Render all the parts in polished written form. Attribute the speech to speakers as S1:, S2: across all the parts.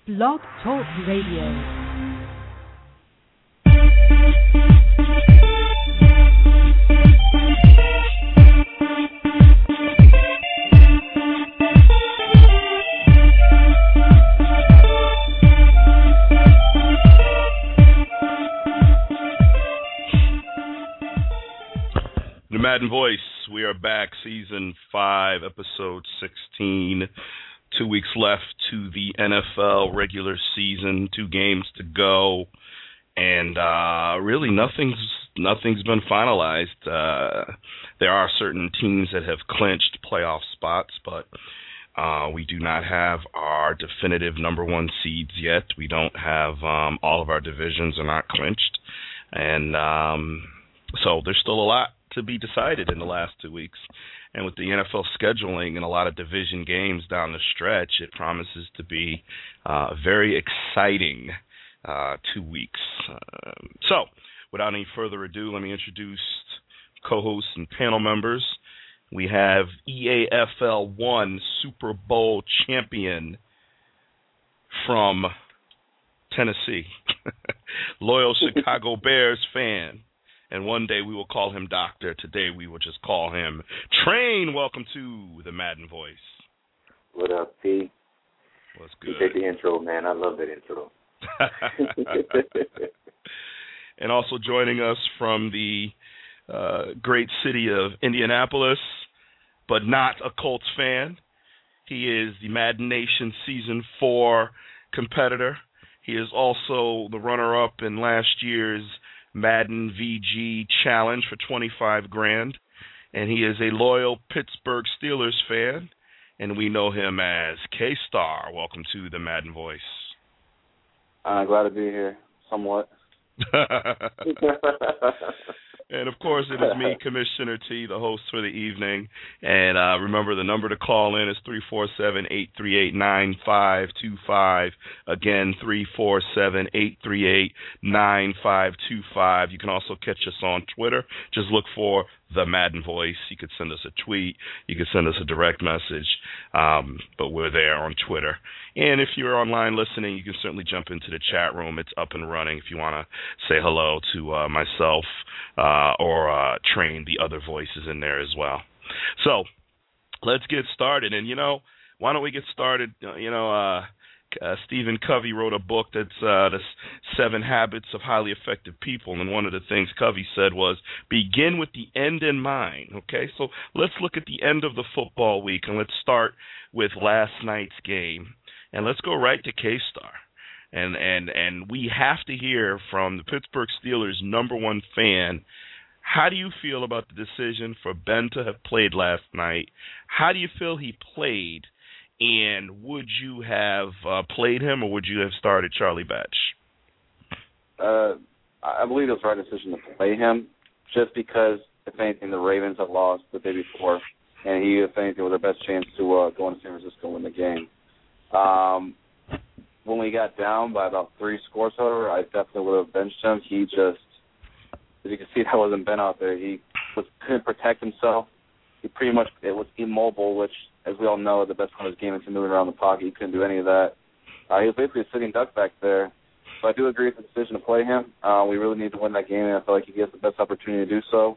S1: Blog Talk Radio.
S2: The Madden Voice, we are back, Season 5, Episode 16. 2 weeks left to the NFL regular season, 2 games to go, and really nothing's been finalized. There are certain teams that have clinched playoff spots, but we do not have our definitive number 1 seeds yet. We don't have all of our divisions are not clinched, and so there's still a lot to be decided in the last 2 weeks. And with the NFL scheduling and a lot of division games down the stretch, it promises to be very exciting 2 weeks. So, without any further ado, let me introduce co-hosts and panel members. We have EAFL 1 Super Bowl champion from Tennessee, loyal Chicago Bears fan. And one day we will call him Doctor. Today we will just call him Train. Welcome to the Madden Voice.
S3: What up, P?
S2: What's good?
S3: You did the intro, man. I love that intro.
S2: And also joining us from the great city of Indianapolis, but not a Colts fan. He is the Madden Nation Season 4 competitor. He is also the runner-up in last year's Madden VG Challenge for $25,000, and he is a loyal Pittsburgh Steelers fan, and we know him as K-Star. Welcome to the Madden Voice.
S3: Glad to be here, somewhat.
S2: And, of course, it is me, Commissioner T, the host for the evening. And remember, the number to call in is 347-838-9525. Again, 347-838-9525. You can also catch us on Twitter. Just look for The Madden Voice. You could send us a tweet. You could send us a direct message. But we're there on Twitter. And if you're online listening, you can certainly jump into the chat room. It's up and running if you want to say hello to myself or Train the other voices in there as well. So let's get started. And, why don't we get started? Stephen Covey wrote a book that's the 7 Habits of Highly Effective People, and one of the things Covey said was begin with the end in mind, okay? So let's look at the end of the football week, and let's start with last night's game, and let's go right to K-Star. And we have to hear from the Pittsburgh Steelers' number 1 fan. How do you feel about the decision for Ben to have played last night? How do you feel he played? And would you have played him, or would you have started Charlie Batch?
S3: I believe it was the right decision to play him, just because, if anything, the Ravens had lost the day before, and he, if anything, was their best chance to go into San Francisco and win the game. When we got down by about 3 scores, however, I definitely would have benched him. He just, as you can see, that wasn't Ben out there. He couldn't protect himself. It was immobile, which, as we all know, the best part of his game is moving around the pocket. He couldn't do any of that. He was basically a sitting duck back there. So I do agree with the decision to play him. We really need to win that game, and I feel like he gets the best opportunity to do so.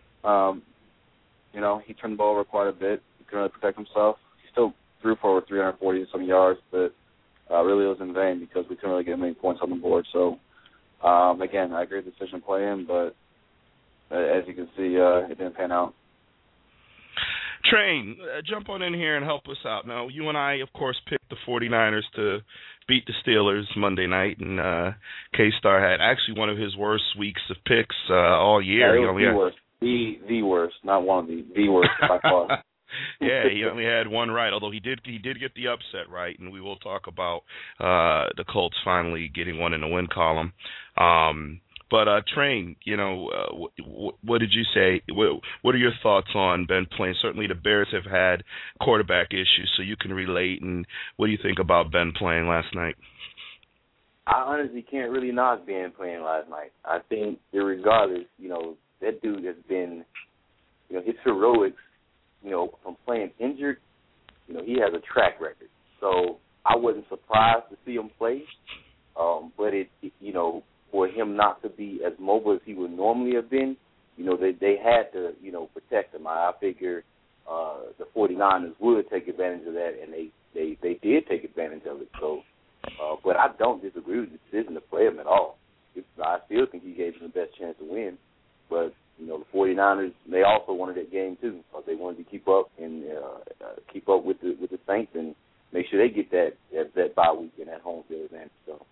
S3: He turned the ball over quite a bit. He couldn't really protect himself. He still threw for over 340-some yards, but really it was in vain because we couldn't really get many points on the board. So, again, I agree with the decision to play him, but as you can see, it didn't pan out.
S2: Train, jump on in here and help us out. Now, you and I, of course, picked the 49ers to beat the Steelers Monday night, and K-Star had actually one of his worst weeks of picks all year.
S3: Yeah, it was the worst, not one of the worst by far.
S2: Yeah, he only had one right, although he did get the upset right, and we will talk about the Colts finally getting one in the win column. But Train, what did you say? What are your thoughts on Ben playing? Certainly the Bears have had quarterback issues, so you can relate. And what do you think about Ben playing last night?
S3: I honestly can't really knock Ben playing last night. I think, regardless, that dude has been, his heroics, from playing injured, he has a track record. So I wasn't surprised to see him play, but for him not to be as mobile as he would normally have been, they had to, protect him. I figure the 49ers would take advantage of that, and they did take advantage of it. So, but I don't disagree with the decision to play him at all. I still think he gave him the best chance to win. But, the 49ers, they also wanted that game too. They wanted to keep up with the Saints and make sure they get that bye week and that home field advantage. So.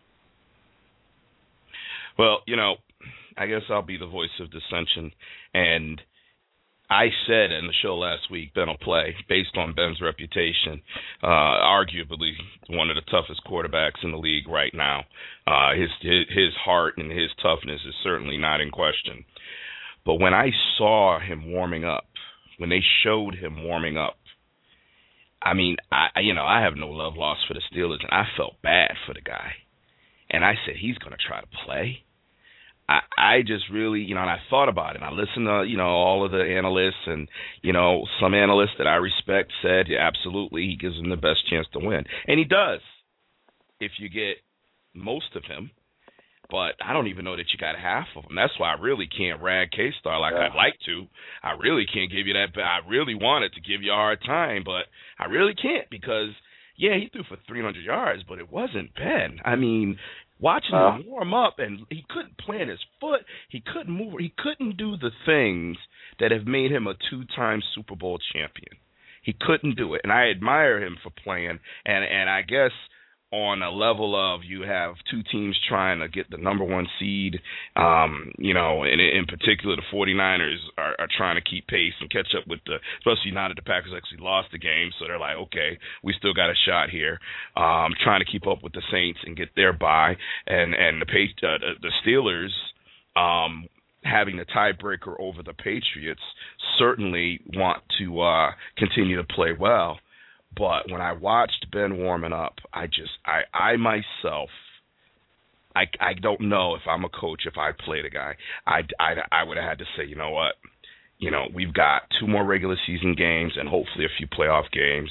S2: Well, I guess I'll be the voice of dissension. And I said in the show last week, Ben will play based on Ben's reputation, arguably one of the toughest quarterbacks in the league right now. His heart and his toughness is certainly not in question. But when I saw him warming up, when they showed him warming up, I mean, I have no love lost for the Steelers, and I felt bad for the guy. And I said, he's going to try to play. I just really, and I thought about it. I listened to, all of the analysts and, some analysts that I respect said, yeah, absolutely, he gives him the best chance to win. And he does, if you get most of him. But I don't even know that you got half of them. That's why I really can't rag K-Star like I'd like to. I really can't give you that. I really wanted to give you a hard time, but I really can't because, yeah, he threw for 300 yards, but it wasn't Ben. I mean, watching him warm up, and he couldn't plant his foot. He couldn't move. He couldn't do the things that have made him a two-time Super Bowl champion. He couldn't do it, and I admire him for playing, and I guess – on a level of you have two teams trying to get the number one seed, and in particular the 49ers are trying to keep pace and catch up with especially now that the Packers actually lost the game, so they're like, okay, we still got a shot here, trying to keep up with the Saints and get their bye, and the Steelers, having the tiebreaker over the Patriots, certainly want to continue to play well. But when I watched Ben warming up, I myself, I don't know if I'm a coach, if I play the guy, I would have had to say, you know what, we've got 2 more regular season games and hopefully a few playoff games.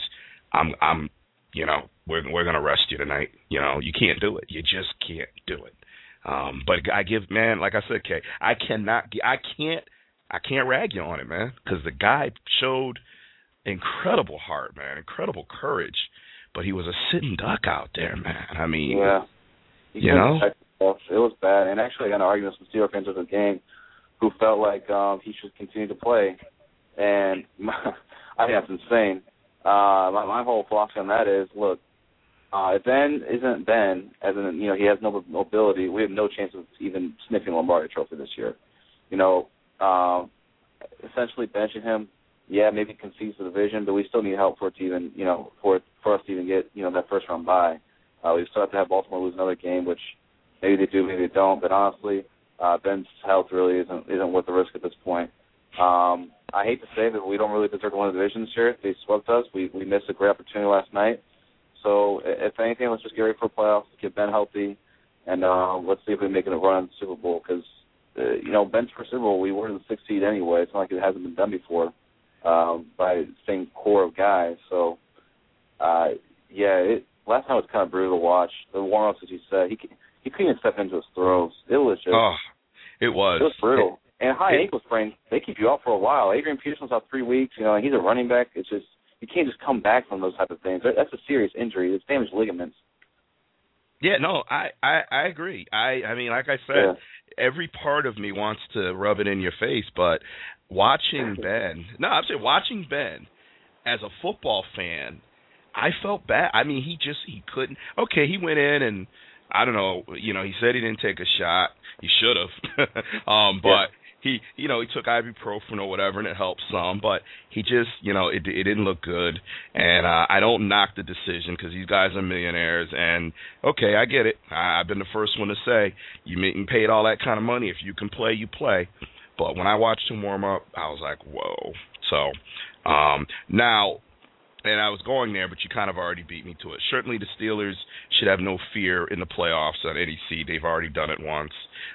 S2: We're gonna rest you tonight. You can't do it. You just can't do it. But I give, man, like I said, Kay, I can't rag you on it, man, because the guy showed incredible heart, man, incredible courage, but he was a sitting duck out there, man. I mean,
S3: yeah, it was bad. And actually, I got an argument with some Steelers fans of the game who felt like he should continue to play, and I think that's insane. My whole philosophy on that is, look, if Ben isn't Ben, as in he has no mobility, we have no chance of even sniffing Lombardi Trophy this year. Essentially benching him. Yeah, maybe concedes the division, but we still need help for it to even, for us to even get, that first round bye. We still have to have Baltimore lose another game, which maybe they do, maybe they don't. But honestly, Ben's health really isn't worth the risk at this point. I hate to say that we don't really deserve to win the division this year. They swept us. We missed a great opportunity last night. So if anything, let's just get ready for playoffs, get Ben healthy, and let's see if we can make it a run in the Super Bowl. Because Ben's for Super Bowl, we were in the 6th seed anyway. It's not like it hasn't been done before. By the same core of guys. So, last time was kind of brutal to watch. The warm-ups, as you said, he couldn't even step into his throws. It was just...
S2: it was
S3: brutal. And high ankle sprain, they keep you out for a while. Adrian Peterson's out 3 weeks. He's a running back. It's just, you can't just come back from those type of things. That's a serious injury. It's damaged ligaments.
S2: Yeah, no, I agree. I mean, like I said, every part of me wants to rub it in your face, but watching Ben as a football fan, I felt bad. I mean, he couldn't. Okay, he went in and I don't know. He said he didn't take a shot. He should have. But he took ibuprofen or whatever, and it helped some. But he just, it didn't look good. And I don't knock the decision because these guys are millionaires. And okay, I get it. I've been the first one to say you paid all that kind of money. If you can play, you play. But when I watched him warm up, I was like, whoa. So now, and I was going there, but you kind of already beat me to it. Certainly the Steelers should have no fear in the playoffs on any seed. They've already done it once.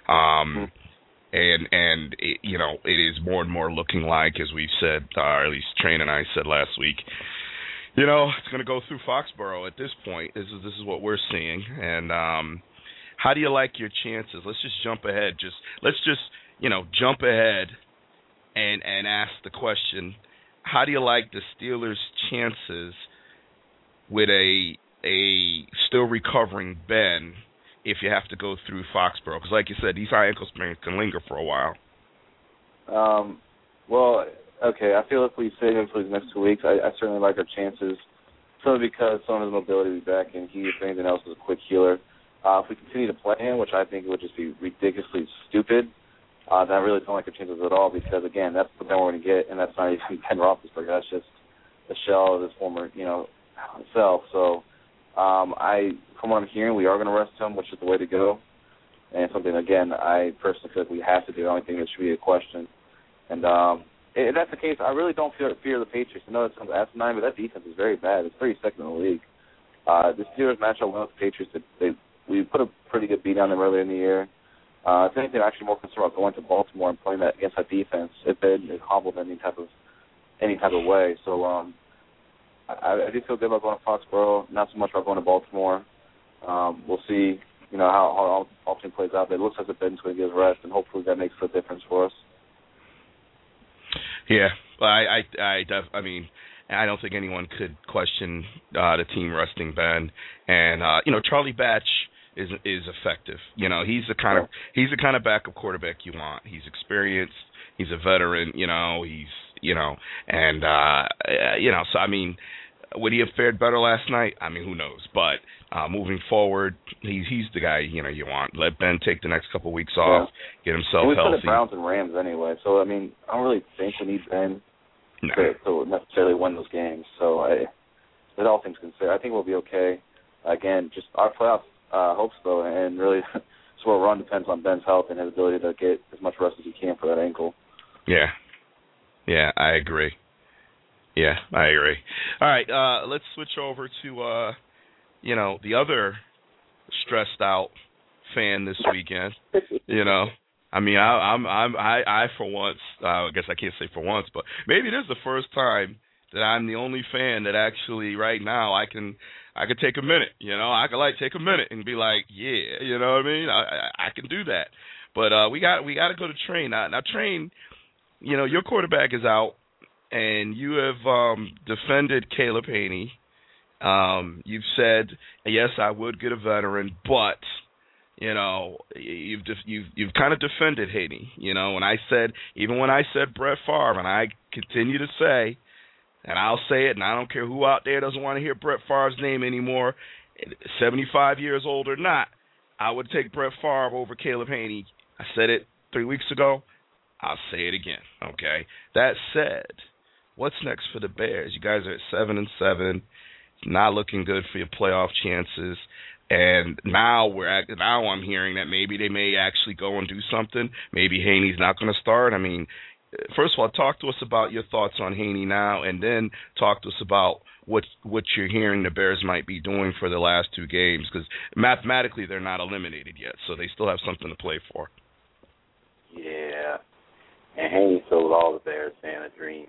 S2: And it is more and more looking like, as we've said, or at least Train and I said last week, It's going to go through Foxborough at this point. This is what we're seeing. And how do you like your chances? Let's just jump ahead. Let's just jump ahead and ask the question: how do you like the Steelers' chances with a still recovering Ben if you have to go through Foxborough? Because, like you said, these high ankle sprains can linger for a while.
S3: Well, okay, I feel if we save him for these next 2 weeks, I certainly like our chances, simply because some of his mobility will be back, and he, if anything else, is a quick healer. If we continue to play him, which I think would just be ridiculously stupid, then I really don't like our chances at all, because, again, that's the Ben we're going to get, and that's not even Ben Roethlisberger. That's just a shell of his former, self. So, from what I'm hearing, we are going to rest him, which is the way to go, and something, again, I personally feel like we have to do. I don't think it should be a question. And if that's the case, I really don't fear the Patriots. I know it sounds asinine, but that defense is very bad. It's 32nd in the league. The Steelers matchup well with the Patriots. We put a pretty good beat on them earlier in the year. If anything, I'm actually more concerned about going to Baltimore and playing that against that defense if they hobbled any type of way. So I do feel good about going to Foxborough. Not so much about going to Baltimore. We'll see, how all team plays out. But it looks like the Ben's going to get his rest, and hopefully that makes a difference for us.
S2: Yeah, I mean, I don't think anyone could question the team resting Ben, and Charlie Batch is effective. He's the kind of backup quarterback you want. He's experienced. He's a veteran. So I mean, would he have fared better last night? I mean, who knows? But moving forward, he's the guy you want. Let Ben take the next couple of weeks off, get himself healthy.
S3: We play the Browns and Rams anyway, so I mean, I don't really think we need Ben to necessarily win those games. So with all things considered, I think we'll be okay. Again, just our playoff hopes though, and really, so our run depends on Ben's health and his ability to get as much rest as he can for that ankle.
S2: Yeah, I agree. All right, let's switch over to the other stressed out fan this weekend. I mean, I for once, I guess I can't say for once, but maybe this is the first time that I'm the only fan that actually right now I can take a minute. I can take a minute and be like, yeah, you know what I mean? I can do that. But we got to go to Train now. Train, your quarterback is out, and you have defended Caleb Haney. You've said, yes, I would get a veteran, but you've kind of defended Haney. When I said Brett Favre, and I continue to say, and I'll say it, and I don't care who out there doesn't want to hear Brett Favre's name anymore, 75 years old or not, I would take Brett Favre over Caleb Haney. I said it 3 weeks ago. I'll say it again. Okay. That said, what's next for the Bears? You guys are at 7-7. Not looking good for your playoff chances. And now I'm hearing that maybe they may actually go and do something. Maybe Haney's not going to start. I mean, first of all, talk to us about your thoughts on Haney now, and then talk to us about what you're hearing the Bears might be doing for the last two games, because mathematically they're not eliminated yet, so they still have something to play for.
S4: Yeah, and Haney sold all the Bears fan a dream.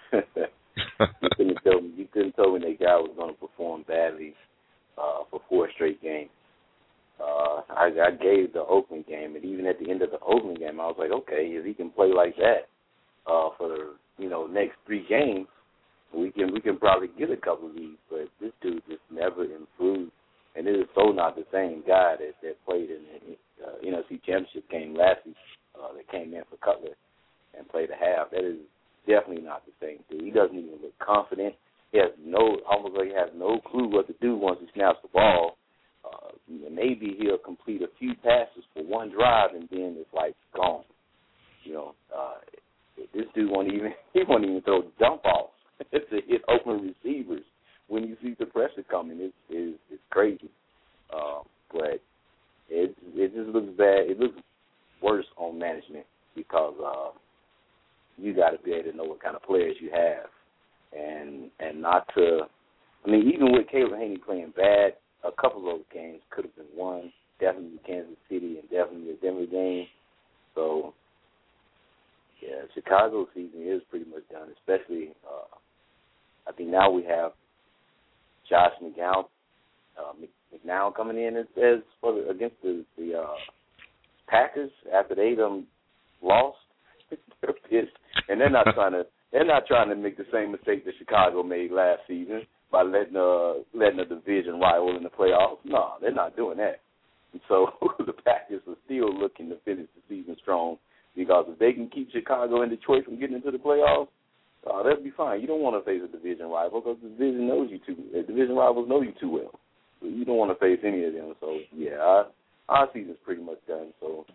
S4: You couldn't tell me that guy was going to perform badly for 4 straight games. I gave the Oakland game, and even at the end of the Oakland game, I was like, okay, if he can play like that for the next 3 games, we can probably get a couple of these. But this dude just never improved, and it is so not the same guy that played in the NFC Championship game last week. That came in for Cutler and played a half. That is definitely not the same dude. He doesn't even look confident. He has almost like he has no clue what to do once he snaps the ball. Maybe he'll complete a few passes for one drive and then it's like gone. This dude won't even throw dump offs to hit open receivers when you see the pressure coming. It's crazy. But it just looks bad. It looks worse on management because you got to be able to know what kind of players you have, and not to. I mean, even with Caleb Haney playing bad, a couple of those games could have been won. Definitely Kansas City and definitely the Denver game. So, yeah, Chicago's season is pretty much done. Especially, I think now we have Josh McCown, McNown coming in as for against the Packers after they lost. They're pissed, and they're not trying to make the same mistake that Chicago made last season by letting a division rival in the playoffs. No, they're not doing that. And so the Packers are still looking to finish the season strong, because if they can keep Chicago and Detroit from getting into the playoffs, that'll be fine. You don't want to face a division rival because the division division rivals know you too well. So you don't want to face any of them. So yeah, our season's pretty much done. So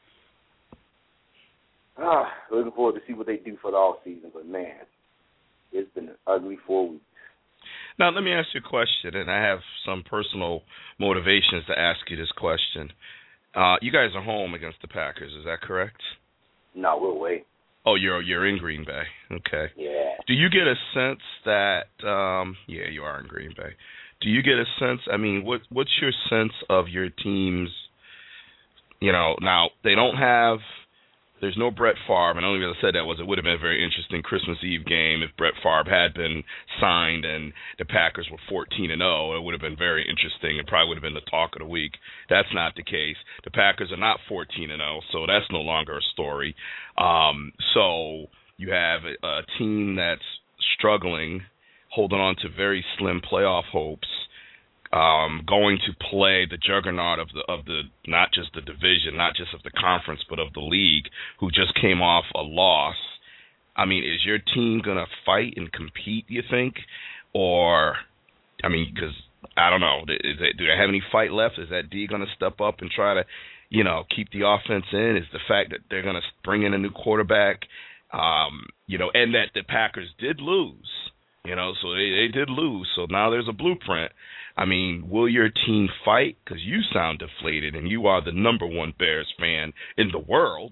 S4: looking forward to see what they do for the off season. But man, it's been an ugly 4 weeks.
S2: Now, let me ask you a question, and I have some personal motivations to ask you this question. You guys are home against the Packers, is that correct?
S4: No, we're away.
S2: Oh, you're in Green Bay. Okay.
S4: Yeah.
S2: Do you get a sense that you are in Green Bay. Do you get a sense, I mean, what's your sense of your team's, now they don't have, there's no Brett Favre, and the only reason I said that was it would have been a very interesting Christmas Eve game if Brett Favre had been signed and the Packers were 14-0. It would have been very interesting. It probably would have been the talk of the week. That's not the case. The Packers are not 14-0, so that's no longer a story. So you have a team that's struggling, holding on to very slim playoff hopes, going to play the juggernaut of the not just the division, not just of the conference, but of the league, who just came off a loss. I mean, is your team going to fight and compete, you think? Or, I mean, because, I don't know, do they have any fight left? Is that D going to step up and try to, keep the offense in? Is the fact that they're going to bring in a new quarterback, and that the Packers did lose, so they did lose. So now there's a blueprint. I mean, will your team fight? Because you sound deflated, and you are the number one Bears fan in the world.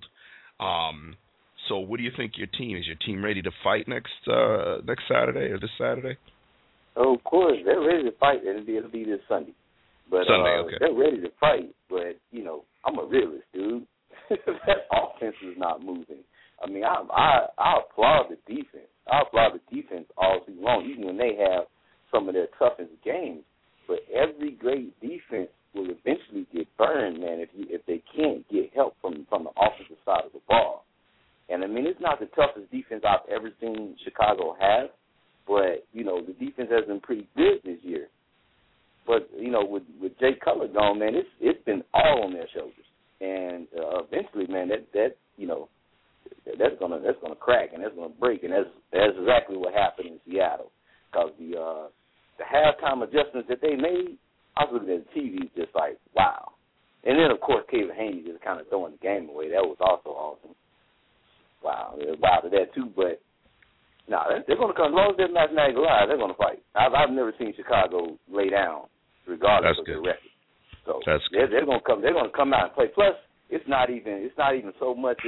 S2: So what do you think your team is? Your team ready to fight next Saturday or this Saturday?
S4: Oh, of course, they're ready to fight. It'll be this Sunday. But
S2: Sunday, okay.
S4: They're ready to fight. But I'm a realist, dude. That offense is not moving. I mean, I applaud the defense. I applaud the defense all season long, even when they have some of their toughest games. But every great defense will eventually get burned, man, if they can't get help from the offensive side of the ball. And, I mean, it's not the toughest defense I've ever seen Chicago have, but, the defense has been pretty good this year. But, with Jay Cutler gone, man, it's been all on their shoulders. And eventually, man, that's gonna crack and that's gonna break, and that's exactly what happened in Seattle. Because the halftime adjustments that they made, I was looking at the TV just like, wow. And then, of course, Kevin Haney just kind of throwing the game away. That was also awesome. Wow, wow to that too. But no, they're going to come. As long as they're not alive, they're going to fight. I've never seen Chicago lay down, regardless of their record. So they're going to come. They're going to come out and play. Plus, it's not even so much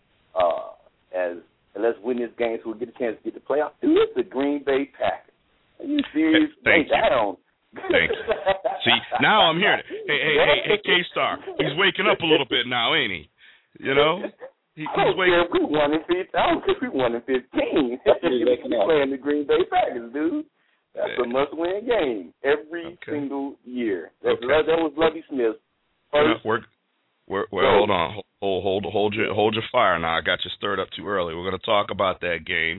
S4: as let's win this game so we get a chance to get the playoff. Dude, it's the Green Bay Packers. Are you serious?
S2: Thank you. Thank you. See, now I'm hearing it. Hey, K-Star. He's waking up a little bit now, ain't he? He's waking up.
S4: We won in 15. I don't think we won in 15. We're playing the Green Bay Packers, dude. That's a must-win game every single year. That was Lovie Smith.
S2: Hold on. Hold your fire now. I got you stirred up too early. We're going to talk about that game.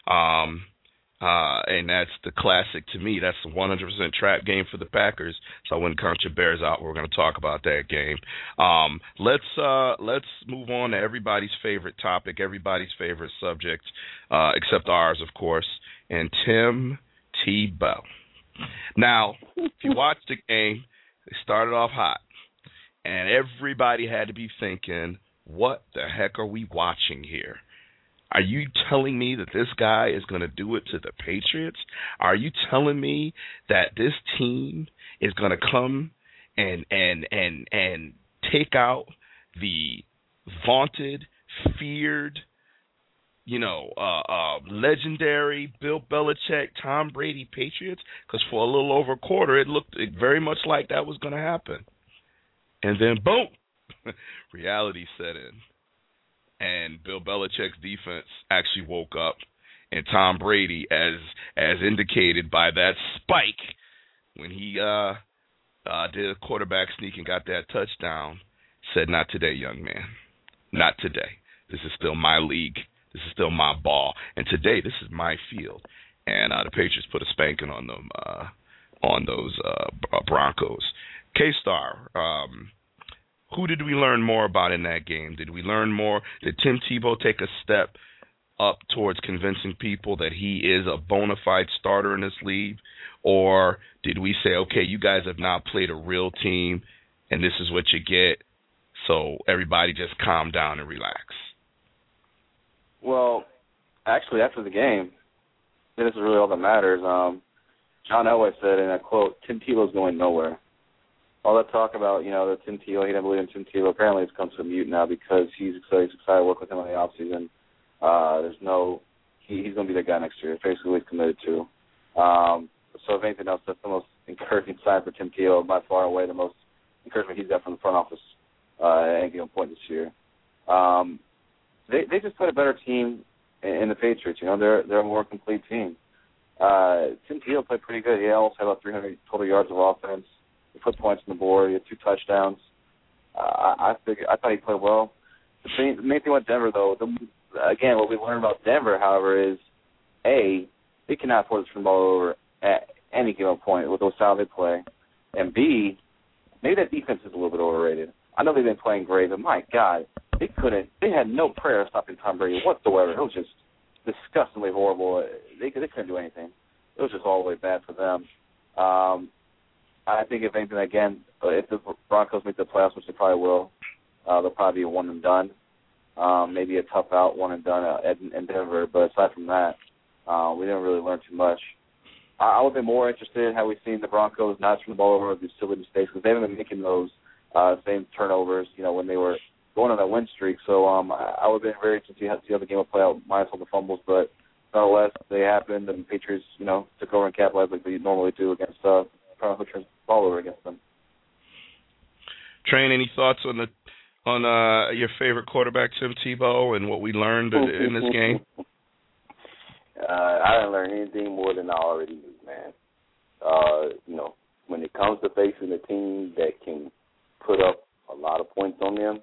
S2: And that's the classic to me. That's the 100% trap game for the Packers. So I wouldn't count your Bears out. We're going to talk about that game. Let's move on to everybody's favorite topic, everybody's favorite subject, except ours, of course, and Tim Tebow. Now, if you watch the game, they started off hot, and everybody had to be thinking, what the heck are we watching here? Are you telling me that this guy is going to do it to the Patriots? Are you telling me that this team is going to come and take out the vaunted, feared, legendary Bill Belichick, Tom Brady Patriots? Because for a little over a quarter, it looked very much like that was going to happen. And then, boom, reality set in. And Bill Belichick's defense actually woke up, and Tom Brady, as indicated by that spike when he did a quarterback sneak and got that touchdown, said, "Not today, young man. Not today. This is still my league. This is still my ball. And today, this is my field." And the Patriots put a spanking on them, on those Broncos. K-Star, who did we learn more about in that game? Did we learn more? Did Tim Tebow take a step up towards convincing people that he is a bona fide starter in this league? Or did we say, okay, you guys have now played a real team, and this is what you get, so everybody just calm down and relax?
S3: Well, actually, after the game, this is really all that matters. John Elway said in a quote, "Tim Tebow's going nowhere." All that talk about, the Tim Tebow, he didn't believe in Tim Tebow, apparently it's come to a mute now because he's excited to work with him in the offseason. He's going to be the guy next year. It's basically what he's committed to. So if anything else, that's the most encouraging sign for Tim Tebow, by far and away the most encouragement he's got from the front office at any given point this year. They just played a better team in the Patriots. They're a more complete team. Tim Tebow played pretty good. He almost had about 300 total yards of offense. He put points on the board. He had 2 touchdowns. I thought he played well. The main thing with Denver, though, again, what we learned about Denver, however, is A, they cannot afford to turn the ball over at any given point with those style they play, and B, maybe that defense is a little bit overrated. I know they've been playing great, but my God, they had no prayer stopping Tom Brady whatsoever. It was just disgustingly horrible. They couldn't do anything. It was just all the way bad for them. I think if anything, again, if the Broncos make the playoffs, which they probably will, they'll probably be a one and done. Maybe a tough out one and done in Denver. But aside from that, we didn't really learn too much. I would have been more interested in how we've seen the Broncos not turn the ball over or do silly mistakes because they haven't been making those same turnovers, when they were going on that win streak. So I would have been very interested to see how the game would play out, minus all the fumbles. But nonetheless, they happened, and the Patriots, took over and capitalized like they normally do against trying to turn the ball over against them.
S2: Train, any thoughts on your favorite quarterback, Tim Tebow, and what we learned in this game?
S4: I didn't learn anything more than I already knew, man. When it comes to facing a team that can put up a lot of points on them,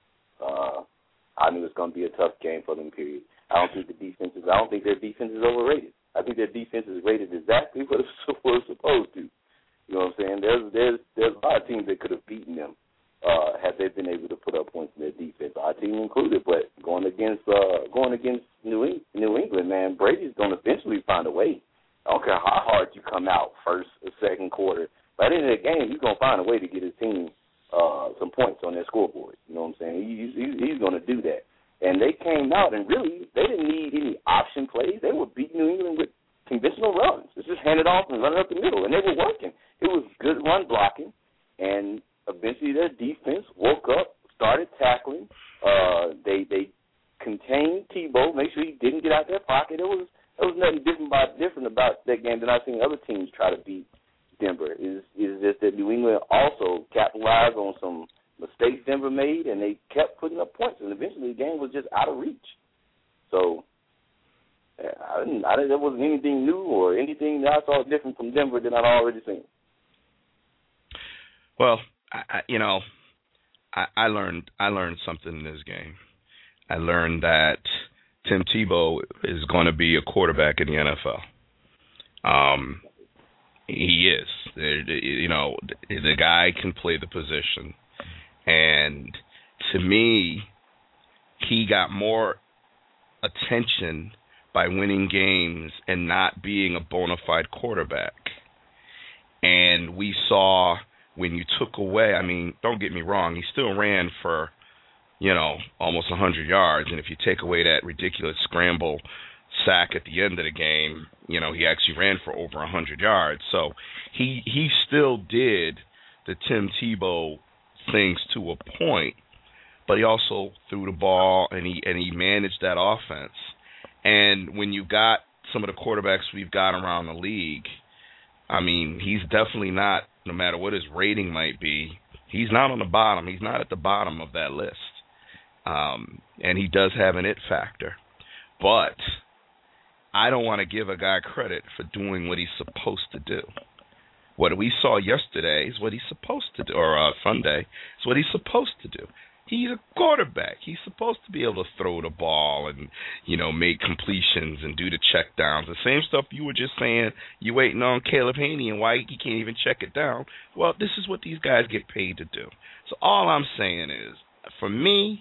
S4: I knew it was going to be a tough game for them, period. I don't think their defense is overrated. I think their defense is rated exactly what it's supposed to. You know what I'm saying? There's a lot of teams that could have beaten them had they been able to put up points in their defense, our team included. But going against New England, man, Brady's going to eventually find a way. I don't care how hard you come out first or second quarter. By the end of the game, he's going to find a way to get his team some points on their scoreboard. You know what I'm saying? He's going to do that. And they came out, and really, they didn't need any option plays. They were beating New England with conventional runs. It's just hand it off and run it up the middle, and they were working. It was good run blocking, and eventually their defense woke up, started tackling. They contained Tebow, make sure he didn't get out their pocket. There was nothing different about that game than I've seen other teams try to beat Denver. Is just that New England also capitalized on some mistakes Denver made, and they kept putting up points, and eventually the game was just out of reach. So there wasn't anything new or anything that I saw different from Denver than I'd already seen.
S2: Well, I learned something in this game. I learned that Tim Tebow is going to be a quarterback in the NFL. He is. The guy can play the position. And to me, he got more attention by winning games and not being a bona fide quarterback. And we saw when you took away, don't get me wrong, he still ran for, almost 100 yards. And if you take away that ridiculous scramble sack at the end of the game, he actually ran for over 100 yards. So he still did the Tim Tebow things to a point, but he also threw the ball and he managed that offense. And when you got some of the quarterbacks we've got around the league, he's definitely not, no matter what his rating might be, he's not on the bottom. He's not at the bottom of that list. And he does have an it factor. But I don't want to give a guy credit for doing what he's supposed to do. What we saw yesterday is what he's supposed to do, or Sunday is what he's supposed to do. He's a quarterback. He's supposed to be able to throw the ball and, make completions and do the check downs. The same stuff you were just saying you waiting on Caleb Haney and why he can't even check it down. Well, this is what these guys get paid to do. So all I'm saying is, for me,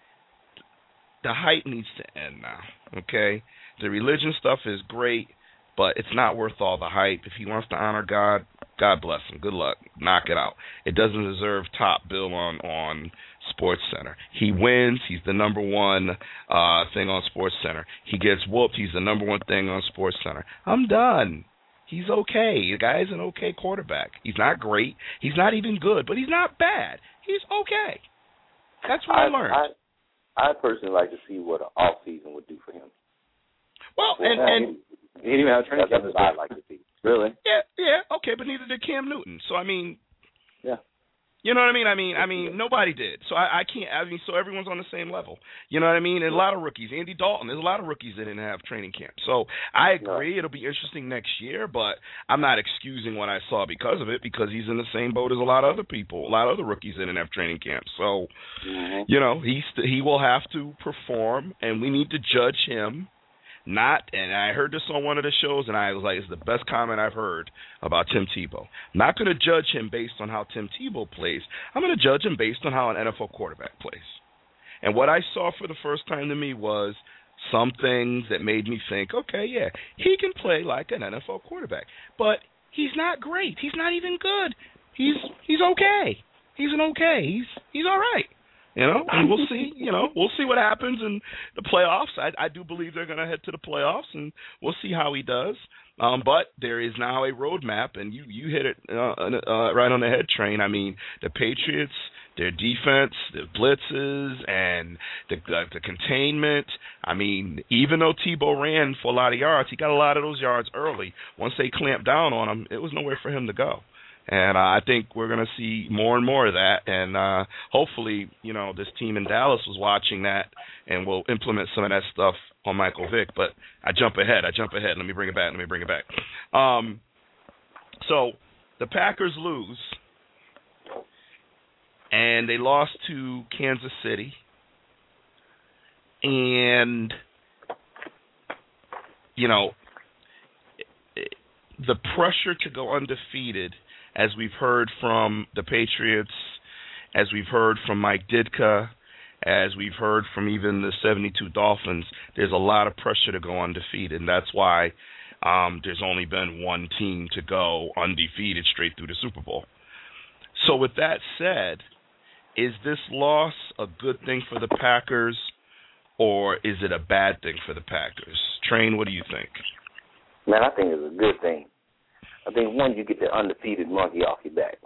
S2: the hype needs to end now, okay? The religion stuff is great, but it's not worth all the hype. If he wants to honor God, God bless him. Good luck. Knock it out. It doesn't deserve top bill on SportsCenter. He wins. He's the number one thing on SportsCenter. He gets whooped. He's the number one thing on SportsCenter. I'm done. He's okay. The guy's an okay quarterback. He's not great. He's not even good, but he's not bad. He's okay. That's what I learned.
S4: I personally like to see what an off season would do for him.
S2: Well, and
S3: he didn't even have a training camp.
S4: That's what I'd like to see.
S3: Really?
S2: Yeah, okay, but neither did Cam Newton. So
S3: yeah.
S2: You know what I mean? I mean, nobody did. So I can't. So everyone's on the same level. You know what I mean? And a lot of rookies. Andy Dalton. There's a lot of rookies that didn't have training camp. So I agree. It'll be interesting next year, but I'm not excusing what I saw because of it, because he's in the same boat as a lot of other people. A lot of other rookies didn't have training camp. So, he will have to perform, and we need to judge him. And I heard this on one of the shows, and I was like, it's the best comment I've heard about Tim Tebow. I'm not going to judge him based on how Tim Tebow plays. I'm going to judge him based on how an NFL quarterback plays. And what I saw for the first time to me was some things that made me think, okay, yeah, he can play like an NFL quarterback. But he's not great. He's not even good. He's okay. He's an okay. He's all right. And we'll see. We'll see what happens in the playoffs. I do believe they're going to head to the playoffs, and we'll see how he does. But there is now a roadmap, and you hit it right on the head, Train. I mean, the Patriots, their defense, the blitzes, and the containment. I mean, even though Tebow ran for a lot of yards, he got a lot of those yards early. Once they clamped down on him, it was nowhere for him to go. And I think we're going to see more and more of that. And hopefully, this team in Dallas was watching that and will implement some of that stuff on Michael Vick. But I jump ahead. Let me bring it back. So the Packers lose, and they lost to Kansas City. And, the pressure to go undefeated, as we've heard from the Patriots, as we've heard from Mike Ditka, as we've heard from even the 72 Dolphins, there's a lot of pressure to go undefeated, and that's why there's only been one team to go undefeated straight through the Super Bowl. So with that said, is this loss a good thing for the Packers, or is it a bad thing for the Packers? Train, what do you think?
S4: Man, I think it's a good thing. I think once you get the undefeated monkey off your back,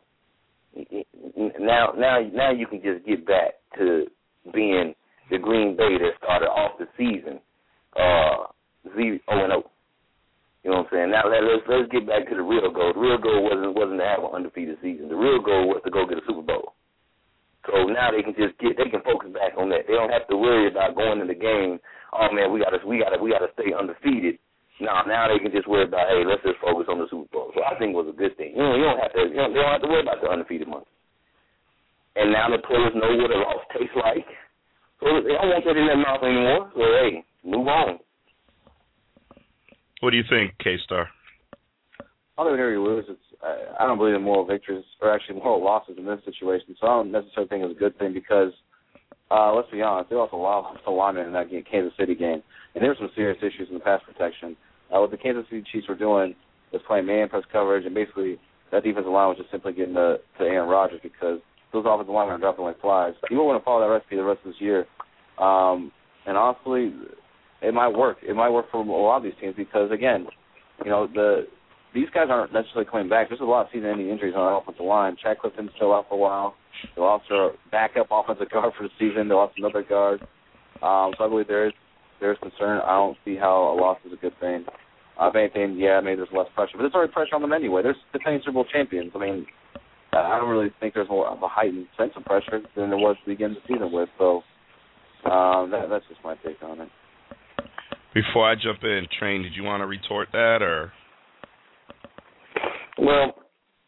S4: now you can just get back to being the Green Bay that started off the season 0-0. You know what I'm saying? Now let's get back to the real goal. The real goal wasn't to have an undefeated season. The real goal was to go get a Super Bowl. So now they can focus back on that. They don't have to worry about going in the game. Oh man, we gotta stay undefeated. Now they can just worry about, hey, let's just focus on the Super Bowl. So I think it was a good thing. They don't have to worry about the undefeated monkey. And now the players know what a loss tastes like. So they don't want that in their mouth anymore. So hey, move on.
S2: What do you think, K-Star?
S3: I don't think you lose. I don't believe in moral victories, or actually moral losses in this situation. So I don't necessarily think it's a good thing because, let's be honest, they lost a lot of linemen in that Kansas City game. And there were some serious issues in the pass protection. What the Kansas City Chiefs were doing was playing man press coverage, and basically that defensive line was just simply getting to Aaron Rodgers because those offensive linemen are dropping like flies. You won't want to follow that recipe the rest of this year. And honestly, it might work. It might work for a lot of these teams because, again, these guys aren't necessarily coming back. There's a lot of season-ending injuries on our offensive line. Chad Clifton's still out for a while. They lost their backup offensive guard for the season. They lost another guard. So I believe there's concern. I don't see how a loss is a good thing. If anything, yeah, maybe there's less pressure. But there's already pressure on them anyway. They're defending Super Bowl champions. I mean, I don't really think there's more of a heightened sense of pressure than there was to begin the season with. So that's just my take on it.
S2: Before I jump in, Train, did you want to retort that? Or?
S4: Well,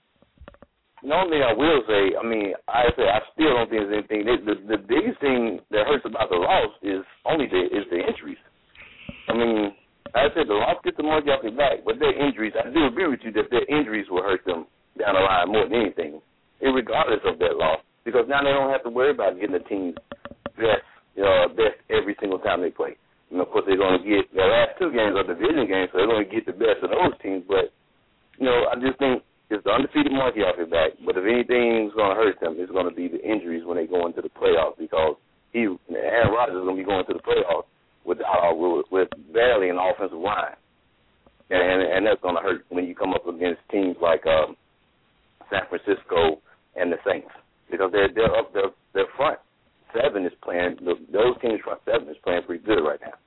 S4: The only thing I will say, I still don't think there's anything. The biggest thing that hurts about the loss is the injuries. I said the loss gets the monkey off their back, but their injuries, I do agree with you that their injuries will hurt them down the line more than anything, regardless of that loss, because now they don't have to worry about getting the team's best every single time they play. Of course, they're going to get their last two games are division games, so they're going to get the best of those teams. But, I just think it's the undefeated monkey off their back. But if anything's going to hurt them, it's going to be the injuries when they go into the playoffs, because Aaron Rodgers is going to be going to the playoffs with barely an offensive line. And that's going to hurt when you come up against teams like San Francisco and the Saints, because they're up their front seven is playing. Those teams front seven is playing pretty good right now.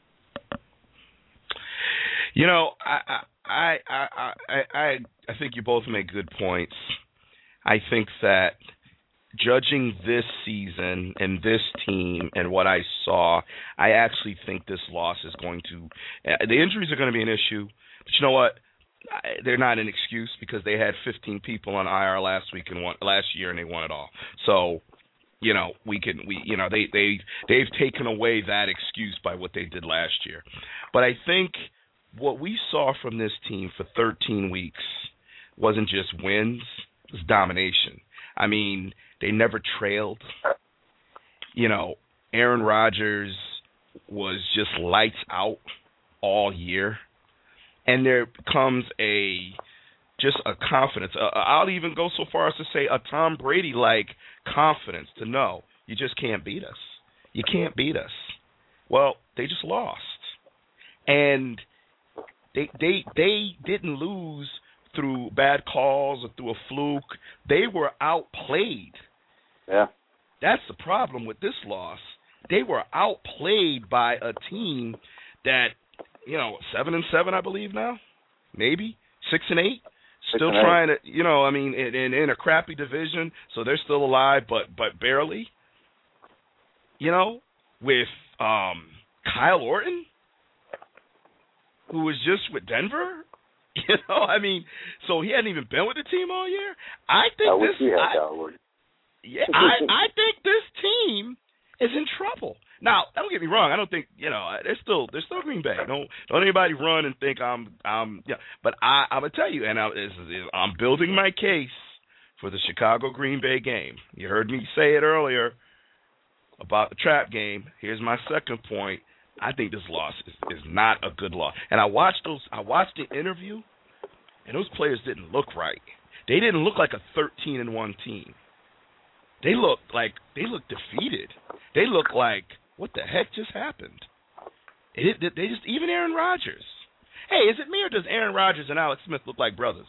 S2: I think you both make good points. I think that judging this season and this team and what I saw, I actually think this loss is going to. The injuries are going to be an issue, but you know what? They're not an excuse, because they had 15 people on IR last year and they won it all. So. They've taken away that excuse by what they did last year. But I think what we saw from this team for 13 weeks wasn't just wins, it was domination. They never trailed. Aaron Rodgers was just lights out all year. And there comes just a confidence. I'll even go so far as to say a Tom Brady-like confidence to know you just can't beat us. You can't beat us. Well, they just lost. And they didn't lose through bad calls or through a fluke. They were outplayed.
S3: Yeah.
S2: That's the problem with this loss. They were outplayed by a team that, 7-7, I believe now, maybe 6-8. Still trying to, in a crappy division, so they're still alive, but barely. With Kyle Orton, who was just with Denver. So he hadn't even been with the team all year. I think this team is in trouble. Now, don't get me wrong. I don't think they're still Green Bay. Don't anybody run and think But I'm gonna tell you, and I'm building my case for the Chicago Green Bay game. You heard me say it earlier about the trap game. Here's my second point. I think this loss is not a good loss. And I watched the interview, and those players didn't look right. They didn't look like a 13-1 team. They looked defeated. They looked like, what the heck just happened? Even Aaron Rodgers. Hey, is it me or does Aaron Rodgers and Alex Smith look like brothers?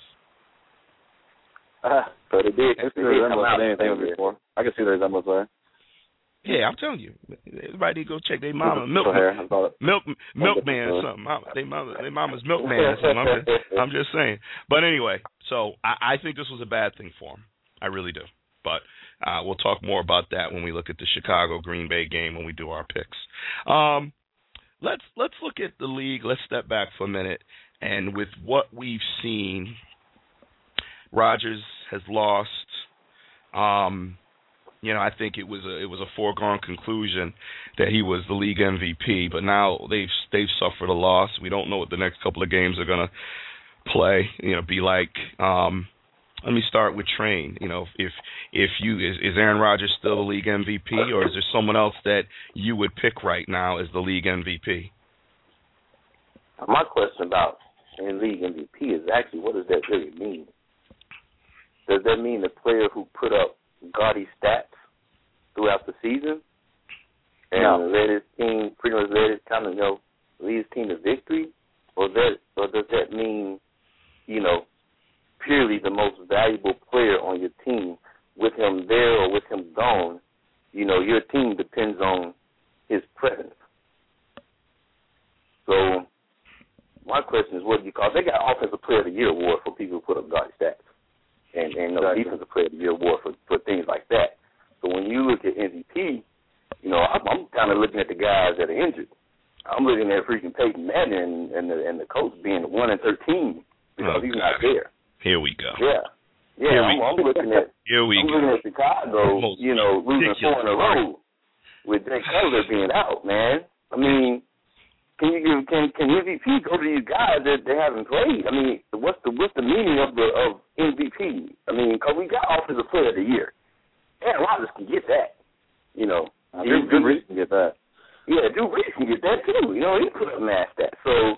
S3: But it did. Anything before. I can see the resemblance there.
S2: Yeah, I'm telling you. Everybody need to go check their mama. Milkman or something. Their mama's Milkman or something. I'm just saying. But anyway, so I think this was a bad thing for him. I really do. But we'll talk more about that when we look at the Chicago Green Bay game when we do our picks. Let's look at the league. Let's step back for a minute. And with what we've seen, Rodgers has lost. I think it was a foregone conclusion that he was the league MVP. But now they've suffered a loss. We don't know what the next couple of games are gonna play. Be like. Let me start with Train. Is Aaron Rodgers still the league MVP, or is there someone else that you would pick right now as the league MVP?
S4: My question about the league MVP is actually, what does that really mean? Does that mean the player who put up gaudy stats throughout the season and led his team, pretty much lead his team to victory, or does that mean, purely the most valuable player on your team, with him there or with him gone, your team depends on his presence. So my question is, what do you call it? They got Offensive Player of the Year award for people who put up gaudy stats, and Defensive Player of the Year award for things like that. So when you look at MVP, I'm kind of looking at the guys that are injured. I'm looking at freaking Peyton Manning and the coach being 1-13 because he's not there.
S2: Here we go.
S4: Yeah. Yeah, I'm looking at Chicago, losing 4 in a row with Jay Cutler being out, man. I mean, can MVP go to these guys that they haven't played? I mean, what's the meaning of MVP? I mean, because we got Offensive Player of the Year. Aaron Rodgers can get that,
S3: Drew Brees can get that.
S4: Yeah, Drew Brees can get that too. He could have matched that. So,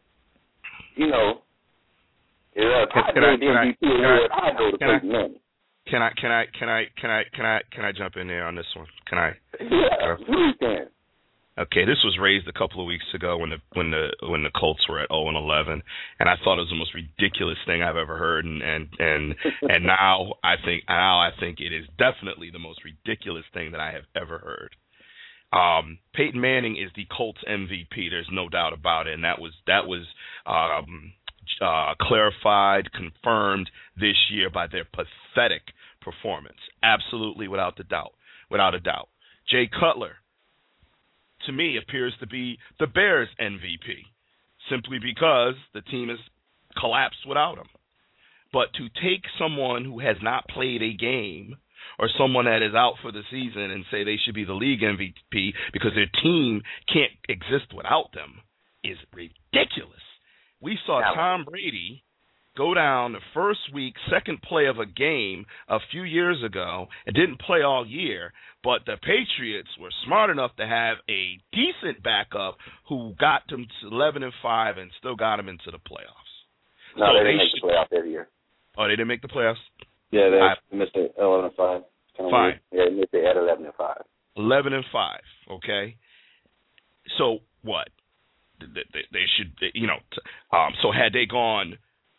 S2: Can I jump in there on this one? Can I?
S4: Yeah, you can.
S2: Okay, this was raised a couple of weeks ago when the Colts were at 0-11, and I thought it was the most ridiculous thing I've ever heard, and now I think it is definitely the most ridiculous thing that I have ever heard. Peyton Manning is the Colts MVP. There's no doubt about it, and that was clarified, confirmed this year by their pathetic performance. Absolutely, without a doubt. Jay Cutler, to me, appears to be the Bears MVP, simply because the team has collapsed without him. But to take someone who has not played a game or someone that is out for the season and say they should be the league MVP because their team can't exist without them is ridiculous. We saw Tom Brady go down the first week, second play of a game a few years ago and didn't play all year, but the Patriots were smart enough to have a decent backup who got them to 11-5 and still got them into the playoffs.
S4: No, they didn't make the playoffs every year.
S2: Oh, they didn't make the playoffs?
S3: Yeah, they missed it 11-5.
S2: Fine.
S4: Yeah, they missed it at 11-5.
S2: 11-5, okay? So what? They should, so had they gone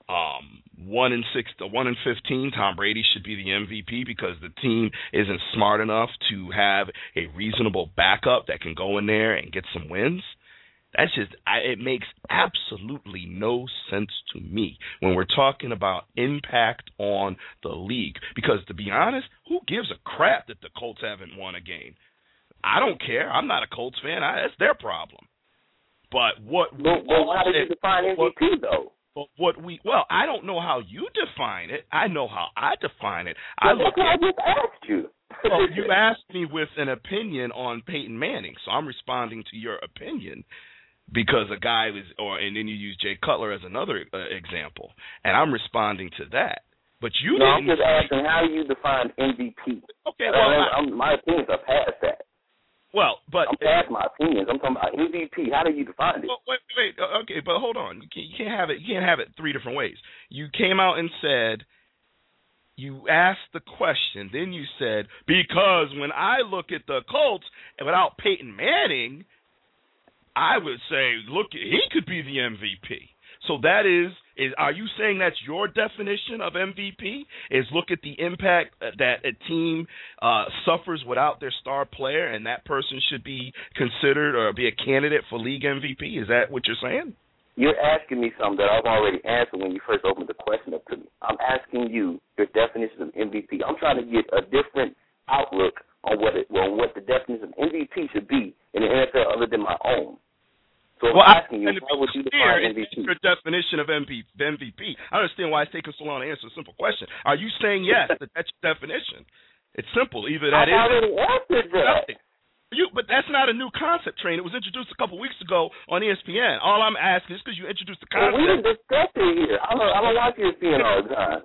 S2: 1-6 to 1-15, Tom Brady should be the MVP because the team isn't smart enough to have a reasonable backup that can go in there and get some wins. That's just, it makes absolutely no sense to me when we're talking about impact on the league. Because to be honest, who gives a crap that the Colts haven't won a game? I don't care. I'm not a Colts fan. That's their problem. But
S4: how do you define MVP though?
S2: Well, I don't know how you define it. I know how I define it.
S4: I just asked you.
S2: Well, you asked me with an opinion on Peyton Manning, so I'm responding to your opinion because a guy and then you use Jay Cutler as another example, and I'm responding to that. But
S4: I'm just asking how you define MVP.
S2: Okay, well,
S4: my opinions are past that.
S2: Well, but
S4: I'm past my opinions. I'm talking about MVP. How do you define it?
S2: Well, wait. Okay, but hold on. You can't have it. You can't have it three different ways. You came out and said, you asked the question, then you said, because when I look at the Colts and without Peyton Manning, I would say, look, he could be the MVP. So that is are you saying that's your definition of MVP? Is look at the impact that a team suffers without their star player, and that person should be considered or be a candidate for league MVP? Is that what you're saying?
S4: You're asking me something that I've already answered when you first opened the question up to me. I'm asking you your definition of MVP. I'm trying to get a different outlook on what the definition of MVP should be in the NFL other than my own. So I'm asking you, how would you define MVP?
S2: Your definition of MVP. I understand why it's taking so long to answer a simple question. Are you saying yes, that's your definition? It's simple. Either that
S4: I already answered that.
S2: But that's not a new concept, Train. It was introduced a couple weeks ago on ESPN. All I'm asking is because you introduced the concept.
S4: We didn't discuss it here. I don't watch ESPN all the time.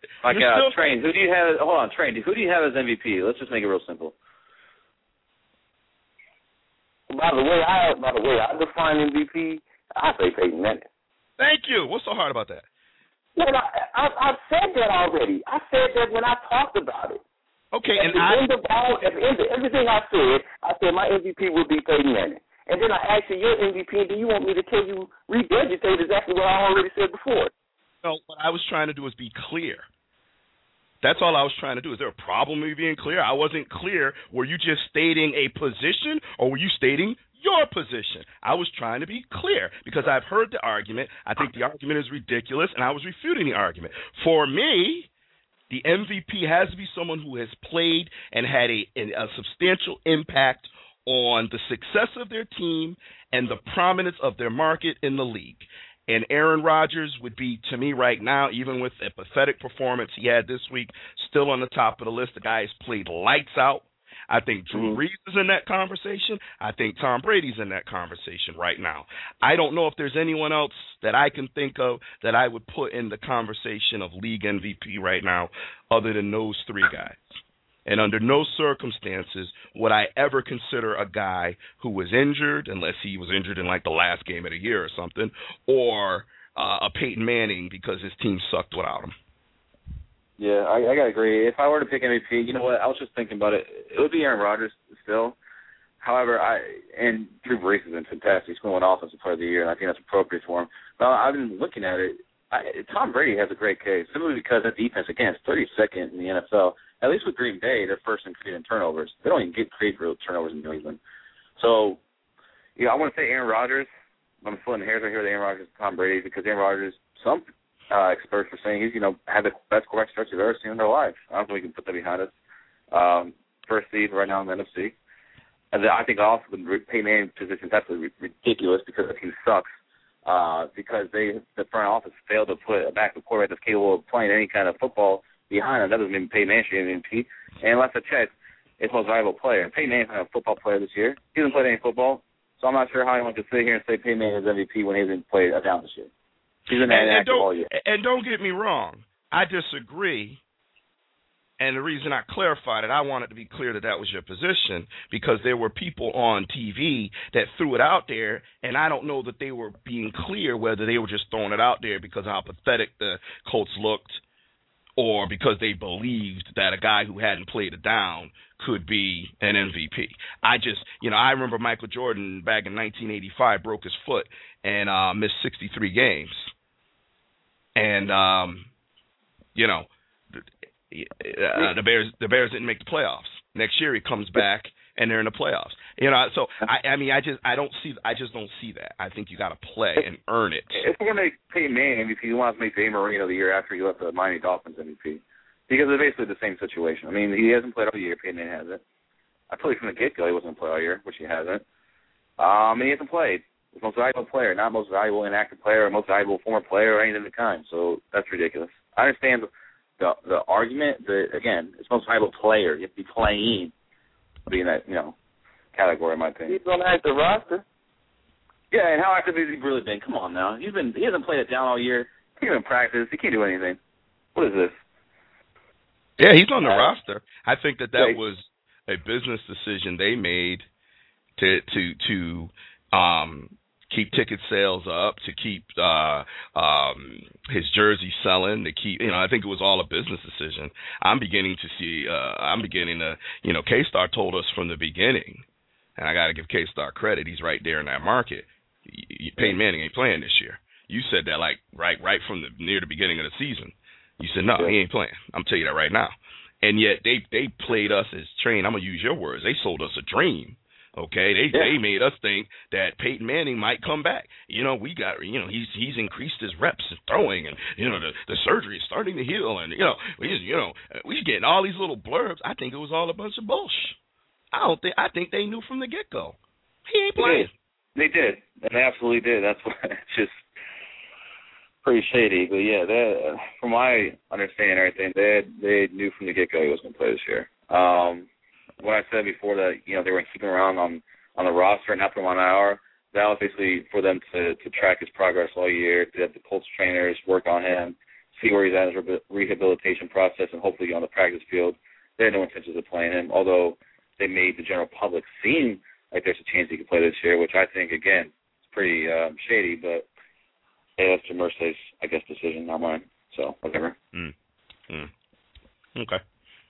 S3: Train, who do you have? Hold on, Train. Who do you have as MVP? Let's just make it real simple.
S4: By the way I define MVP, I say Peyton Manning.
S2: Thank you. What's so hard about that?
S4: Well, I've said that already. I said that when I talked about it.
S2: Okay,
S4: at the end of everything I said my MVP would be Peyton Manning. And then I asked you your MVP, and then you want me to tell you, regurgitate exactly what I already said before.
S2: No, what I was trying to do was be clear. That's all I was trying to do. Is there a problem with me being clear? I wasn't clear. Were you just stating a position, or were you stating your position? I was trying to be clear because I've heard the argument. I think the argument is ridiculous, and I was refuting the argument. For me, the MVP has to be someone who has played and had a substantial impact on the success of their team and the prominence of their market in the league. And Aaron Rodgers would be, to me right now, even with a pathetic performance he had this week, still on the top of the list. The guy has played lights out. I think Drew Brees is in that conversation. I think Tom Brady's in that conversation right now. I don't know if there's anyone else that I can think of that I would put in the conversation of league MVP right now other than those three guys. And under no circumstances would I ever consider a guy who was injured, unless he was injured in like the last game of the year or something, or a Peyton Manning because his team sucked without him.
S3: Yeah, I got to agree. If I were to pick MVP, you know what? I was just thinking about it. It would be Aaron Rodgers still. However, and Drew Brees has been fantastic. He's going offensive player of the year, and I think that's appropriate for him. But I've been looking at it. Tom Brady has a great case, simply because that defense, again, is 32nd in the NFL. At least with Green Bay, they're first in creating turnovers. They don't even get created real turnovers in New England. So, I want to say Aaron Rodgers. I'm splitting hairs right here with Aaron Rodgers and Tom Brady because Aaron Rodgers, some experts were saying he's, had the best quarterback stretch they've ever seen in their life. I don't think we can put that behind us. First seed right now in the NFC. And then I think also the Peyton Manning position is absolutely ridiculous because the team sucks. Because the front office failed to put a backup quarterback that's capable of playing any kind of football behind him. That doesn't mean Peyton Manning MVP. And last I checked, it's the most valuable player. And Peyton Manning's not a football player this year. He hasn't played any football. So I'm not sure how anyone can sit here and say Peyton Manning is MVP when he hasn't played a down this year. He's been inactive all year.
S2: And don't get me wrong. I disagree. And the reason I clarified it, I wanted to be clear that that was your position because there were people on TV that threw it out there, and I don't know that they were being clear whether they were just throwing it out there because of how pathetic the Colts looked or because they believed that a guy who hadn't played it down could be an MVP. I remember Michael Jordan back in 1985 broke his foot and missed 63 games. And, the Bears didn't make the playoffs. Next year he comes back and they're in the playoffs. So I just don't see that. I think you got to play and earn it.
S3: If we're gonna make Peyton Manning MVP, you want to make Dave Marino the year after he left the Miami Dolphins MVP because they're basically the same situation. I mean, he hasn't played all year. Peyton Manning hasn't. I told you from the get-go he wasn't gonna play all year, which he hasn't. And he hasn't played. He's the most valuable player, not most valuable inactive player or most valuable former player or anything of the kind. So that's ridiculous. I understand the argument, again, it's most valuable player. You have to be playing to be in that, category, in my opinion.
S4: He's on the active roster.
S3: Yeah, and how active has he really been? Come on now. He hasn't played it down all year. He can't even practice. He can't do anything. What is this?
S2: Yeah, he's on the roster. I think that was a business decision they made to keep ticket sales up, to keep his jersey selling, to keep, I think it was all a business decision. I'm beginning to, K-Star told us from the beginning, and I got to give K-Star credit, he's right there in that market. Peyton Manning ain't playing this year. You said that right from near the beginning of the season. You said, no, he ain't playing. I'm telling you that right now. And yet they played us as trained. I'm going to use your words. They sold us a dream. Okay, they made us think that Peyton Manning might come back. We got, he's increased his reps and throwing, and the surgery is starting to heal, and we're getting all these little blurbs. I think it was all a bunch of bullshit. I think they knew from the get go he ain't playing.
S3: They did, and they absolutely did. That's why it's just pretty shady. But yeah, from my understanding, everything they knew from the get go he was going to play this year. When I said before that, they were keeping around on the roster and not put him on IR, that was basically for them to track his progress all year, to have the Colts trainers work on him, see where he's at in his rehabilitation process, and hopefully on the practice field. They had no intentions of playing him, although they made the general public seem like there's a chance he could play this year, which I think, again, is pretty shady, but hey, that's Jim Irsay's, decision, not mine. So, whatever.
S2: Okay.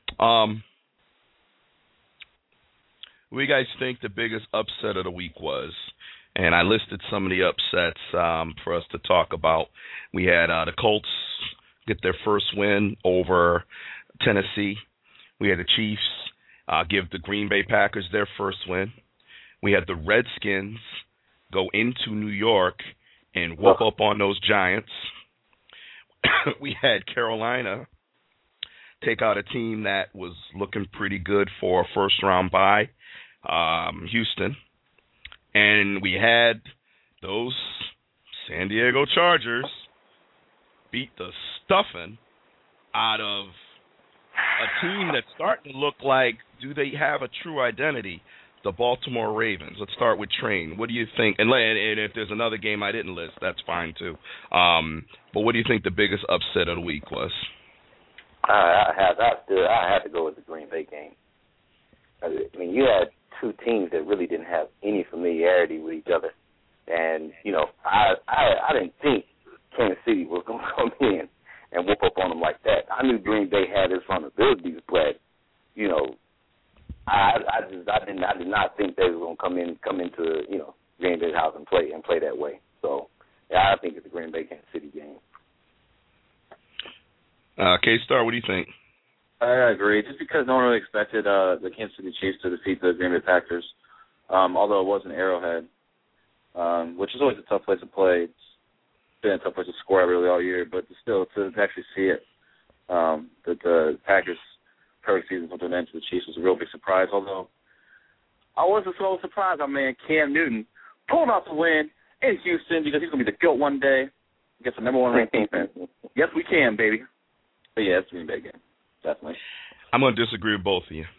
S2: What do you guys think the biggest upset of the week was? And I listed some of the upsets for us to talk about. We had the Colts get their first win over Tennessee. We had the Chiefs give the Green Bay Packers their first win. We had the Redskins go into New York and whoop up on those Giants. We had Carolina take out a team that was looking pretty good for a first-round bye. Houston, and we had those San Diego Chargers beat the stuffing out of a team that's starting to look like, do they have a true identity? The Baltimore Ravens. Let's start with Train. What do you think? And if there's another game I didn't list, that's fine too. But what do you think the biggest upset of the week was?
S4: I have to go with the Green Bay game. I mean, you had two teams that really didn't have any familiarity with each other, and I didn't think Kansas City was going to come in and whoop up on them like that. I knew Green Bay had its vulnerabilities, but I did not think they were going to come into Green Bay's house and play that way. So yeah, I think it's the Green Bay Kansas City game.
S2: K-Star, what do you think?
S3: I agree. Just because no one really expected the Kansas City Chiefs to defeat the Green Bay Packers, although it was an Arrowhead, which is always a tough place to play. It's been a tough place to score really all year, but still to actually see it, that the Packers' perfect season put an end to the Chiefs was a real big surprise. Although I wasn't so surprised, our man Cam Newton pulling off the win in Houston because he's going to be the GOAT one day against the number one ranked defense. Yes, we can, baby. But yeah, it's a Green Bay game, definitely.
S2: I'm going to disagree with both of you.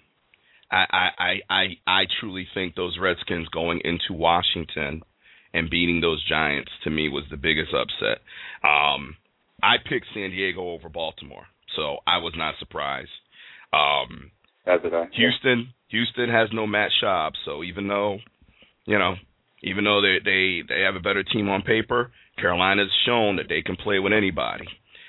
S2: I truly think those Redskins going into Washington and beating those Giants, to me, was the biggest upset. I picked San Diego over Baltimore, so I was not surprised.
S3: As did I.
S2: Houston has no Matt Schaub, so even though they have a better team on paper, Carolina's shown that they can play with anybody.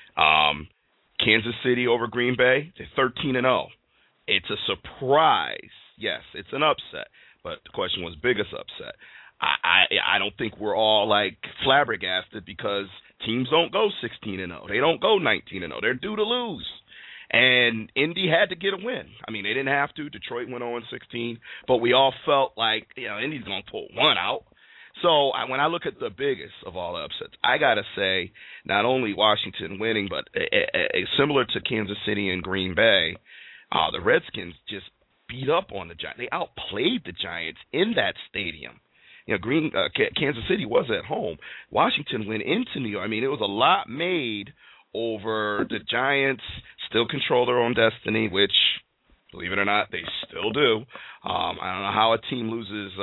S2: Kansas City over Green Bay, they're 13-0. It's a surprise. Yes, it's an upset, but the question was biggest upset. I don't think we're all like flabbergasted because teams don't go 16-0. They don't go 19-0. They're due to lose. And Indy had to get a win. I mean, they didn't have to. Detroit went 0-16, but we all felt like, Indy's going to pull one out. So when I look at the biggest of all the upsets, I got to say not only Washington winning, but similar to Kansas City and Green Bay, the Redskins just beat up on the Giants. They outplayed the Giants in that stadium. Kansas City was at home. Washington went into New York. I mean, it was a lot made over the Giants still control their own destiny, which, believe it or not, they still do. I don't know how a team loses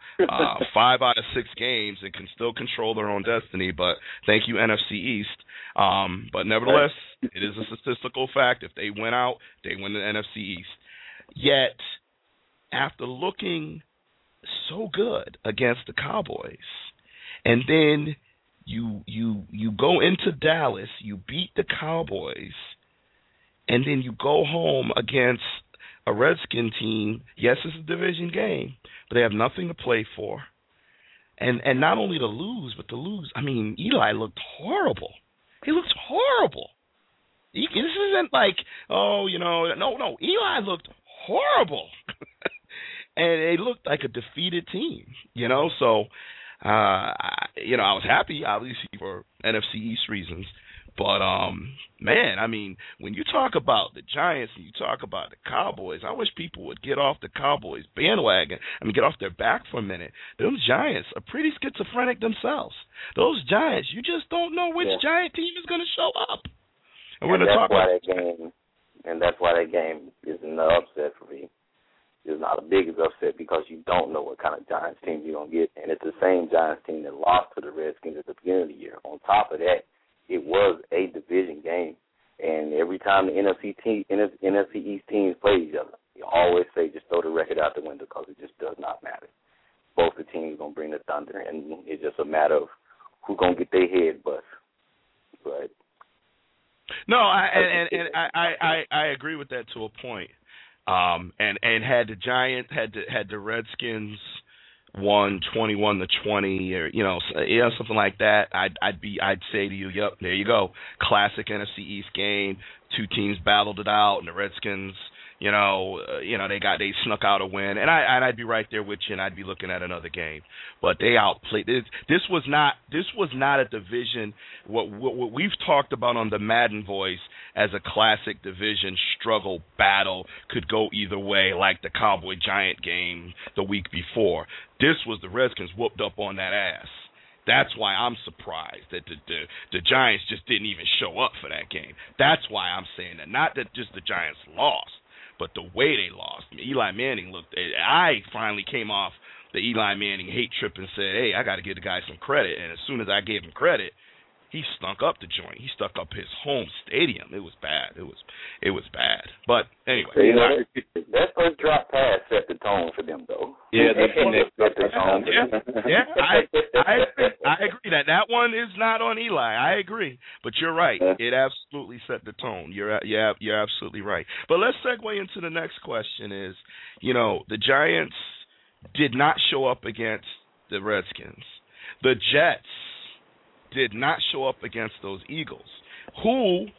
S2: 5 out of 6 games and can still control their own destiny, but thank you, NFC East. But nevertheless, it is a statistical fact. If they win out, they win the NFC East. Yet, after looking so good against the Cowboys, and then you go into Dallas, you beat the Cowboys, and then you go home against a Redskin team. Yes, it's a division game, but they have nothing to play for. And not only to lose, but to lose. I mean, Eli looked horrible. He looked horrible. This isn't like, no. Eli looked horrible. And they looked like a defeated team, So, I was happy, obviously, for NFC East reasons. But, man, I mean, when you talk about the Giants and you talk about the Cowboys, I wish people would get off the Cowboys bandwagon. Get off their back for a minute. Those Giants are pretty schizophrenic themselves. Those Giants, you just don't know which Giant team is going to show up. And we're going to talk about
S4: that's why that game is an upset for me. It's not the biggest upset because you don't know what kind of Giants team you're going to get. And it's the same Giants team that lost to the Redskins at the beginning of the year. On top of that, it was a division game. And every time the NFC East teams play each other, you always say just throw the record out the window because it just does not matter. Both the teams are going to bring the thunder, and it's just a matter of who's going to get their head bust. But
S2: no, I agree with that to a point. And had the Giants, had the Redskins won 21-20 or something like that, I'd say to you, yep, there you go, classic NFC East game. Two teams battled it out, and the Redskins, they snuck out a win, and I'd be right there with you, and I'd be looking at another game. But they outplayed. This was not a division. What we've talked about on the Madden Voice as a classic division struggle battle could go either way, like the Cowboy Giant game the week before. This was the Redskins whooped up on that ass, That's why I'm surprised that the Giants just didn't even show up for that game. That's why I'm saying that. Not that just the Giants lost, but the way they lost. I mean, Eli Manning I finally came off the Eli Manning hate trip and said, hey, I got to give the guy some credit. And as soon as I gave him credit, he stunk up the joint. He stuck up his home stadium. It was bad. It was bad. But anyway,
S4: that first drop pass set the tone for them, though.
S3: Yeah, they set the tone.
S2: Yeah, I agree that one is not on Eli. I agree, but you're right. It absolutely set the tone. You're absolutely right. But let's segue into the next question. Is the Giants did not show up against the Redskins. The Jets did not show up against those Eagles, who,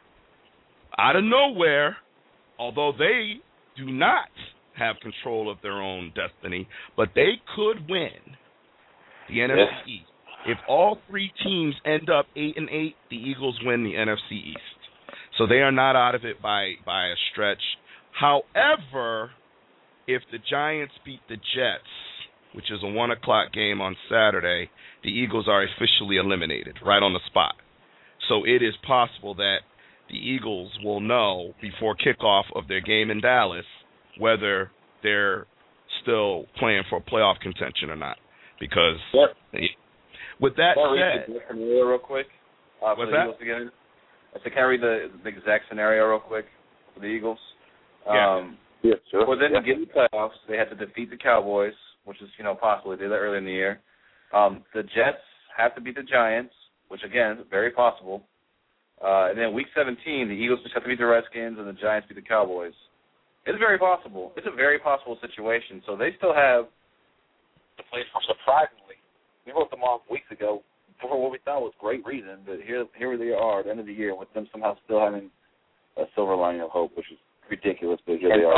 S2: out of nowhere, although they do not have control of their own destiny, but they could win the NFC East. If all three teams end up 8-8, the Eagles win the NFC East. So they are not out of it by a stretch. However, if the Giants beat the Jets, which is a 1 o'clock game on Saturday, the Eagles are officially eliminated right on the spot. So it is possible that the Eagles will know before kickoff of their game in Dallas whether they're still playing for playoff contention or not. Because with that said,
S3: real quick.
S2: What's that?
S3: To carry the exact scenario real quick for the Eagles.
S4: Yeah, sure.
S3: For them to get in the playoffs, they had to defeat the Cowboys, which is, possible. They did that early in the year. The Jets have to beat the Giants, which, again, is very possible. And then Week 17, the Eagles just have to beat the Redskins and the Giants beat the Cowboys. It's very possible. It's a very possible situation. So they still have the place for, surprisingly. We wrote them off weeks ago for what we thought was great reason, but here they are at the end of the year with them somehow still having a silver lining of hope, which is ridiculous, but here they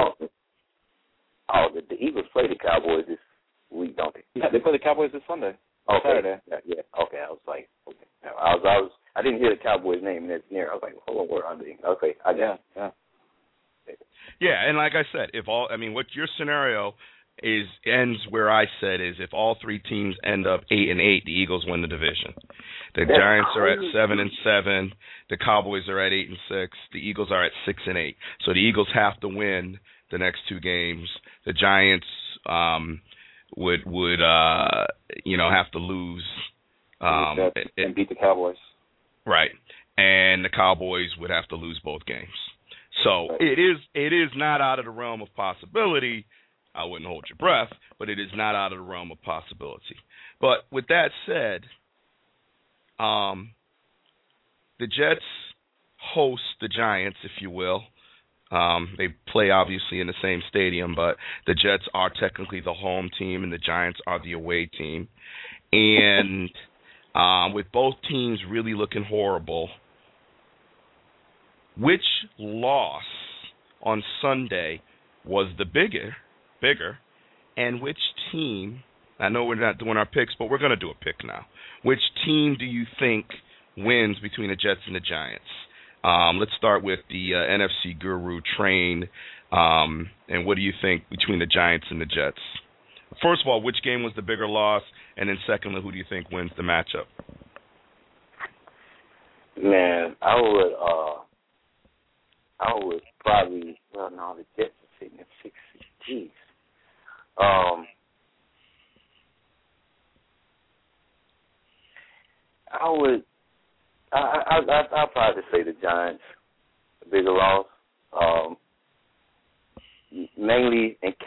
S3: are.
S4: The Eagles play the Cowboys this week, don't they?
S3: Yeah, they play the Cowboys this Sunday.
S4: Saturday. Yeah. Okay. I was like, okay. I didn't hear the Cowboys' name in that scenario. I was like, hold on, where are they? Okay.
S2: Yeah, and like I said, what your scenario ends where I said is if all three teams end up 8-8, the Eagles win the division. The Giants are at 7-7. The Cowboys are at 8-6. The Eagles are at 6-8. So the Eagles have to win the next two games. The Giants would have to lose
S3: and beat the Cowboys.
S2: Right, and the Cowboys would have to lose both games. So it is not out of the realm of possibility. I wouldn't hold your breath, but it is not out of the realm of possibility. But with that said, the Jets host the Giants, if you will. They play obviously in the same stadium, but the Jets are technically the home team and the Giants are the away team. And with both teams really looking horrible, which loss on Sunday was the bigger, and which team, I know we're not doing our picks, but we're going to do a pick now. Which team do you think wins between the Jets and the Giants? Let's start with the NFC guru Train. And what do you think between the Giants and the Jets? First of all, which game was the bigger loss? And then secondly, who do you think wins the matchup?
S4: Man, I would probably, the Jets are sitting at 6. Jeez. I'll probably say the Giants, the bigger loss. Mainly, and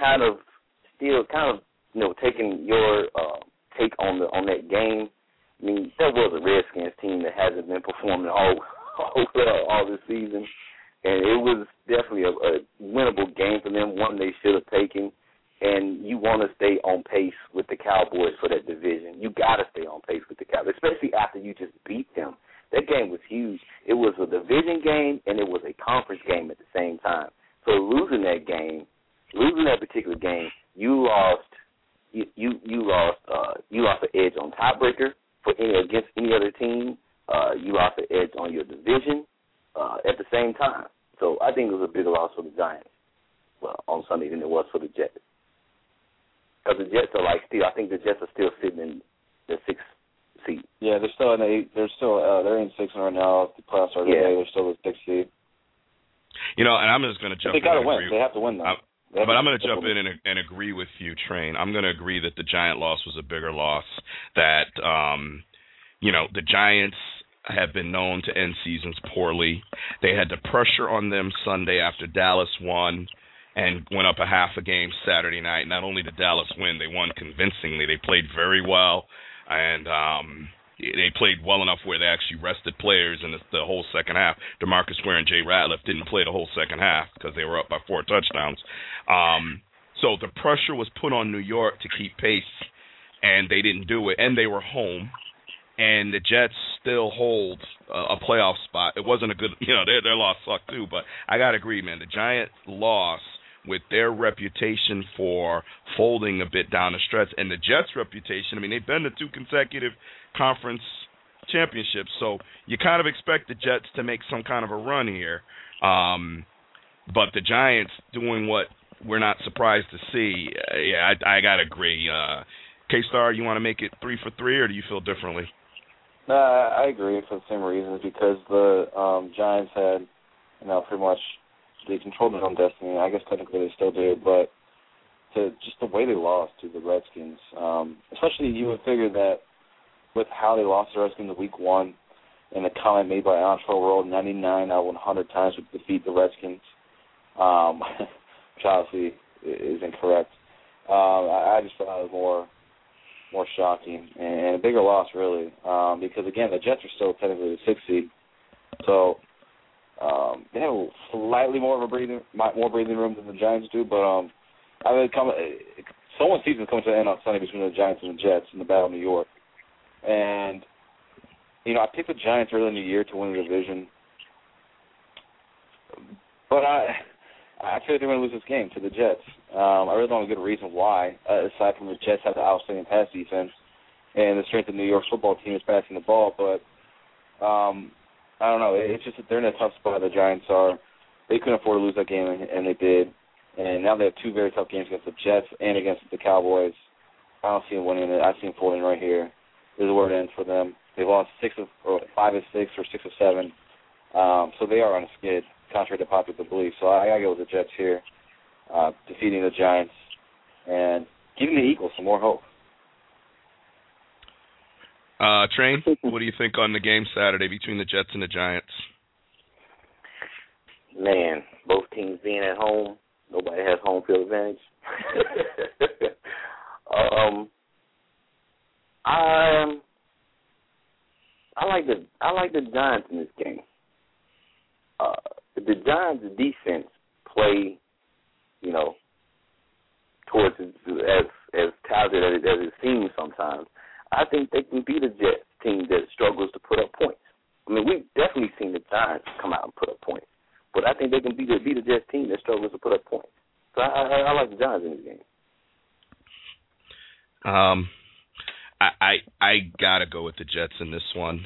S4: taking your take on that game. I mean, that was a Redskins team that hasn't been performing all this season, and it was definitely a winnable game for them, one they should have taken. And you want to stay on pace with the Cowboys for that division. You got to stay on pace with the Cowboys, especially after you just beat them. That game was huge. It was a division game, and it was a conference game at the same time. So losing that particular game, you lost an edge on tiebreaker against any other team. You lost an edge on your division at the same time. So I think it was a bigger loss for the Giants on Sunday than it was for the Jets. Because the Jets are I think the Jets are still sitting in the seed.
S3: Yeah, they're still in they're in 6 right now. If the playoffs are today, they're still the 6th seed.
S2: You know, and I'm just going to jump in.
S3: They got to win. They have to win, though.
S2: But I'm going to jump in and agree with you, Train. I'm going to agree that the Giant loss was a bigger loss. That, the Giants have been known to end seasons poorly. They had the pressure on them Sunday after Dallas won and went up a half a game Saturday night. Not only did Dallas win, they won convincingly. They played very well, and they played well enough where they actually rested players in the whole second half. DeMarcus Ware and Jay Ratliff didn't play the whole second half because they were up by 4 touchdowns. So the pressure was put on New York to keep pace, and they didn't do it, and they were home. And the Jets still hold a playoff spot. It wasn't a good, their loss sucked too, but I got to agree, man. The Giants loss with their reputation for folding a bit down the stretch, and the Jets' reputation, I mean, they've been to 2 consecutive conference championships, so you kind of expect the Jets to make some kind of a run here. But the Giants doing what we're not surprised to see, I got to agree. K-Star, you want to make it 3 for 3, or do you feel differently?
S3: No, I agree for the same reasons, because the Giants had, pretty much they controlled their own destiny. I guess technically they still do, but just the way they lost to the Redskins, especially you would figure that with how they lost the Redskins in Week 1 and the comment made by Antrell Roll, 99 out of 100 times would defeat the Redskins, which obviously is incorrect. I just thought it was more shocking and a bigger loss, really, because, again, the Jets are still technically the 6th seed. So they have slightly more breathing room than the Giants do, but someone's season is coming to the end on Sunday between the Giants and the Jets in the Battle of New York. And, I picked the Giants early in the year to win the division, but I feel like they're going to lose this game to the Jets. I really don't have a good reason why, aside from the Jets have the outstanding pass defense and the strength of New York's football team is passing the ball. But I don't know. It's just that they're in a tough spot. The Giants are. They couldn't afford to lose that game, and they did. And now they have 2 very tough games against the Jets and against the Cowboys. I don't see them winning it. I see them folding right here. This is where it ends for them. They've lost 5 of 6 or 6 of 7. So they are on a skid, contrary to popular belief. So I got to go with the Jets here, defeating the Giants and giving the Eagles some more hope.
S2: Train, what do you think on the game Saturday between the Jets and the Giants?
S4: Man, both teams being at home, nobody has home field advantage. I like the Giants in this game. If the Giants' defense play, towards as talented as it seems sometimes, I think they can beat a Jets team that struggles to put up points. I mean, we've definitely seen the Giants come out and put up points, but I think they can beat a Jets team that struggles to put up points. So I like the Giants in this game.
S2: I gotta go with the Jets in this one.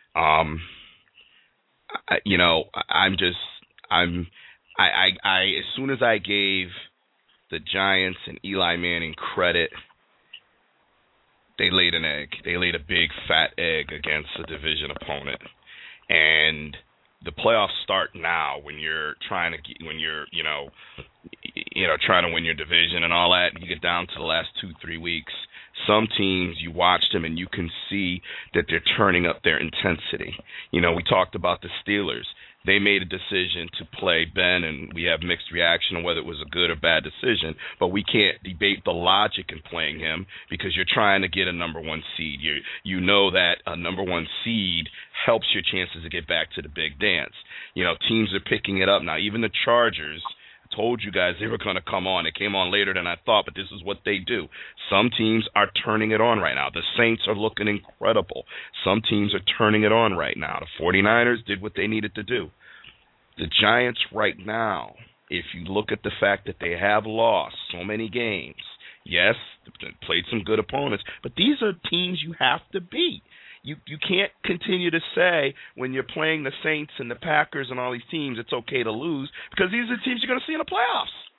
S2: As soon as I gave the Giants and Eli Manning credit, they laid an egg. They laid a big fat egg against a division opponent, and the playoffs start now when you're trying to trying to win your division and all that. You get down to the last 2-3 weeks. Some teams, you watch them and you can see that they're turning up their intensity. We talked about the Steelers. They made a decision to play Ben, and we have mixed reaction on whether it was a good or bad decision, but we can't debate the logic in playing him because you're trying to get a number 1 seed. You know that a number 1 seed helps your chances to get back to the big dance. Teams are picking it up now. Even the Chargers, I told you guys they were going to come on. They came on later than I thought, but this is what they do. Some teams are turning it on right now. The Saints are looking incredible. Some teams are turning it on right now. The 49ers did what they needed to do. The Giants right now, if you look at the fact that they have lost so many games, yes, they played some good opponents, but these are teams you have to beat. You can't continue to say when you're playing the Saints and the Packers and all these teams it's okay to lose because these are the teams you're going to see in the playoffs.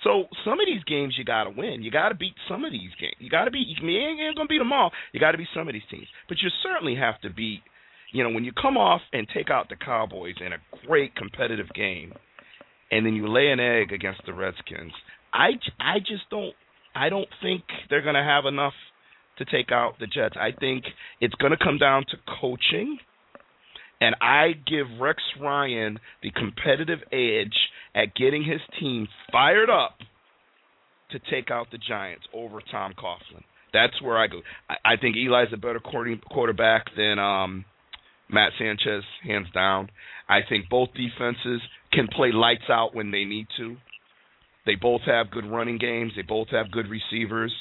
S2: So some of these games you got to win. You got to beat some of these games. You ain't going to beat them all. You got to beat some of these teams. But you certainly have to beat, when you come off and take out the Cowboys in a great competitive game, and then you lay an egg against the Redskins, I don't think they're going to have enough to take out the Jets. I think it's going to come down to coaching, and I give Rex Ryan the competitive edge at getting his team fired up to take out the Giants over Tom Coughlin. That's where I go. I think Eli's a better quarterback than Matt Sanchez, hands down. I think both defenses can play lights out when they need to. They both have good running games. They both have good receivers.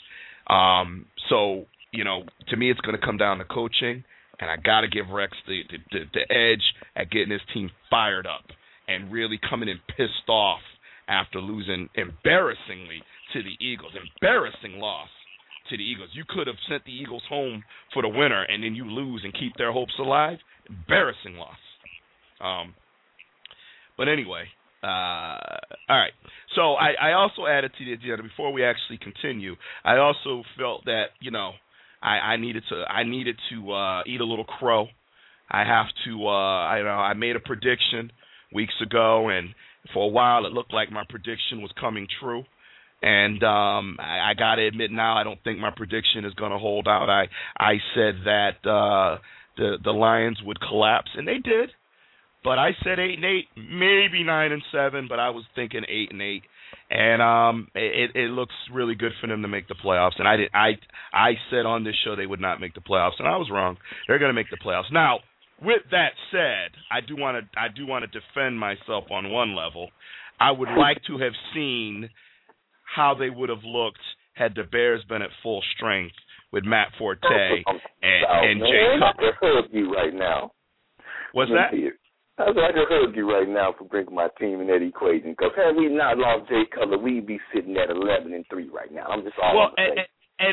S2: So, to me it's going to come down to coaching, and I got to give Rex the edge at getting his team fired up and really coming in pissed off after losing embarrassingly to the Eagles. Embarrassing loss to the Eagles. You could have sent the Eagles home for the winter, and then you lose and keep their hopes alive. Embarrassing loss. But anyway, all right. So I also added to the agenda before we actually continue. I also felt that I needed to eat a little crow. I have to. I made a prediction weeks ago, and for a while it looked like my prediction was coming true. And I got to admit now I don't think my prediction is going to hold out. I said that the Lions would collapse, and they did. But I said 8-8, maybe 9-7, but I was thinking 8-8, and it looks really good for them to make the playoffs. And I said on this show they would not make the playoffs, and I was wrong. They're going to make the playoffs. Now, with that said, I do want to defend myself on one level. I would like to have seen how they would have looked had the Bears been at full strength with Matt Forte and Jay Cutler.
S4: I can hug you right now.
S2: What's that?
S4: I can hug you right now for bringing my team in that equation. Because had we not lost Jay Cutler, we'd be sitting at 11-3 right now. I'm just all saying.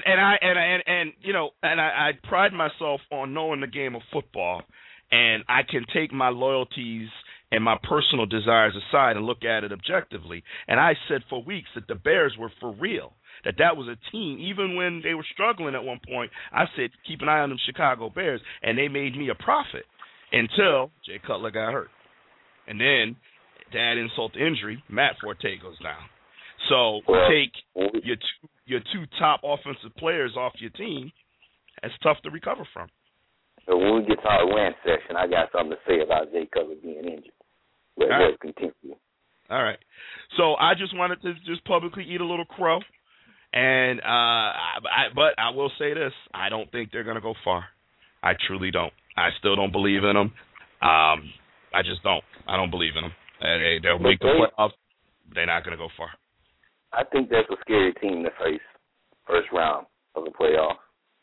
S2: I pride myself on knowing the game of football, and I can take my loyalties and my personal desires aside and look at it objectively. And I said for weeks that the Bears were for real, that was a team. Even when they were struggling at one point, I said keep an eye on them Chicago Bears, and they made me a prophet until Jay Cutler got hurt. And then, to add insult to injury, Matt Forte goes down. So take your two top offensive players off your team, that's tough to recover from.
S4: So when we get to our rant session, I got something to say about Jay Cutler being injured. Let's continue.
S2: All right. So I just wanted to just publicly eat a little crow. And but I will say this. I don't think they're going to go far. I truly don't. I still don't believe in them. I just don't. I don't believe in them. They'll make the playoffs. They're not going to go far.
S4: I think that's a scary team to face first round of the playoffs.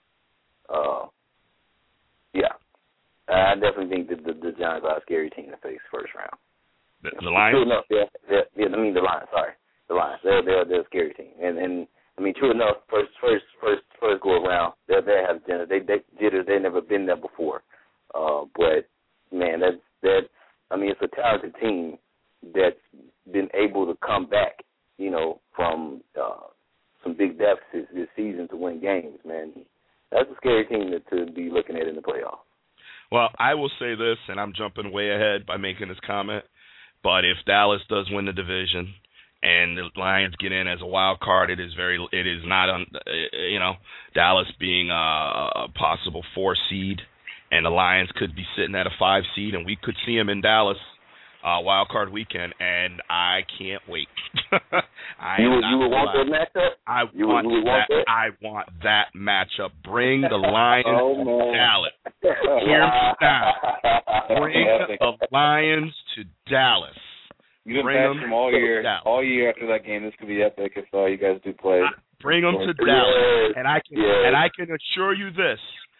S4: Yeah. I definitely think that the Giants are a scary team to face first round.
S2: The Lions?
S4: True enough, the Lions, sorry. The Lions. They're a scary team. And I mean, true enough, first go around, they have jitters. They've never been there before. But man, it's a talented team that's been able to come back, from some big deficits this season to win games. Man, that's a scary team to be looking at in the playoffs.
S2: Well, I will say this, and I'm jumping way ahead by making this comment, but if Dallas does win the division and the Lions get in as a wild card, it is not Dallas being a possible 4 seed, and the Lions could be sitting at a 5 seed, and we could see them in Dallas wild card weekend, and I can't wait.
S4: You would want that matchup?
S2: I want that matchup. Bring the Lions to Dallas. Hear me now. Bring the Lions to Dallas.
S3: You've been back from all year after that game. This could be epic if you guys do play.
S2: Bring them to Dallas, and I can assure you this.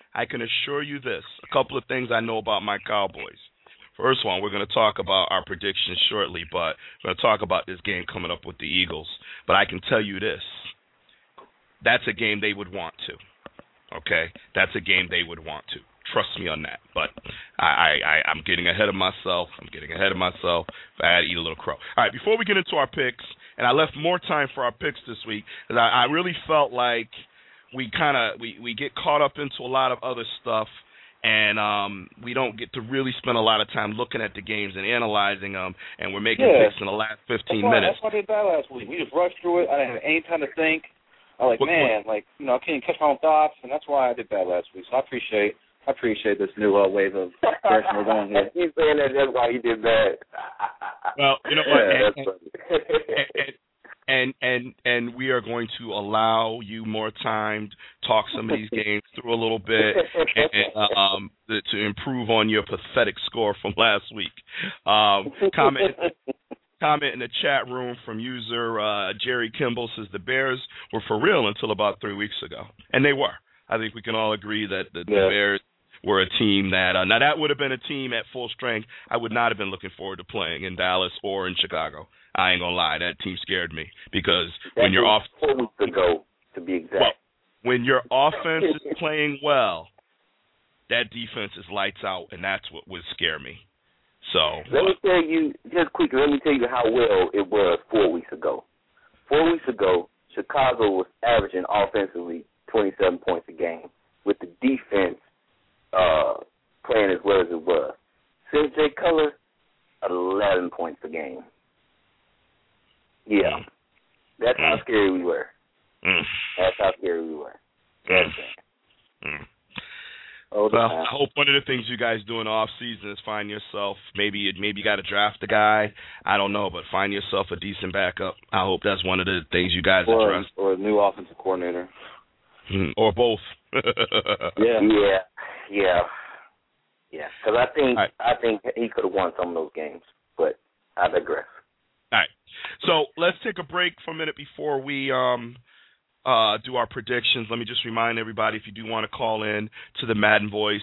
S2: A couple of things I know about my Cowboys. First one, we're going to talk about our predictions shortly, but we're going to talk about this game coming up with the Eagles. But I can tell you this. That's a game they would want to. Okay? That's a game they would want to. Trust me on that. But I'm getting ahead of myself. I had to eat a little crow. All right, before we get into our picks, and I left more time for our picks this week, because I really felt like we get caught up into a lot of other stuff, and we don't get to really spend a lot of time looking at the games and analyzing them, and we're making picks in the last 15 minutes.
S3: That's why I did that last week. We just rushed through it. I didn't have any time to think. I was like, I couldn't catch my own thoughts, and that's why I did that last week. So I appreciate this new wave of direction we're going here.
S4: He's saying that's why he did that.
S2: Well, you know what? And we are going to allow you more time to talk some of these games through a little bit and to improve on your pathetic score from last week. Comment in the chat room from user Jerry Kimball says the Bears were for real until about 3 weeks ago, and they were. I think we can all agree that the Bears were a team that now that would have been a team at full strength I would not have been looking forward to playing in Dallas or in Chicago. I ain't gonna lie, that team scared me because when you're off
S4: 4 weeks ago, to be exact.
S2: Well, when your offense is playing well, that defense is lights out, and that's what would scare me. So
S4: let me tell you how well it was 4 weeks ago. 4 weeks ago, Chicago was averaging offensively 27 points a game, with the defense playing as well as it was. Since Jay Cutler, 11 points a game. Yeah. That's how scary we were. That's how scary we were.
S2: Well, I hope one of the things you guys do in the off season is find yourself maybe you got to draft a guy. I don't know, but find yourself a decent backup. I hope that's one of the things you guys address.
S3: Or a new offensive coordinator.
S2: Or both.
S4: Yeah. Because I think he could have won some of those games, but I digress.
S2: All right. So let's take a break for a minute before we do our predictions. Let me just remind everybody, if you do want to call in to the Madden Voice,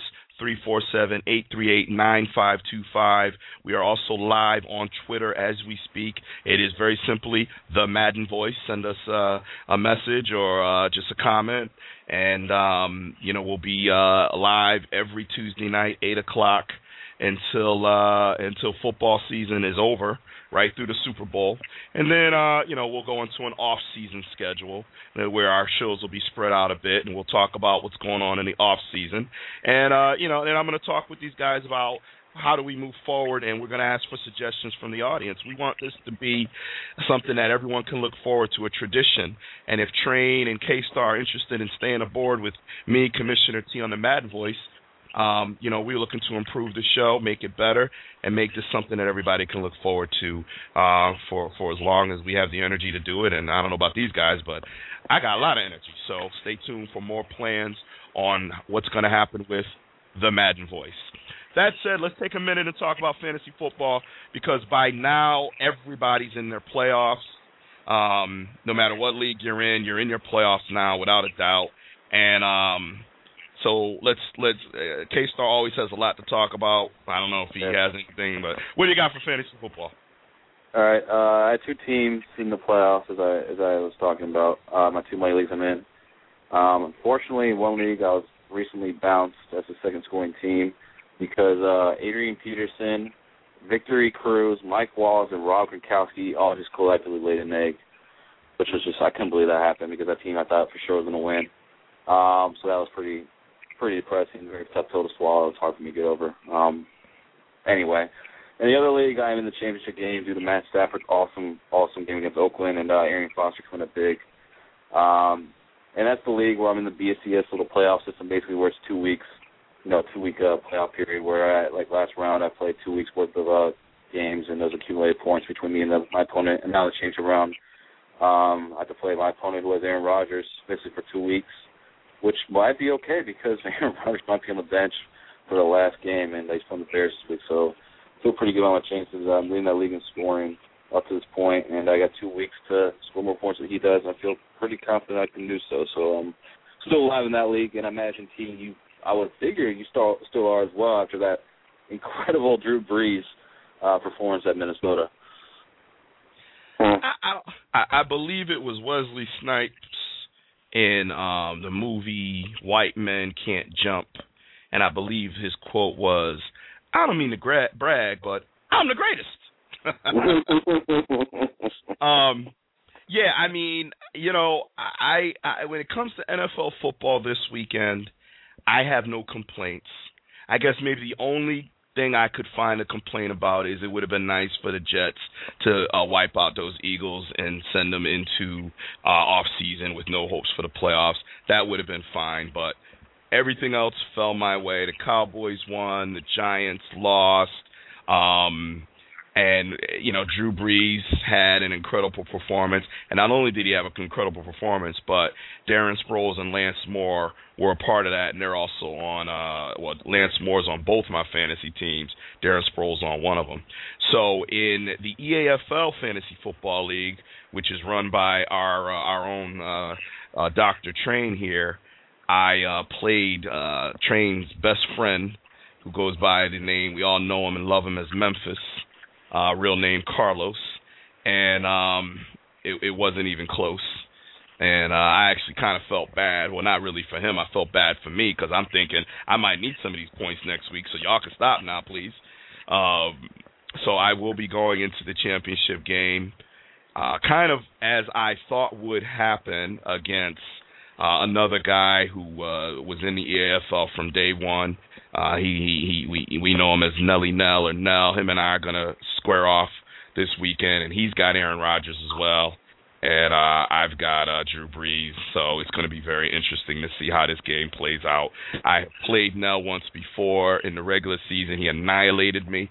S2: 347-838-9525. We are also live on Twitter as we speak. It is very simply the Madden Voice. Send us a message or just a comment, and we'll be live every Tuesday night, 8 o'clock, until football season is over, right through the Super Bowl. And then, we'll go into an off-season schedule where our shows will be spread out a bit, and we'll talk about what's going on in the off-season. And, then I'm going to talk with these guys about how do we move forward, and we're going to ask for suggestions from the audience. We want this to be something that everyone can look forward to, a tradition. And if Train and K-Star are interested in staying aboard with me, Commissioner T, on the Madden Voice, we're looking to improve the show, make it better, and make this something that everybody can look forward to for as long as we have the energy to do it. And I don't know about these guys, but I got a lot of energy. So stay tuned for more plans on what's going to happen with the Madden Voice. That said, let's take a minute and talk about fantasy football, because by now everybody's in their playoffs. No matter what league you're in your playoffs now without a doubt. And so let's K-Star always has a lot to talk about. I don't know if he has anything, but what do you got for fantasy football?
S3: All right, I had two teams in the playoffs, as I was talking about. My two money leagues I'm in. Unfortunately, in one league I was recently bounced as the second scoring team because Adrian Peterson, Victory Cruz, Mike Wallace, and Rob Gronkowski all just collectively laid an egg, which was just, I couldn't believe that happened because that team I thought for sure was going to win. So that was pretty depressing, very tough pill to swallow. It's hard for me to get over. Anyway, in the other league, I'm in the championship game due to Matt Stafford's awesome game against Oakland and Arian Foster coming up big. And that's the league where I'm in the BSCS little playoff system, basically where it's 2 weeks, 2-week playoff period where last round I played 2 weeks worth of games and those accumulated points between me and my opponent. And now they changed around. I have to play my opponent who has Aaron Rodgers basically for 2 weeks, which might be okay because Aaron Rodgers might be on the bench for the last game, and he's playing the Bears this week. So I feel pretty good on my chances. I'm leading that league in scoring up to this point, and I got 2 weeks to score more points than he does, and I feel pretty confident I can do so. So I'm still alive in that league, and I imagine, T, I would figure you still are as well after that incredible Drew Brees performance at Minnesota.
S2: I believe it was Wesley Snipes in the movie White Men Can't Jump, and I believe his quote was, I don't mean to brag, but I'm the greatest. Yeah, I mean, you know, I when it comes to NFL football this weekend, I have no complaints. I guess maybe the only thing I could find a complaint about is it would have been nice for the Jets to wipe out those Eagles and send them into off season with no hopes for the playoffs. That would have been fine, but everything else fell my way. The Cowboys won, the Giants lost, and, you know, Drew Brees had an incredible performance. And not only did he have an incredible performance, but Darren Sproles and Lance Moore were a part of that. And they're also on, Lance Moore's on both my fantasy teams. Darren Sproles on one of them. So in the EAFL Fantasy Football League, which is run by our own Dr. Train here, I played Train's best friend, who goes by the name, we all know him and love him as Memphis. Real name Carlos, and it wasn't even close. And I actually kind of felt bad. Well, not really for him. I felt bad for me because I'm thinking I might need some of these points next week, so y'all can stop now, please. So I will be going into the championship game kind of as I thought would happen against another guy who was in the EAFL from day one. We know him as Nelly Nell or Nell. Him and I are gonna square off this weekend, and he's got Aaron Rodgers as well, and I've got Drew Brees. So it's gonna be very interesting to see how this game plays out. I played Nell once before in the regular season. He annihilated me.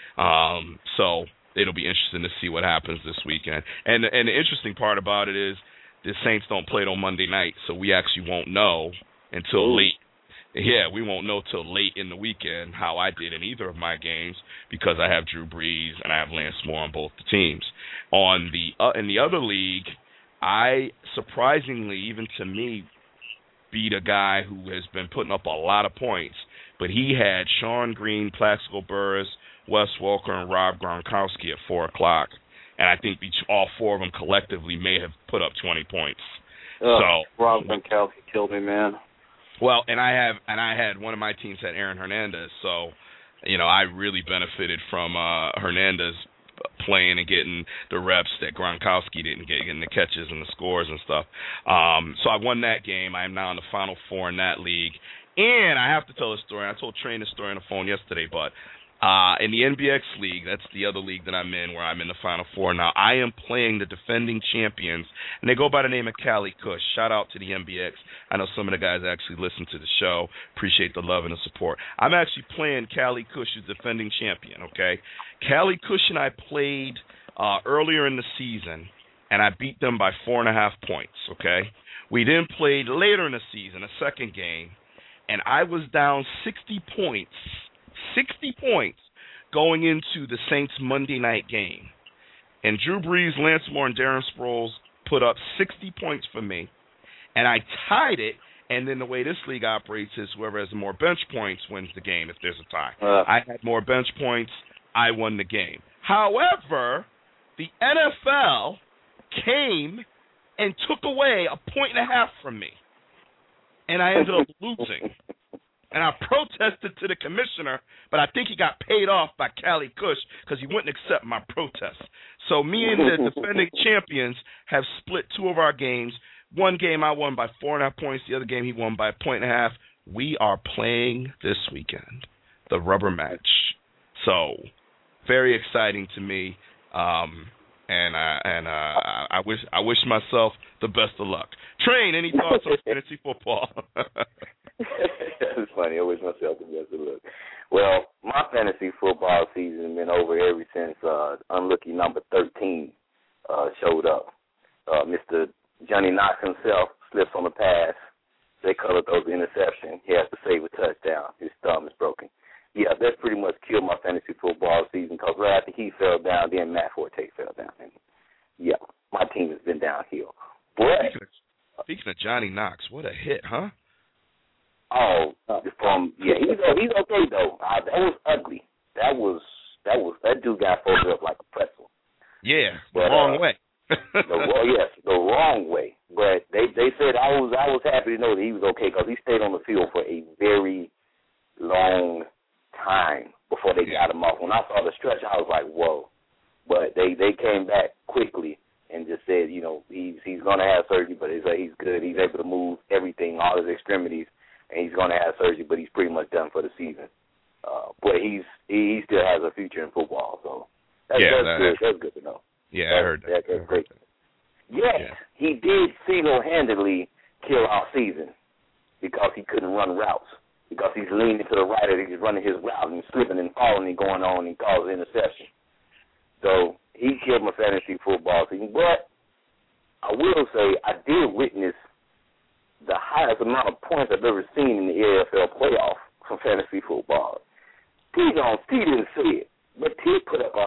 S2: So it'll be interesting to see what happens this weekend. And the interesting part about it is the Saints don't play it on Monday night, so we actually won't know until late. Yeah, we won't know till late in the weekend how I did in either of my games because I have Drew Brees and I have Lance Moore on both the teams. On the in the other league, I surprisingly, even to me, beat a guy who has been putting up a lot of points, but he had Sean Green, Plaxico Burress, Wes Welker, and Rob Gronkowski at 4 o'clock. And I think all four of them collectively may have put up 20 points. So
S3: Rob Gronkowski killed me, man.
S2: Well, and I had one of my teams had Aaron Hernandez, so you know I really benefited from Hernandez playing and getting the reps that Gronkowski didn't get, getting the catches and the scores and stuff. So I won that game. I am now in the Final Four in that league, and I have to tell a story. I told Train a story on the phone yesterday, but. In the NBX League, that's the other league that I'm in, where I'm in the Final Four now. I am playing the defending champions, and they go by the name of Cali Kush. Shout out to the NBX. I know some of the guys actually listen to the show. Appreciate the love and the support. I'm actually playing Cali Kush, who's defending champion, okay? Cali Kush and I played earlier in the season, and I beat them by 4.5 points, okay? We then played later in the season, a second game, and I was down 60 points going into the Saints Monday night game. And Drew Brees, Lance Moore, and Darren Sproles put up 60 points for me. And I tied it, and then the way this league operates is whoever has more bench points wins the game if there's a tie. I had more bench points, I won the game. However, the NFL came and took away 1.5 points from me. And I ended up losing. And I protested to the commissioner, but I think he got paid off by Cali Kush because he wouldn't accept my protest. So me and the defending champions have split 2 of our games. One game I won by 4.5 points. The other game he won by 1.5 points. We are playing this weekend, the rubber match. So very exciting to me. And I wish myself the best of luck. Train, any thoughts on fantasy football?
S4: It's funny. I wish myself the best of luck. Well, my fantasy football season has been over ever since unlucky number 13 showed up. Mr. Johnny Knox himself slips on the pass. They call it those interception. He has to save a touchdown. His thumb is broken. Yeah, that pretty much killed my fantasy football season because right after he fell down, then Matt Forte fell down. And yeah, my team has been downhill. But
S2: speaking of Johnny Knox, what a hit, huh?
S4: Oh, he's okay though. That was ugly. That dude got folded up like a pretzel.
S2: Yeah, the wrong way.
S4: The wrong way. But they said I was happy to know that he was okay because he stayed on the field for a very long time before they got him off. When I saw the stretch, I was like, whoa. But they came back quickly and just said, you know, he's going to have surgery, but he's good. He's able to move everything, all his extremities, and he's going to have surgery, but he's pretty much done for the season. But he still has a future in football, so that's good. That's good to know.
S2: Yeah, I heard that.
S4: That's great. Yes, he did single-handedly kill our season because he couldn't run routes, because he's leaning to the right and he's running his route and slipping and falling and going on and calls an interception. So he killed my fantasy football season. But I will say I did witness the highest amount of points I've ever seen in the AFL playoff for fantasy football. T didn't say it, but T put up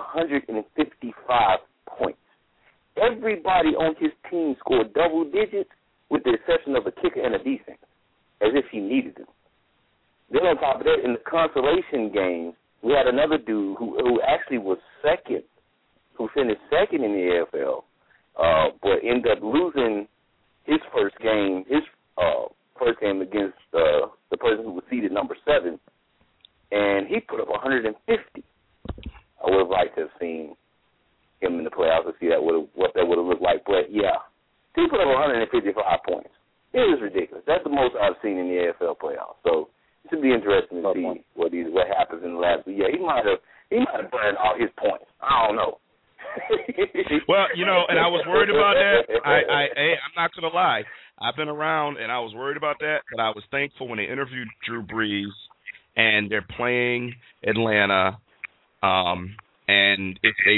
S4: 155 points. Everybody on his team scored double digits with the exception of a kicker and a defense, as if he needed them. Then on top of that, in the consolation game, we had another dude who actually was second, who finished second in the AFL, but ended up losing his first game against the person who was seeded number 7, and he put up 150. I would have liked to have seen him in the playoffs to see what that would have looked like. But, yeah, he put up 155 points. It was ridiculous. That's the most I've seen in the AFL playoffs. So it should be interesting to see what happens in the last. But, yeah, he might have burned all his points. I don't know.
S2: Well, you know, and I was worried about that. I'm not going to lie. I've been around, and I was worried about that, but I was thankful when they interviewed Drew Brees, and they're playing Atlanta, and if they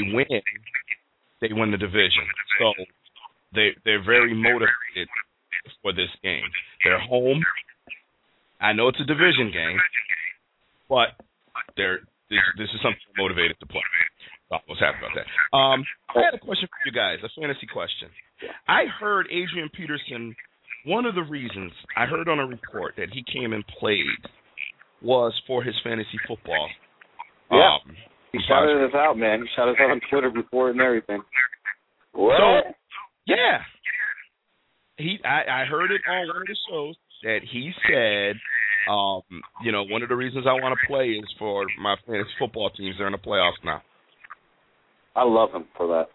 S2: win the division. So they're very motivated for this game. They're home. I know it's a division game, but this is something they're motivated to play. I was happy about that. I had a question for you guys, a fantasy question. I heard Adrian Peterson, one of the reasons I heard on a report that he came and played was for his fantasy football.
S3: Yeah. He shouted us out, man. He shouted us out on Twitter before and everything.
S4: What?
S2: So, yeah. I heard it on one of the shows that he said, you know, one of the reasons I want to play is for my fantasy football teams. They're in the playoffs now.
S3: I love him for that.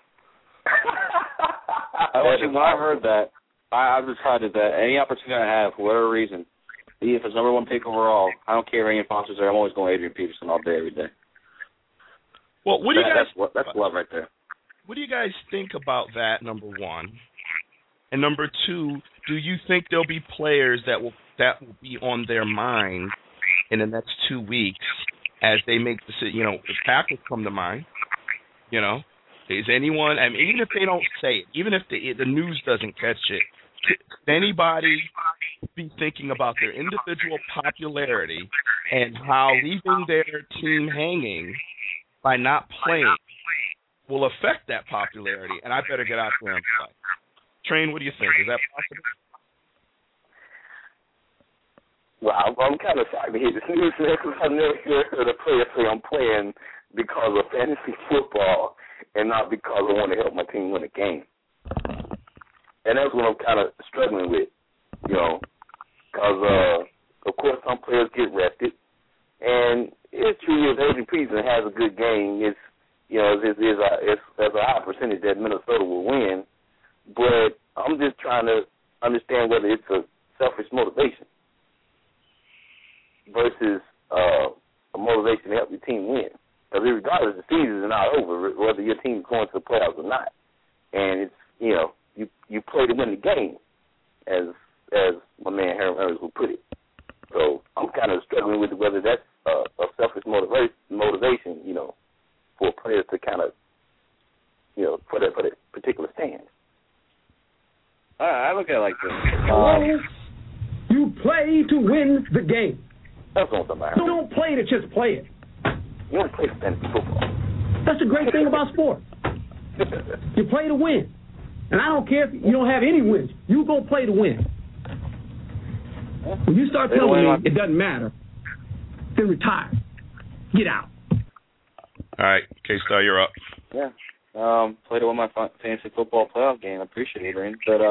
S3: When I heard that, I decided that any opportunity I have, for whatever reason, if it's number 1 pick overall, I don't care if any sponsors there, I'm always going Adrian Peterson all day, every day.
S2: Well, what do you guys?
S3: That's love right there.
S2: What do you guys think about that? Number 1, and number 2, do you think there'll be players that will be on their mind in the next 2 weeks as they make decisions? You know, the Packers come to mind. You know, is anyone? I mean, even if they don't say it, even if the news doesn't catch it, could anybody be thinking about their individual popularity and how leaving their team hanging by not playing will affect that popularity? And I better get out there and play. Train, what do you think? Is that possible?
S4: Well, I'm kind of shocked to hear this news because I've never heard a player say I'm playing because of fantasy football and not because I want to help my team win a game. And that's what I'm kind of struggling with, you know, because, of course, some players get rested. And it's true if Adrian Peterson has a good game, it's, you know, there's a high percentage that Minnesota will win. But I'm just trying to understand whether it's a selfish motivation versus a motivation to help your team win. Because regardless, the season is not over, whether your team is going to the playoffs or not. And it's, you know, you play to win the game, as my man Herm Edwards would put it. So I'm kind of struggling with whether that's a selfish motivation, you know, for players to kind of, you know, for that particular stand.
S3: I look at it like this.
S5: You play to win the game.
S4: That's what I'm talking about.
S5: You don't play to just play it.
S4: You don't play fantasy football.
S5: That's the great thing about sports. You play to win. And I don't care if you don't have any wins. You go play to win. When you start telling me it doesn't matter, then retire. Get out.
S2: All right, K-Star, you're up.
S3: Yeah. Play to win my fantasy football playoff game. I appreciate it, Adrian. But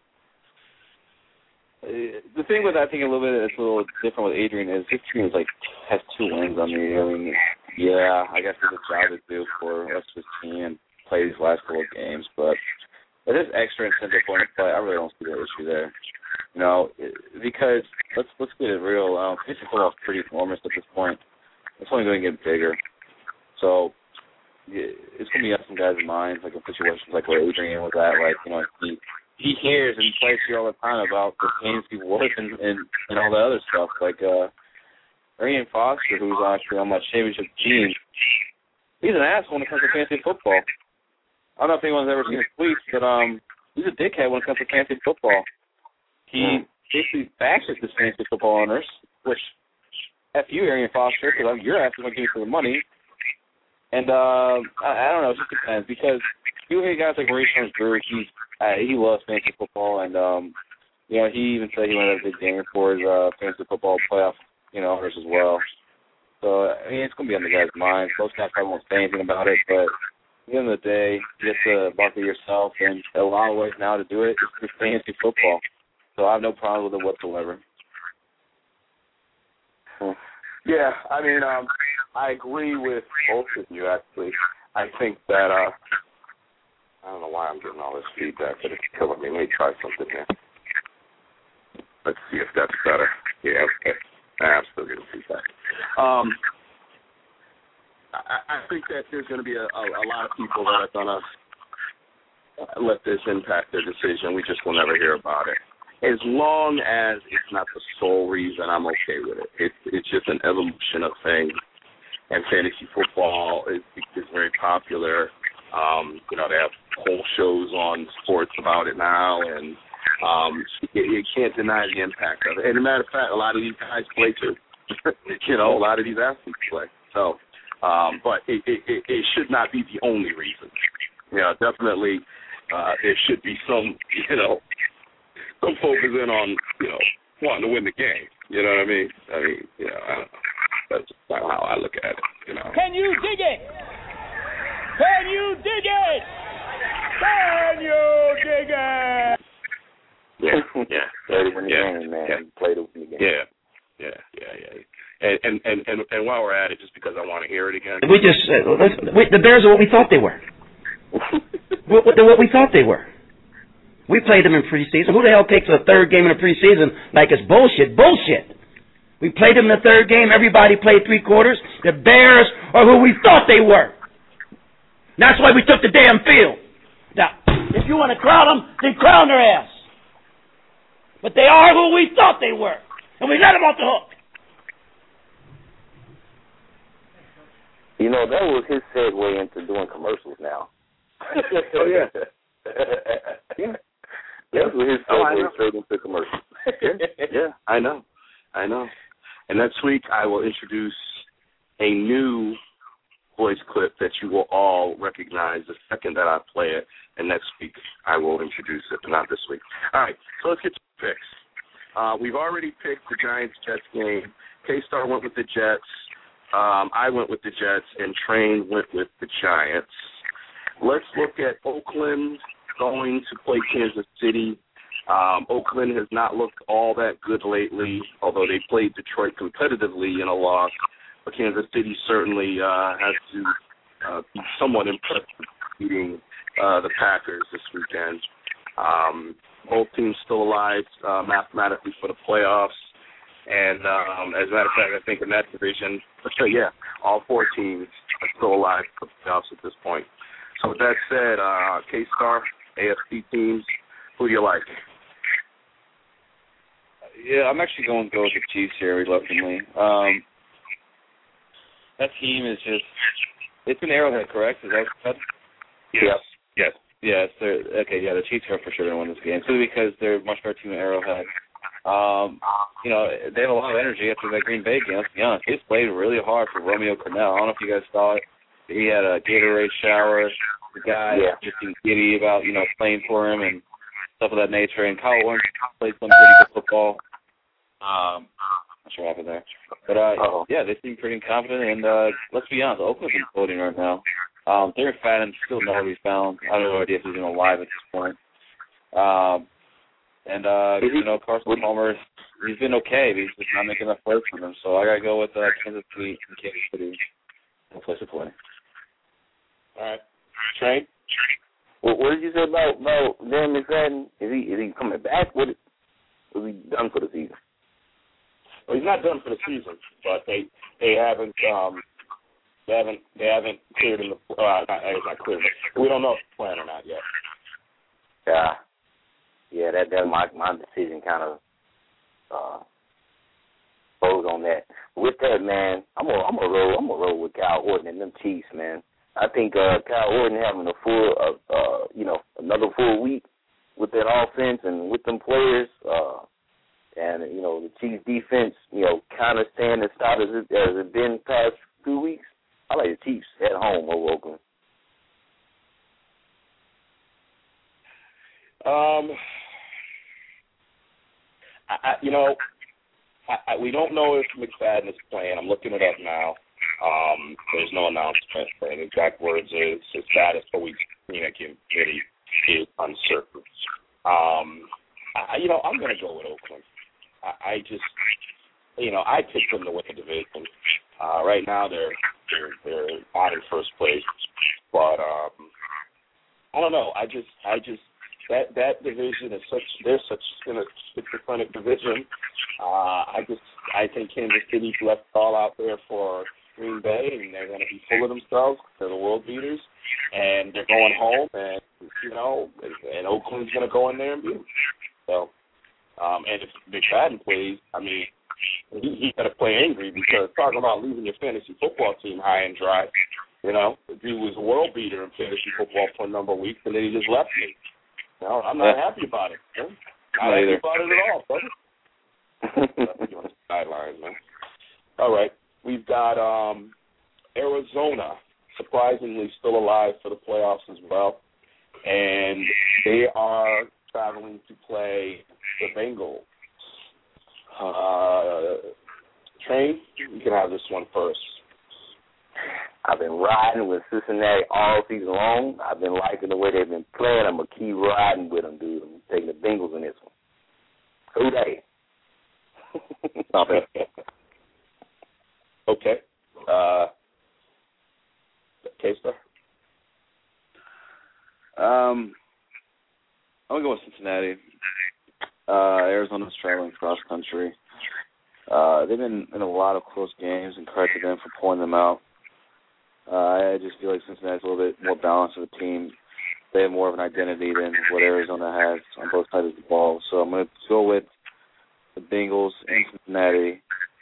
S3: the thing with, I think, a little bit that's a little different with Adrian is his team has 2 wins. I mean, Yeah, I guess there's a job to do for us as a team, play these last couple of games, but if there's extra incentive for him to play, I really don't see the issue there. You know, because let's get it real. Fantasy football is pretty enormous at this point. It's only going to get bigger. So it's going to be up some guys' minds, like in situations like where Adrian was at. Like, you know, he hears and plays here all the time about the games he worth and all the other stuff. Like Arian Foster, who's actually on my championship team, he's an asshole when it comes to fantasy football. I don't know if anyone's ever seen his tweets, but he's a dickhead when it comes to fantasy football. He basically bashes the fantasy football owners, which F you, Arian Foster, because your ass is going to give you for the money. And I don't know, it just depends, because you hear guys like Ray Drew, he loves fantasy football, and you know, he even said he wanted a big game for his fantasy football playoff, you know, owners as well. So I mean, it's going to be on the guys' minds. Most guys probably won't say anything about it, but at the end of the day, you have to market yourself, and a lot of ways now to do it is through fantasy football. So I have no problem with it whatsoever.
S6: Yeah, I mean, I agree with both of you, actually. I think that, I don't know why I'm getting all this feedback, but it's killing me. Let me try something here. Let's see if that's better. Yeah, okay. I'm still getting feedback. I think that there's going to be a lot of people that are going to let this impact their decision. We just will never hear about it. As long as it's not the sole reason, I'm okay with it. It's just an evolution of things. And fantasy football is very popular. You know, they have whole shows on sports about it now, and you can't deny the impact of it. And as a matter of fact, a lot of these guys play too. You know, a lot of these athletes play. So, but it should not be the only reason. You know, definitely there should be some, you know, some focus in on, you know, wanting to win the game. You know what I mean? You know, I don't know. That's not how I look at it, you know.
S7: Can you dig it? Can you dig it? Can you dig it?
S6: Yeah.
S4: Play to win the game, man.
S6: Yeah.
S4: Play to win the game.
S6: Yeah. And while we're at it, just because I want to hear it again.
S8: We just the Bears are what we thought they were. They're what we thought they were. We played them in preseason. Who the hell takes a third game in the preseason like it's bullshit? Bullshit. We played them in the third game. Everybody played three quarters. The Bears are who we thought they were. That's why we took the damn field. Now, if you want to crown them, then crown their ass. But they are who we thought they were. And we let them off the hook.
S4: You know, that was his segue into doing commercials now.
S6: Oh, yeah.
S4: Yeah. That was his segue straight into commercials.
S6: Yeah, I know. And next week I will introduce a new voice clip that you will all recognize the second that I play it, and next week I will introduce it, but not this week. All right, so let's get to picks. We've already picked the Giants-Jets game. K-Star went with the Jets. I went with the Jets, and Train went with the Giants. Let's look at Oakland going to play Kansas City. Oakland has not looked all that good lately, although they played Detroit competitively in a loss. But Kansas City certainly has to be somewhat impressed with beating the Packers this weekend. Both teams still alive mathematically for the playoffs. And as a matter of fact, I think in that division, all four teams are still alive for the playoffs at this point. So with that said, K-Star, AFC teams, who do you like?
S3: Yeah, I'm actually going to go with the Chiefs here, reluctantly. That team is just – it's an Arrowhead, correct? Is that what you said?
S6: Yes.
S3: Yes. The Chiefs are for sure going to win this game, simply because they're a much better team than Arrowhead. You know, they have a lot of energy after that Green Bay game. Let's be honest. They played really hard for Romeo Cornell. I don't know if you guys saw it. He had a Gatorade shower. The guy just being giddy about, you know, playing for him and stuff of that nature. And Kyle Warren played some pretty good football. Not sure what happened there. But, they seem pretty confident. And let's be honest, Oakland's imploding right now. Derek Fadden still nowhere to be found. I have no idea if he's even alive at this point. Carson Palmer, he's been okay, but he's just not making enough plays for them. So I got to go with Kansas City.
S4: I'll play for 20.
S6: All right. Train?
S4: What did you say about Darren McFadden? Is he coming back? Was he done for the season?
S6: Well, he's not done for the season, but they haven't cleared him. It's not cleared. We don't know if he's playing or not yet.
S4: Yeah. That my decision kind of goes on that. With that, man, I'm gonna roll with Kyle Orton and them Chiefs, man. I think Kyle Orton having another full week with that offense and with them players, and the Chiefs defense, kind of staying as stout as it been past 2 weeks. I like the Chiefs at home over Oakland.
S6: We don't know if McFadden is playing. I'm looking it up now. There's no announcement. The exact words is his status for week committee is uncertain. I'm going to go with Oakland. I picked them to win the division. Right now they're not in first place, but I don't know. I just that division is they're such in a schizophrenic division. I think Kansas City's left all out there for Green Bay, and they're going to be full of themselves. They're the world beaters, and they're going home, and and Oakland's going to go in there and beat them. So, and if McFadden plays, I mean, he got to play angry, because talking about leaving your fantasy football team high and dry, he was a world beater in fantasy football for a number of weeks, and then he just left me. I'm not happy about it. Man. Not happy about it at all, brother. On the sidelines, man. All right, we've got Arizona, surprisingly still alive for the playoffs as well, and they are traveling to play the Bengals. Train, you can have this one first.
S4: I've been riding with Cincinnati all season long. I've been liking the way they've been playing. I'm going to keep riding with them, dude. I'm taking the Bengals in this one. Who they? Stop it.
S6: Okay. K-Star?
S3: I'm going to go with Cincinnati. Arizona's traveling cross country. They've been in a lot of close games, and credit to them for pulling them out. I just feel like Cincinnati's a little bit more balanced of a team. They have more of an identity than what Arizona has on both sides of the ball. So I'm going to go with the Bengals and Cincinnati.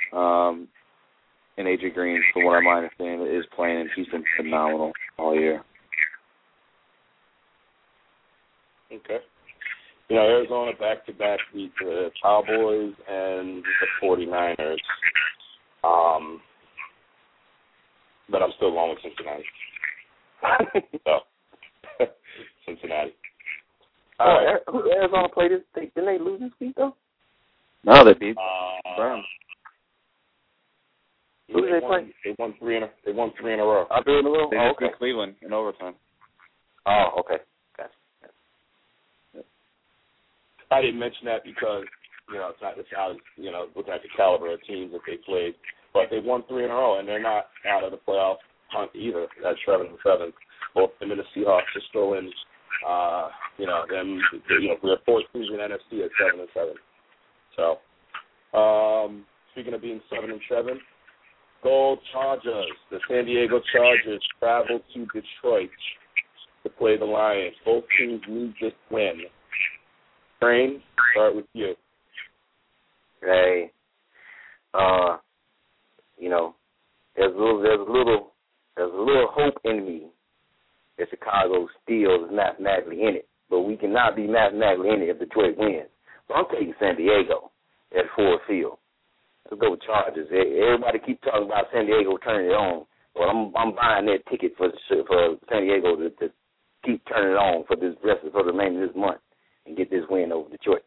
S3: And AJ Green, from what I understand, is playing, and he's been phenomenal all year.
S6: Okay. Arizona back-to-back beat the Cowboys and the 49ers. But I'm still going with Cincinnati. So, Cincinnati.
S4: Arizona played this. Didn't they lose this week, though?
S3: No, they beat Browns.
S4: Who did they play?
S6: They won three in a row.
S4: 3 in a row?
S3: They just beat Cleveland in overtime.
S4: Oh, okay. Gotcha.
S6: I didn't mention that because, it's not looking at the caliber of teams that they played. But they won 3 in a row, and they're not out of the playoff hunt either. That's 7-7. Both them and the Seahawks are still in. We're 4 teams in NFC at 7-7. So, speaking of being 7-7, go Chargers. The San Diego Chargers travel to Detroit to play the Lions. Both teams need this win. Train, start with you.
S4: Hey, there's a little hope in me that Chicago still is mathematically in it, but we cannot be mathematically in it if Detroit wins. So I'm taking San Diego at Ford Field. Let's go with Chargers. Everybody keep talking about San Diego turning it on. Well, I'm buying that ticket for San Diego to keep turning it on for the remainder of this month and get this win over Detroit.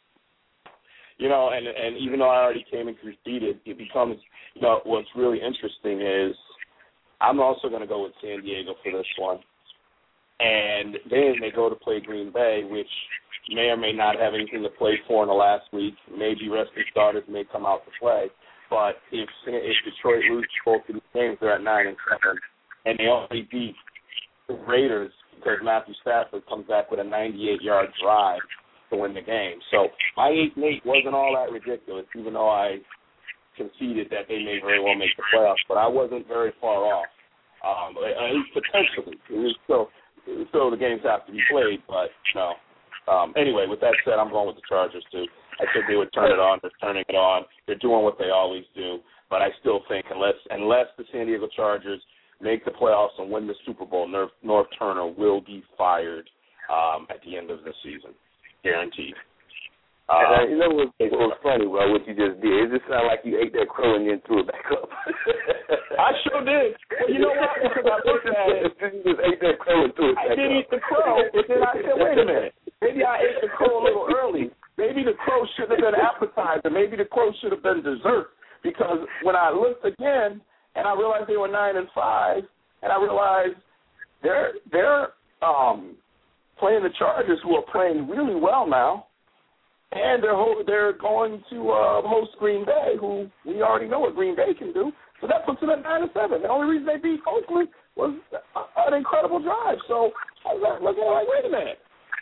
S6: And even though I already came and conceded, it becomes, what's really interesting is I'm also going to go with San Diego for this one. And then they go to play Green Bay, which may or may not have anything to play for in the last week. Maybe resting starters may come out to play. But if Detroit loses both of these games, they're at 9-7, and they only beat the Raiders because Matthew Stafford comes back with a 98-yard drive to win the game. So my 8-8 wasn't all that ridiculous, even though I conceded that they may very well make the playoffs. But I wasn't very far off, at least potentially. Still the games have to be played, but no. Anyway, with that said, I'm going with the Chargers too. I think they would turn it on. They're turning it on. They're doing what they always do. But I still think unless the San Diego Chargers make the playoffs and win the Super Bowl, Norv Turner will be fired at the end of the season, guaranteed.
S4: You know what was funny, bro, what you just did? It just sounded like you ate that crow and then threw it back up.
S6: I sure did. Well, you know what? Because I looked at it.
S4: You just ate that crow and threw it back up.
S6: I did eat the crow, but then I said, wait a minute. Maybe I ate the crow a little early. Maybe the crow shouldn't have been appetizer. Maybe the crow should have been dessert. Because when I looked again and I realized they were 9-5, and I realized they're playing the Chargers, who are playing really well now. And they're going to host Green Bay, who we already know what Green Bay can do. So that puts them at 9-7. The only reason they beat Oakland was an incredible drive. So I was looking like, wait a minute.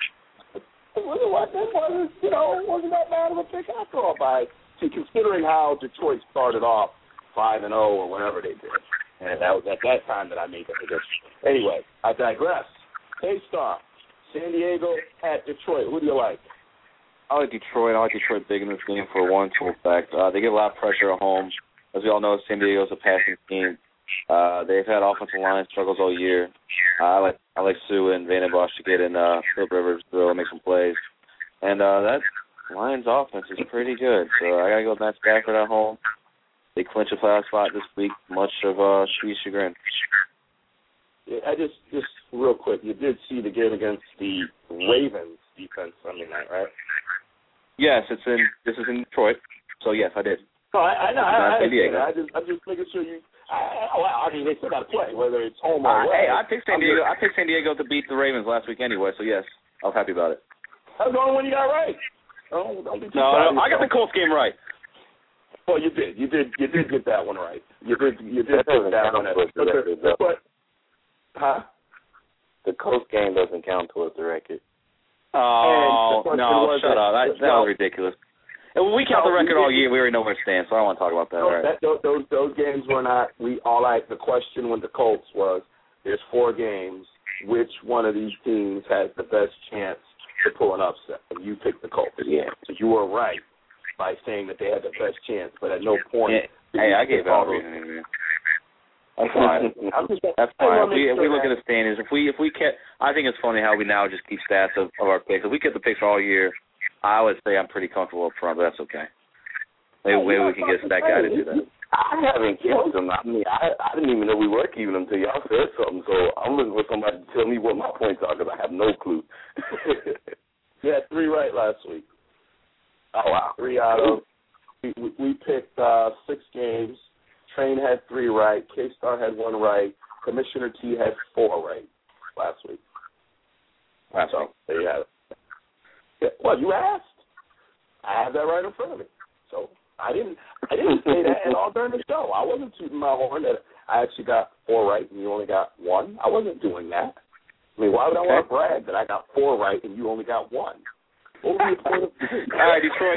S6: Wasn't that bad of a pick after all, considering how Detroit started off 5-0 or whatever they did. And that was at that time that I made the prediction. Anyway, I digress. K-Star, San Diego at Detroit. Who do you like?
S3: I like Detroit. I like Detroit big in this game for one simple fact. They get a lot of pressure at home. As we all know, San Diego's a passing team. They've had offensive line struggles all year. I like Sue and Van Bosch to get in Philip Rivers to make some plays. And that Lions offense is pretty good. So I got to go with Matt Stafford at home. They clinch a playoff spot this week, much of Sweet's chagrin.
S6: Yeah, I just real quick, you did see the game against the Ravens defense Sunday night, right?
S3: Yes, this is in Detroit. So yes, I did.
S6: No, I know. I'm just making sure you. They still got to play, whether it's home or away.
S3: Hey, I picked San Diego. I picked San Diego to beat the Ravens last week anyway. So yes, I was happy about it.
S6: That's the only one you got right. Don't be too
S3: No, I got the Colts game right.
S6: Well, you did. You did get that one right. You did get that one right. Huh?
S4: The Colts game doesn't count towards the record.
S3: Oh, no, shut up. That was ridiculous. And when we count the record all year, we already know where it stands, so I don't want to talk about that.
S6: Those games were not – the question with the Colts was, there's 4 games. Which one of these teams has the best chance to pull an upset? And you picked the Colts.
S4: Yeah.
S6: So you were right by saying that they had the best chance, but at no point –
S3: Hey, I gave out reasoning. That's fine. That's fine. If we look at the standings, if we kept, I think it's funny how we now just keep stats of our picks. If we kept the picks all year, I would say I'm pretty comfortable up front, but that's okay. Maybe we can get that guy to do that.
S4: I haven't kept them. I mean, I didn't even know we were keeping them until y'all said something. So I'm looking for somebody to tell me what my points are because I have no clue.
S6: You had 3 right last week.
S4: Oh wow!
S6: 3 out of. We picked 6 games. Train had 3 right. K-Star had 1 right. Commissioner T had 4 right last week. So there you have it. Yeah, well, you asked. I have that right in front of me. So I didn't say that at all during the show. I wasn't tooting my horn that I actually got 4 right and you only got 1. I wasn't doing that. I mean, why would I want to brag that I got 4 right and you only got 1? All
S3: right, Detroit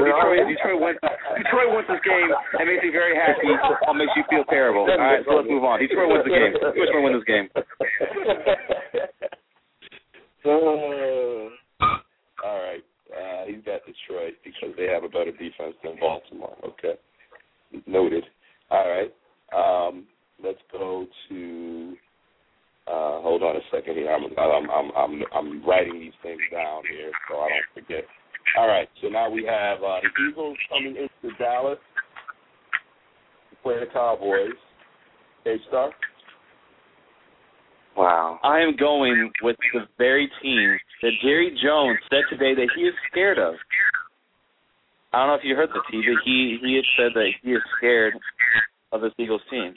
S3: wins this game and makes me very happy. Or makes you feel terrible. All right, so let's move on. Detroit wins the game. Detroit's going to win this game.
S6: All right. He's got Detroit because they have a better defense than Baltimore. Okay. Noted. All right. Let's go to. Hold on a second here. I'm writing these things down here so I don't forget. All right. So now we have the Eagles coming into Dallas to play the Cowboys. K-Star.
S3: Wow. I am going with the very team that Jerry Jones said today that he is scared of. I don't know if you heard the T, but he had said that he is scared of this Eagles team.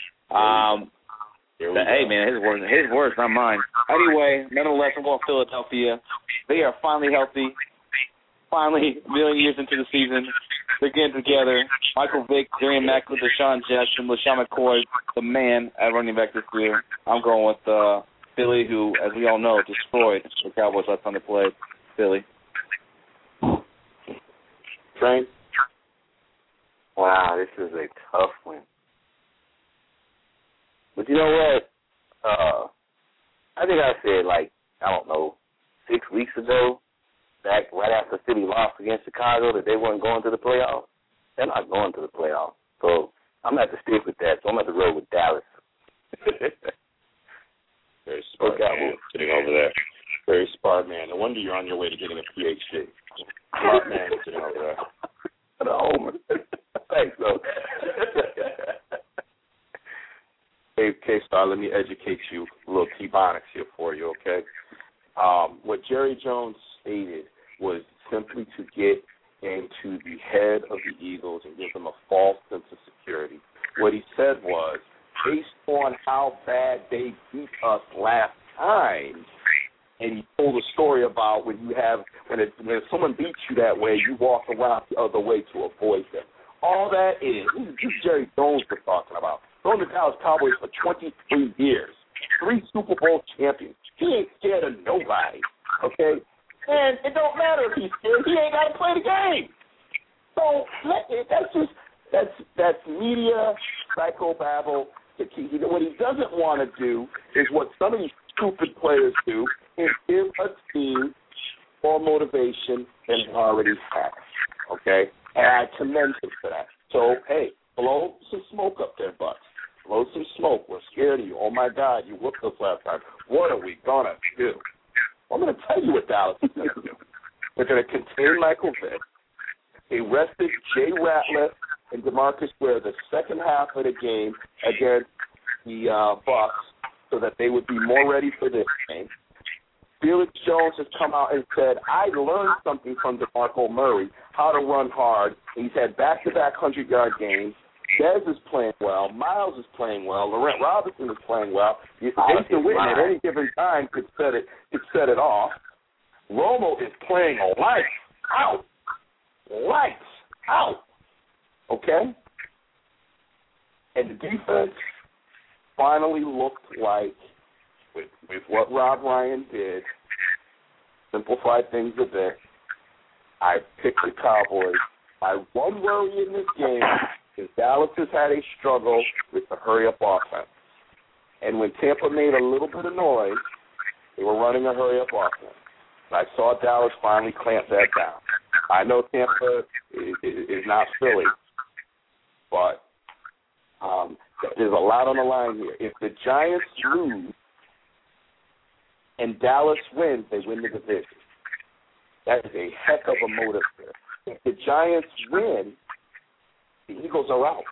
S3: Hey, man, his words, not mine. Anyway, nonetheless, I'm going Philadelphia. They are finally healthy. Finally, a million years into the season. They're getting together. Michael Vick, Darian Mack with Deshaun Jackson, LaShawn McCoy, the man at running back this year. I'm going with Philly, who, as we all know, destroyed the Cowboys last time they played. Philly.
S4: Frank? Wow, this is a tough one. But you know what? I think I said, 6 weeks ago, back right after Philly lost against Chicago, that they weren't going to the playoffs. They're not going to the playoffs. So I'm going to have to stick with that. So I'm going to have to roll with Dallas.
S6: Very smart man sitting over there. Very smart man. No wonder you're on your way to getting a PhD. Smart man sitting over there.
S4: The homer. Thanks, though.
S6: Hey, K-Star, let me educate you, a little T-Bonics here for you, okay? What Jerry Jones stated was simply to get into the head of the Eagles and give them a false sense of security. What he said was, based on how bad they beat us last time, and he told a story about when someone beats you that way, you walk around the other way to avoid them. All that is, this is Jerry Jones we're talking about. Known the Dallas Cowboys for 23 years, 3 Super Bowl champions. He ain't scared of nobody, okay? And it don't matter if he's scared. He ain't got to play the game. So that's media psychobabble. What he doesn't want to do is what some of these stupid players do, is give a team more motivation than they already have, okay? And I commend him for that. So, hey, blow some smoke up their butts. Blow some smoke. We're scared of you. Oh, my God, you whooped us last time. What are we going to do? I'm going to tell you what Dallas is going to do. They're going to contain Michael Vick. They rested Jay Ratliff and DeMarcus Ware the second half of the game against the Bucs so that they would be more ready for this game. Felix Jones has come out and said, I learned something from DeMarco Murray, how to run hard. He's had back-to-back 100-yard games. Dez is playing well. Miles is playing well. Laurent Robinson is playing well. Jason Witten at any given time could set it off. Romo is playing lights out. Lights out. Okay? And the defense finally looked like, with what Rob Ryan did, simplified things a bit, I picked the Cowboys. My one worry in this game is Dallas has had a struggle with the hurry-up offense. And when Tampa made a little bit of noise, they were running a hurry-up offense. And I saw Dallas finally clamp that down. I know Tampa is not Philly, but there's a lot on the line here. If the Giants lose and Dallas wins, they win the division. That is a heck of a motive there. If the Giants win, the Eagles are out.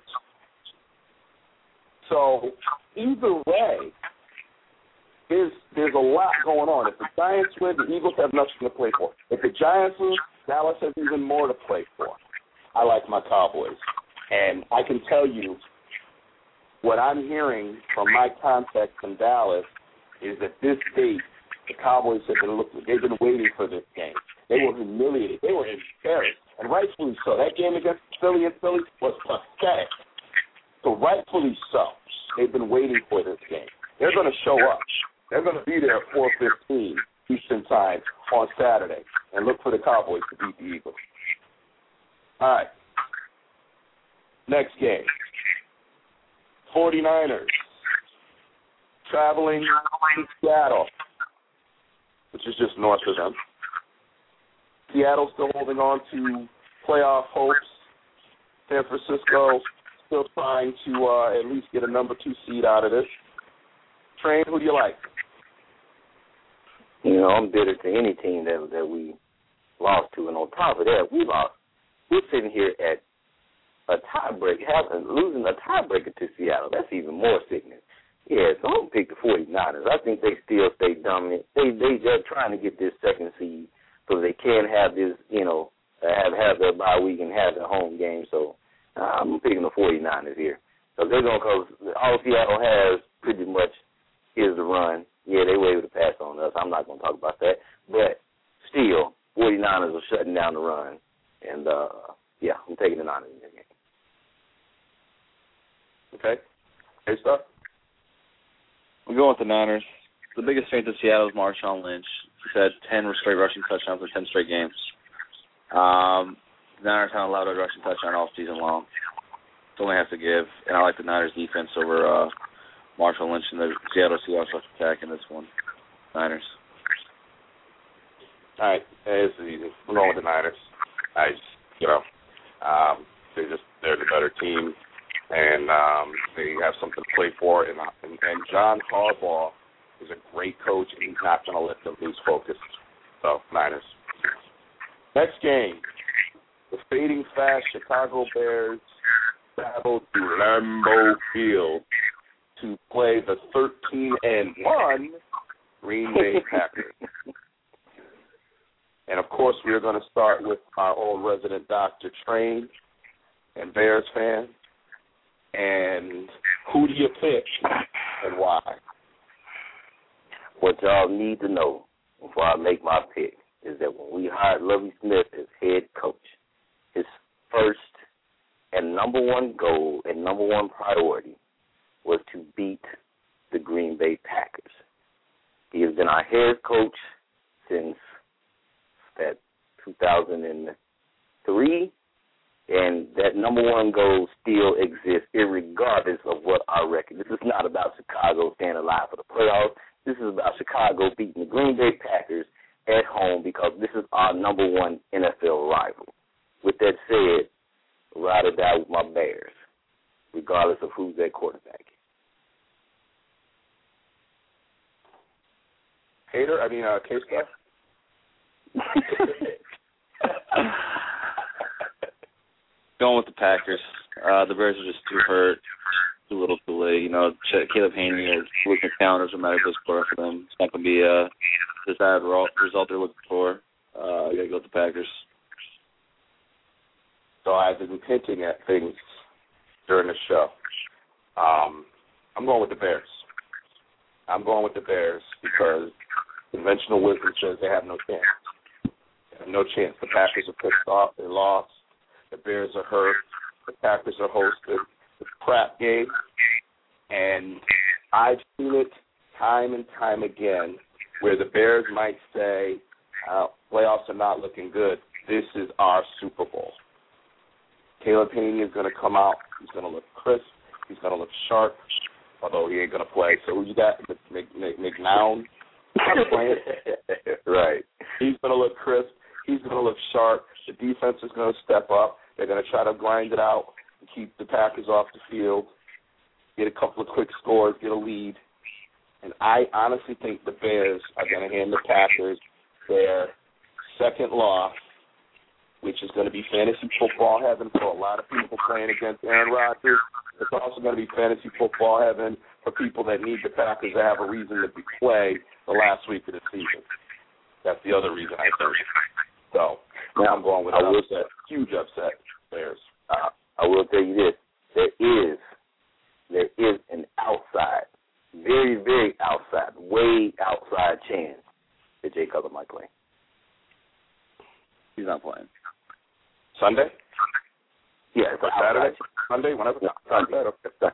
S6: So either way, there's a lot going on. If the Giants win, the Eagles have nothing to play for. If the Giants lose, Dallas has even more to play for. I like my Cowboys. And I can tell you what I'm hearing from my contacts in Dallas is that this date, the Cowboys have been they've been waiting for this game. They were humiliated. They were embarrassed. And rightfully so. That game against Philly was pathetic. So rightfully so. They've been waiting for this game. They're going to show up. They're going to be there at 4:15 Eastern Time on Saturday and look for the Cowboys to beat the Eagles. All right. Next game. 49ers traveling to Seattle, which is just north of them. Seattle still holding on to playoff hopes. San Francisco still trying to at least get a number 2 seed out of this. Train, who do you like?
S4: You know, I'm bitter to any team that we lost to. And on top of that, we're sitting here at a tiebreaker, losing a tiebreaker to Seattle. That's even more sickening. Yeah, so I'm going to pick the 49ers. I think they still stay dominant. They just trying to get this second seed so they can have this, have their bye week and have their home game. So I'm picking the 49ers here. Because all Seattle has pretty much is the run. Yeah, they were able to pass on us. I'm not going to talk about that. But still, 49ers are shutting down the run. And Yeah, I'm taking the Niners in that game.
S6: Okay. Hey, stuff.
S3: I'm going with the Niners. The biggest strength of Seattle is Marshawn Lynch. He's had 10 straight rushing touchdowns in 10 straight games. The Niners haven't allowed a rushing touchdown all season long. It's only has to give. And I like the Niners defense over Marshawn Lynch and the Seattle Seahawks attack in this one. Niners.
S6: All right. It's easy. I'm going with the Niners. They're the better team, and they have something to play for. And John Harbaugh is a great coach, and he's not going to let them lose focus. So, Niners. Next game, the fading fast Chicago Bears travel to Lambeau Field to play the 13-1 Green Bay Packers. And, of course, we're going to start with our own resident Dr. Train and Bears fan. And who do you pick and why?
S4: What y'all need to know before I make my pick is that when we hired Lovie Smith as head coach, his first and number one goal and number one priority was to beat the Green Bay Packers. He has been our head coach since 2003, and that number one goal still exists, irregardless of what our record. This is not about Chicago staying alive for the playoffs. This is about Chicago beating the Green Bay Packers at home because this is our number one NFL rival. With that said, ride or die with my Bears, regardless of who's their quarterback.
S6: K-Star?
S3: Going with the Packers. The Bears are just too hurt, too little too late. Caleb Haney or Luke McCown are medical score for them. It's not going to be the desired result they're looking for. You got to go with the Packers.
S6: So I've been hinting at things during the show. I'm going with the Bears. I'm going with the Bears because conventional wisdom says they have no chance. They have no chance. The Packers are pissed off. They lost. The Bears are hurt. The Packers are hosted. It's a crap game. And I've seen it time and time again where the Bears might say, playoffs are not looking good. This is our Super Bowl. Caleb Haney is going to come out. He's going to look crisp. He's going to look sharp, although he ain't going to play. So who you got? McNown?
S4: Right.
S6: He's going to look crisp. He's going to look sharp. The defense is going to step up. They're going to try to grind it out and keep the Packers off the field, get a couple of quick scores, get a lead. And I honestly think the Bears are going to hand the Packers their second loss, which is going to be fantasy football heaven for a lot of people playing against Aaron Rodgers. It's also going to be fantasy football heaven for people that need the Packers to have a reason to play the last week of the season. That's the other reason I think. So now I'm going with an upset, huge upset, Bears.
S4: I will tell you this: there is an outside, very, very outside, way outside chance that Jay Cutler might play.
S3: He's not playing.
S6: Sunday?
S4: Yeah, it's
S6: Saturday, Sunday, whenever.
S4: No, Sunday. Okay.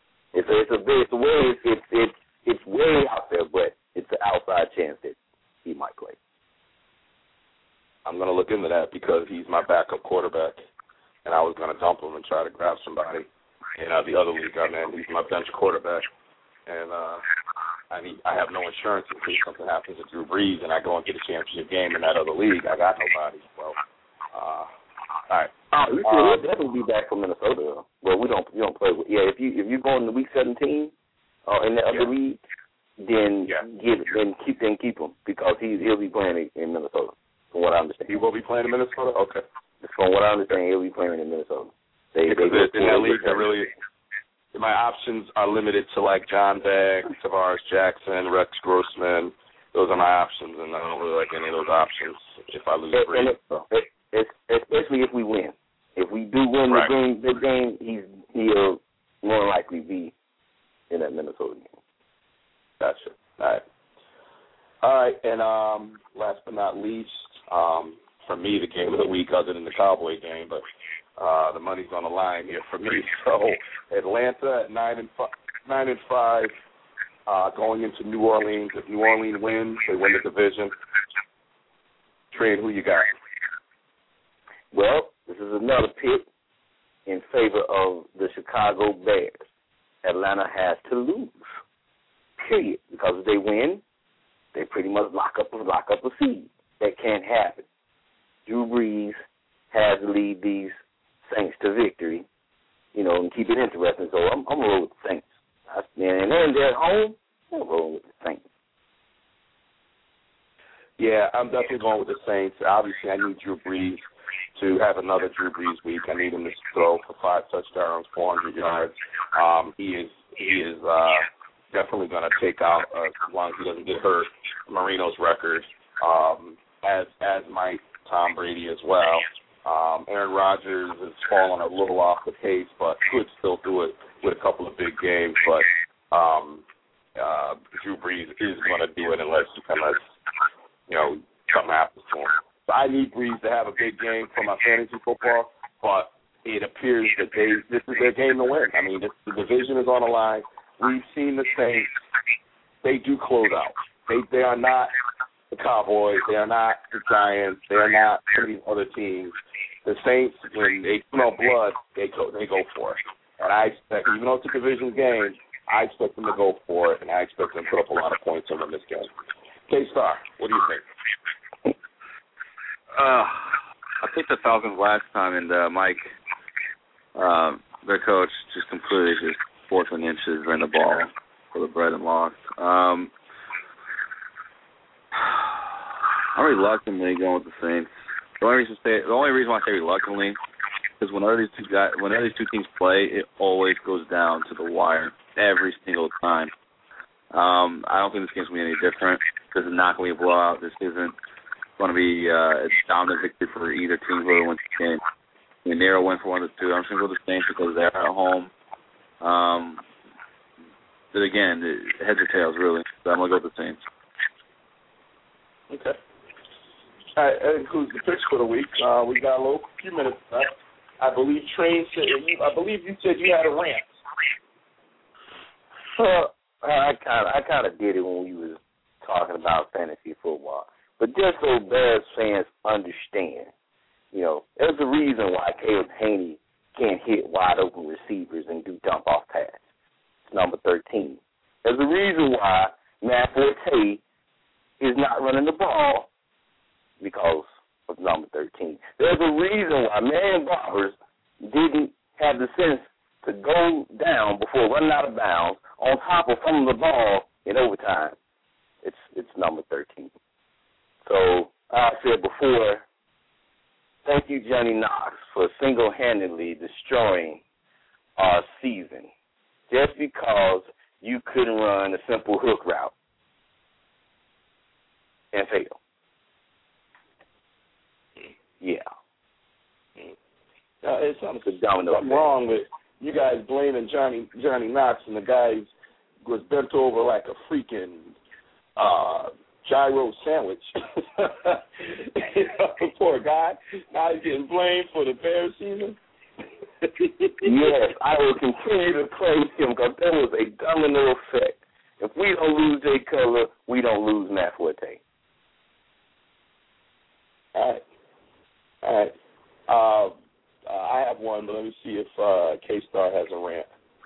S4: It's way out there, but it's an outside chance that he might play.
S6: I'm going to look into that because he's my backup quarterback, and I was going to dump him and try to grab somebody in the other league I'm in. He's my bench quarterback, and I have no insurance in case something happens to Drew Brees and I go and get a championship game in that other league. I got nobody. Well, all right.
S4: He'll definitely be back from Minnesota. Well, we don't play with. Yeah, if you go into week 17 in the other league, then keep him because he'll be playing in Minnesota. From what I understand,
S6: he will be playing in Minnesota. Okay.
S4: From what I understand, he'll be playing in Minnesota.
S6: In that league, my options are limited to like John Beck, Tavares Jackson, Rex Grossman. Those are my options, and I don't really like any of those options if I lose Brees.
S4: Especially if we win. If we do win the game, he'll more likely be in that Minnesota game.
S6: Gotcha. All right, and last but not least, for me, the game of the week other than the Cowboy game, but the money's on the line here for me. So Atlanta at 9-5, going into New Orleans. If New Orleans wins, they win the division. Trey, who you got?
S4: Well, this is another pick in favor of the Chicago Bears. Atlanta has to lose, period, because if they win, they pretty much lock up a seed. That can't happen. Drew Brees has to lead these Saints to victory, and keep it interesting. So I'm going to roll with the Saints. And then they're at home, I'm rolling with the Saints.
S6: Yeah, I'm definitely going with the Saints. Obviously, I need Drew Brees to have another Drew Brees week. I need him to throw for 5 touchdowns, 400 yards. He is definitely going to take out, as long as he doesn't get hurt, Marino's record, as might Tom Brady as well. Aaron Rodgers has fallen a little off the pace, but could still do it with a couple of big games. But Drew Brees is going to do it unless something happens to him. So I need Brees to have a big game for my fantasy football, but it appears that this is their game to win. I mean, the division is on the line. We've seen the Saints. They do close out. They are not the Cowboys. They are not the Giants. They are not some of these other teams. The Saints, when they smell blood, they go for it. And I expect, even though it's a division game, I expect them to go for it, and I expect them to put up a lot of points in this game. K-Star, what do you think?
S9: I picked the Falcons last time, and Mike, their coach, just completely just 4th and inches ran the ball for the bread and lost. I'm reluctantly going with the Saints. The only reason why I say reluctantly is whenever these two teams play, it always goes down to the wire every single time. I don't think this game's going to be any different. This is not going to be a blowout. This isn't going to be a dominant victory for either team whoever wins the game. I mean, narrow win for one of the two. I'm just going to go with the Saints because they're at home. But again, heads or tails, really. So I'm going to go with the Saints.
S6: Okay. All right, that includes the picks for the week. We got a few minutes left. I believe Trey said you said you had a rant.
S4: I kind of did it when we was talking about fantasy football. But just so Bears fans understand, there's a reason why Caleb Haney can't hit wide open receivers and do dump off pass. It's number 13. There's a reason why Matt Forte is not running the ball because of number 13. There's a reason why Marion Roberts didn't have the sense to go down before running out of bounds on top of fumbling the ball in overtime. It's number 13. So I said before, thank you, Johnny Knox, for single-handedly destroying our season just because you couldn't run a simple hook route and fail. Yeah.
S6: It's something wrong with you guys blaming Johnny Knox, and the guy was bent over like a freaking gyro sandwich. Poor guy. Now he's getting blamed for the Bears season.
S4: Yes, I will continue to praise him because there was a domino effect. If we don't lose Jay Cutler, we don't lose Matt Forte.
S6: All right. I have one, but let me see if K-Star has a rant.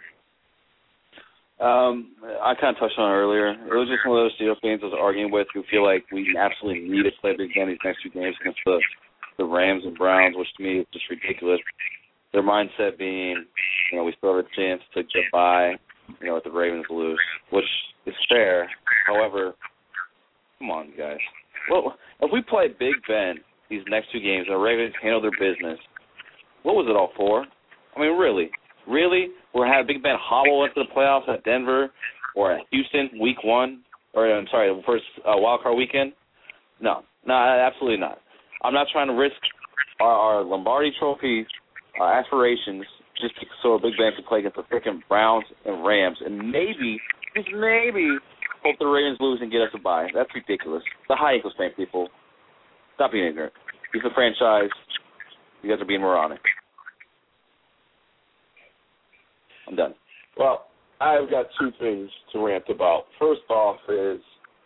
S9: I kind of touched on it earlier. It was just one of those Steelers fans I was arguing with who feel like we absolutely need to play Big Ben these next 2 games against the Rams and Browns, which to me is just ridiculous. Their mindset being, we still have a chance to get by, if the Ravens lose, which is fair. However, come on, guys. Well, if we play Big Ben these next 2 games and the Ravens handle their business, what was it all for? I mean, really? We're having Big Ben hobble into the playoffs at Denver or at Houston week 1, the first wild card weekend? No, absolutely not. I'm not trying to risk our Lombardi Trophy aspirations just so Big Ben can play against the freaking Browns and Rams and maybe, just maybe, hope the Ravens lose and get us a bye. That's ridiculous. The high Eagles fan, people. Stop being ignorant. He's the franchise. You guys are being moronic. I'm done.
S6: Well, I've got two things to rant about. First off is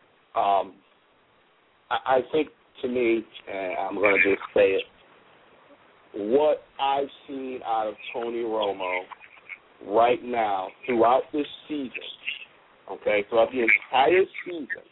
S6: I think, to me, and I'm going to just say it, what I've seen out of Tony Romo right now throughout this season, okay, throughout the entire season,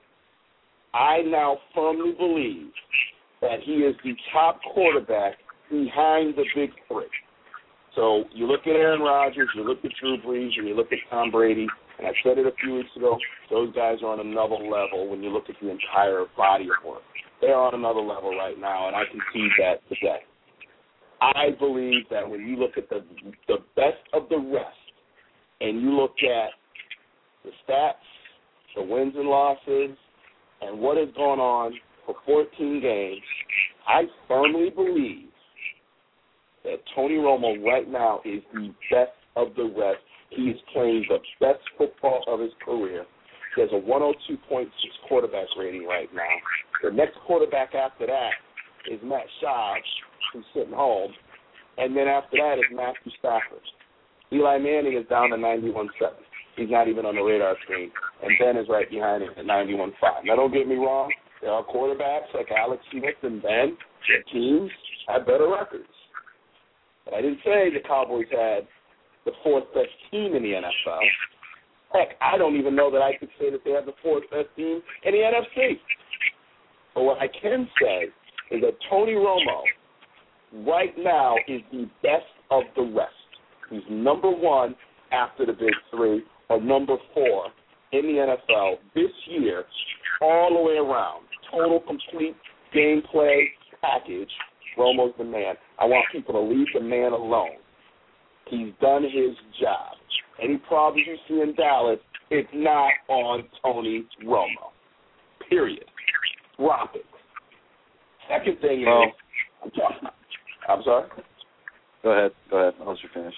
S6: I now firmly believe that he is the top quarterback behind the big three. So you look at Aaron Rodgers, you look at Drew Brees, and you look at Tom Brady, and I said it a few weeks ago, those guys are on another level when you look at the entire body of work. They're on another level right now, and I can see that today. I believe that when you look at the best of the rest, and you look at the stats, the wins and losses, and what has gone on for 14 games, I firmly believe that Tony Romo right now is the best of the rest. He is playing the best football of his career. He has a 102.6 quarterback rating right now. The next quarterback after that is Matt Schaub, who's sitting home. And then after that is Matthew Stafford. Eli Manning is down to 91.7. He's not even on the radar screen. And Ben is right behind him at 91.5. Now, don't get me wrong. There are quarterbacks like Alex Smith and Ben. Their teams have better records. But I didn't say the Cowboys had the fourth best team in the NFL. Heck, I don't even know that I could say that they have the fourth best team in the NFC. But what I can say is that Tony Romo right now is the best of the rest. He's number one after the big three, or number four in the NFL this year, all the way around. Total, complete gameplay package. Romo's the man. I want people to leave the man alone. He's done his job. Any problems you see in Dallas, it's not on Tony Romo. Period. Drop it. Second thing is, I'm sorry?
S9: Go ahead. I'll let you finish.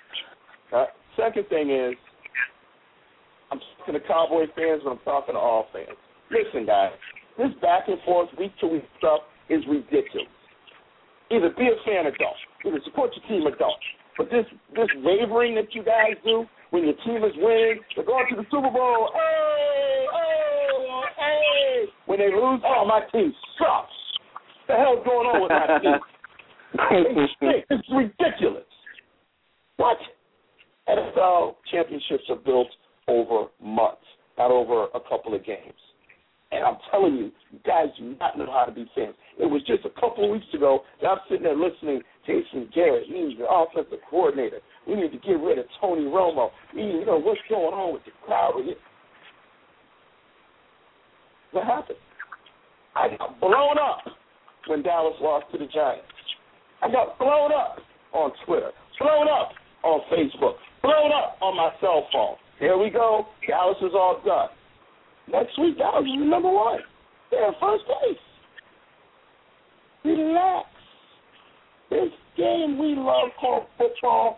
S6: Second thing is, I'm talking to Cowboy fans, but I'm talking to all fans. Listen, guys, this back and forth, week-to-week stuff is ridiculous. Either be a fan or don't. Either support your team or don't. But this wavering that you guys do when your team is winning, they're going to the Super Bowl, hey! When they lose, oh, my team sucks. What the hell's going on with my team? It's ridiculous. What? NFL championships are built over months, not over a couple of games. And I'm telling you, you guys do not know how to be fans. It was just a couple of weeks ago that I'm sitting there listening to Jason Garrett. He's the offensive coordinator. We need to get rid of Tony Romo. What's going on with the crowd? What happened? I got blown up when Dallas lost to the Giants. I got blown up on Twitter, blown up on Facebook, blown up on my cell phone. Here we go. Dallas is all done. Next week, Dallas is number one. They're in first place. Relax. This game we love called football,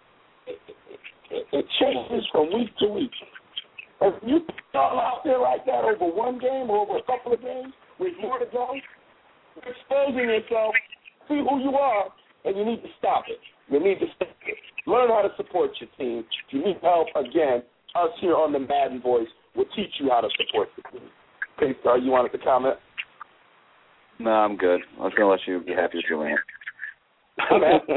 S6: it changes from week to week. If you put it all out there like that over one game or over a couple of games with more to go, you're exposing yourself. See who you are, and you need to stop it. You need to stop it. Learn how to support your team. If you need help, again, us here on the Madden Voice will teach you how to support the team. K-Star, you wanted to comment?
S9: No, I'm good. I was going to let you be happy with your rant.
S6: I'm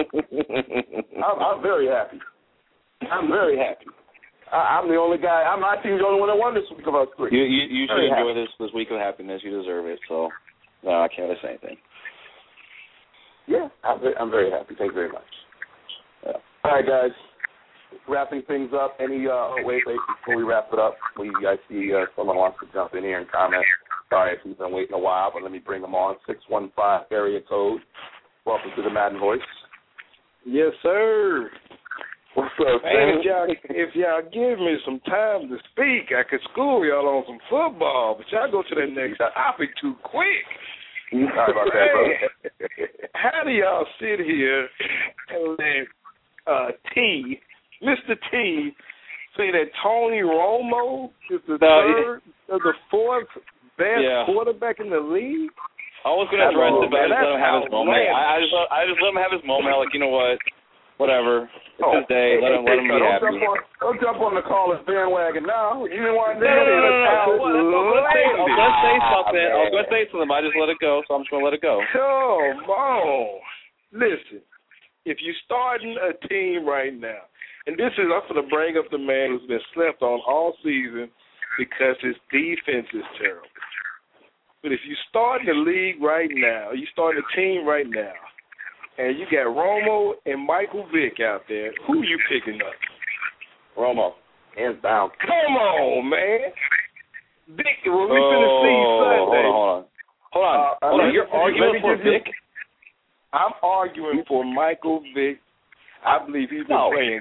S6: very happy. I'm very happy. I'm the only guy. My team's the only one that won this week of us three.
S9: You should enjoy this week of happiness. You deserve it. So, no, I can't say anything.
S6: Yeah, I'm very happy. Thank you very much. Yeah. All right, guys. Wrapping things up. Wait, before we wrap it up, I see someone wants to jump in here and comment. Sorry if he's been waiting a while, but let me bring him on. 615 area code. Welcome to the Madden Voice.
S10: Yes, sir.
S6: What's up,
S10: man? If y'all give me some time to speak, I could school y'all on some football, but y'all go to that next topic too quick.
S6: Sorry about that, brother.
S10: How do y'all sit here and let Mr. T, say that Tony Romo is the third or the fourth best quarterback in the league?
S9: I was going to address it, but I just let him have his moment. I just let him have his moment. Like, you know what? Whatever. It's his day. Let him be happy.
S10: Don't jump on the caller's bandwagon now. You didn't want to
S9: No. I was going to say something. But I just let it go, so I'm just going to let it go.
S10: Come on. Listen, if you're starting a team right now, and this is, I'm going to bring up the man who's been slept on all season because his defense is terrible. But if you start in the league right now, you start a team right now, and you got Romo and Michael Vick out there, who are you picking up?
S4: Romo, hands down.
S10: Come on, man. Vick, when we finna see Sunday.
S9: Hold on. You're arguing for Vick?
S10: I'm arguing for Michael Vick. I believe he's been playing great.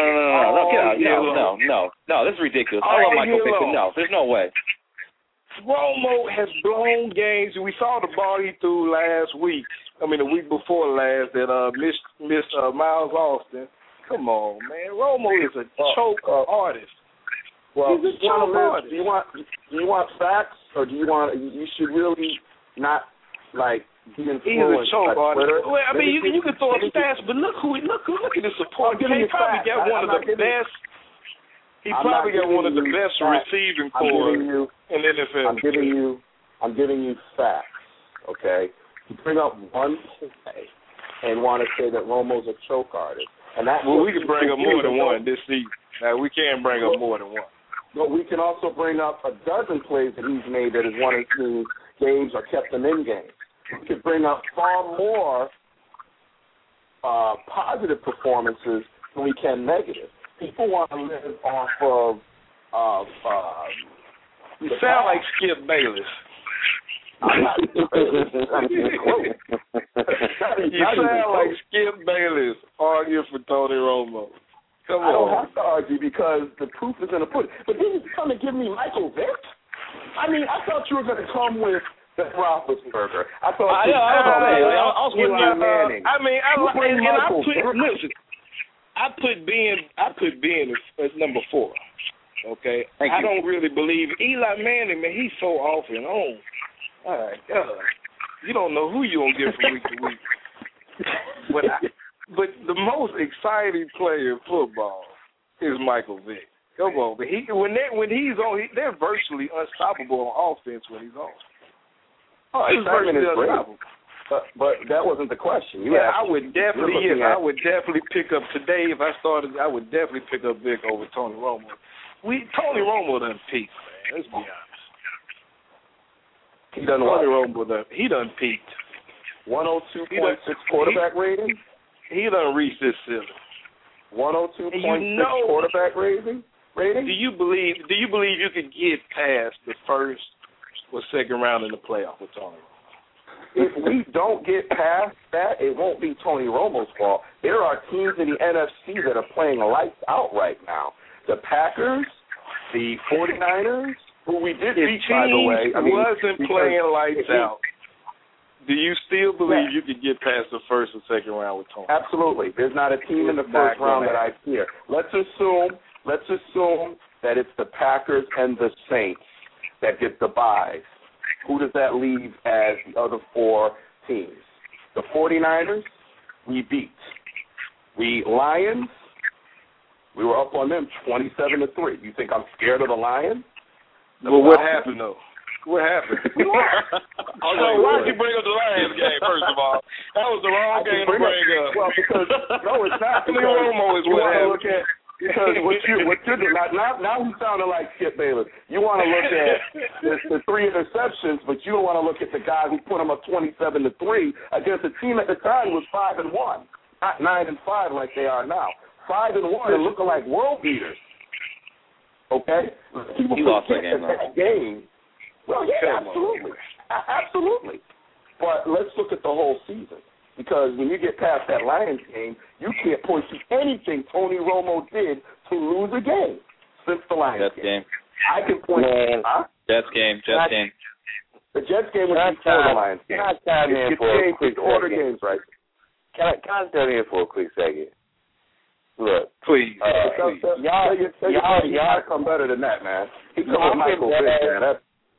S9: No, this is ridiculous. I love Michael Vick, but no, there's no way.
S10: Romo has blown games. We saw the ball he threw last week. I mean, the week before last that missed Miles Austin. Come on, man. Romo is a choke artist.
S4: Well,
S10: he's a choke artist.
S4: Do you want facts, or do you want? You should really not like be influenced.
S10: He's a choke artist. Well, I mean, you can throw up stats, but look at the support. He probably got one of the best. He probably got one of the best receiving corps in the NFL.
S4: I'm giving you facts, okay? You bring up one play and want to say that Romo's a choke artist. And that's
S10: we can bring up more than one this season. We can bring up more than one.
S4: But we can also bring up a dozen plays that he's made that has won his team games or kept them in games. We could bring up far more positive performances than we can negative. People want to live off of
S10: you sound like Skip Bayless.
S4: You
S10: sound like Skip Bayless arguing for Tony Romo. Come on.
S4: I don't have to argue because the proof is in the pudding. But then you come and give me Michael Vick? I mean, I thought you were going to come with Ben Roethlisberger. I thought Eli Manning.
S10: Listen. I put Ben as number 4. Okay, I don't really believe Eli Manning. Man, he's so off and on. All right, you don't know who you gonna get from week to week. But the most exciting player in football is Michael Vick. Come on, but when he's on, they're virtually unstoppable on offense when he's on.
S4: Oh, excitement is great. But that wasn't the question.
S10: I would definitely pick up today if I started. I would definitely pick up Vick over Tony Romo. Tony Romo done peaked, man. Let's be honest.
S4: He done what?
S10: Tony Romo done peaked.
S4: 102.6 quarterback rating.
S10: He done reached this ceiling.
S4: 102.6 quarterback rating.
S10: Do you believe you could get past the first or second round in the playoff with Tony Romo?
S4: If we don't get past that, it won't be Tony Romo's fault. There are teams in the NFC that are playing lights out right now. The Packers, the 49ers, who we did beat, by the way.
S10: Wasn't playing lights out. Do you still believe you could get past the first or second round with Tony?
S4: Absolutely. There's not a team in the first round that I fear. Let's assume that it's the Packers and the Saints that get the byes. Who does that leave as the other 4 teams? The 49ers, we beat. Lions, we were up on them 27-3. You think I'm scared of the Lions?
S10: Well, what happened, though? What happened? Why did you bring up the Lions game, first of all? That was the wrong game to bring up.
S4: Well, because, no, it's not.
S10: Tony Romo is what happened.
S4: Because what you're doing, now you sounding like Skip Bayless. You want to look at the 3 interceptions, but you don't want to look at the guy who put them up 27-3 against a team at the time was 5-1, not 9-5 like they are now. 5-1 and looking like world beaters. Okay, people
S9: lost
S4: that game. Well, yeah, absolutely. But let's look at the whole season. Because when you get past that Lions game, you can't point to anything Tony Romo did to lose a game since the Lions game. I can point to
S9: Jets game.
S4: The Jets game was before the Lions game.
S11: Can I chime in for a quick second?
S4: Games, right?
S11: Can I chime in for a quick second? Look,
S10: please.
S4: Y'all come better than that, man. He come with Michael Vick, man. We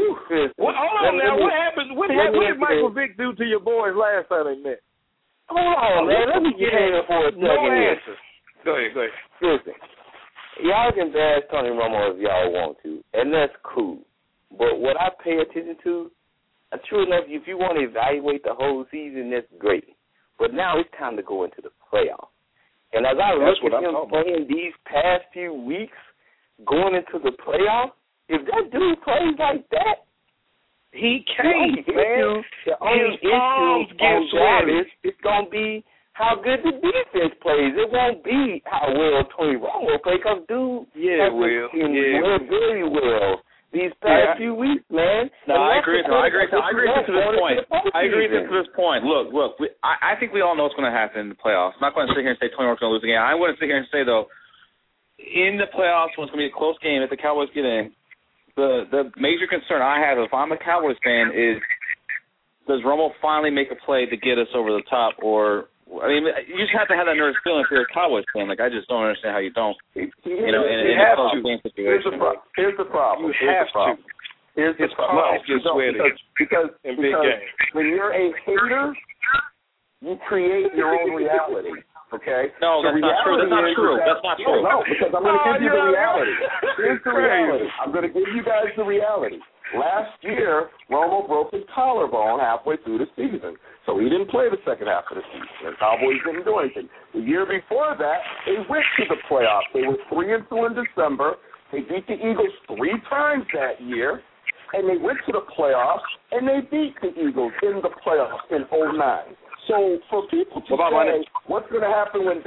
S10: Well, hold on now. What happened? What did Michael Vick do to your boys last time they met?
S11: Hold on, man. Let me get in here for a second.
S10: No answer. Go ahead.
S11: Listen, y'all can bash Tony Romo if y'all want to, and that's cool. But what I pay attention to, true enough, if you want to evaluate the whole season, that's great. But now it's time to go into the playoffs. And as I look at him playing these past few weeks, going into the playoffs, if that dude plays like that,
S10: he can't, man.
S11: The only issue on Dallas is going to be how good the defense plays. It won't be how well Tony Romo plays, because dude has been very well these past few weeks, man.
S9: No, I agree to this point. I agree to this point. Look, I think we all know what's going to happen in the playoffs. I'm not going to sit here and say Tony Romo's going to lose again. I want to sit here and say, though, in the playoffs, when it's going to be a close game, if the Cowboys get in, the major concern I have if I'm a Cowboys fan is, does Romo finally make a play to get us over the top? Or, I mean, you just have to have that nervous feeling if you're a Cowboys fan. Like, I just don't understand how you don't. You know, in a close game situation.
S12: Here's the problem. Here's the problem. Because when you're a hater, you create your own reality. Okay?
S9: No, that's not true. That's not true. That's not true.
S12: No, because I'm going to give you the reality. Here's the reality. I'm going to give you guys the reality. Last year, Romo broke his collarbone halfway through the season, so he didn't play the second half of the season. The Cowboys didn't do anything. The year before that, they went to the playoffs. They were 3-2 in December. They beat the Eagles 3 times that year, and they went to the playoffs, and they beat the Eagles in the playoffs in 2009. So for people to say, what's going to happen when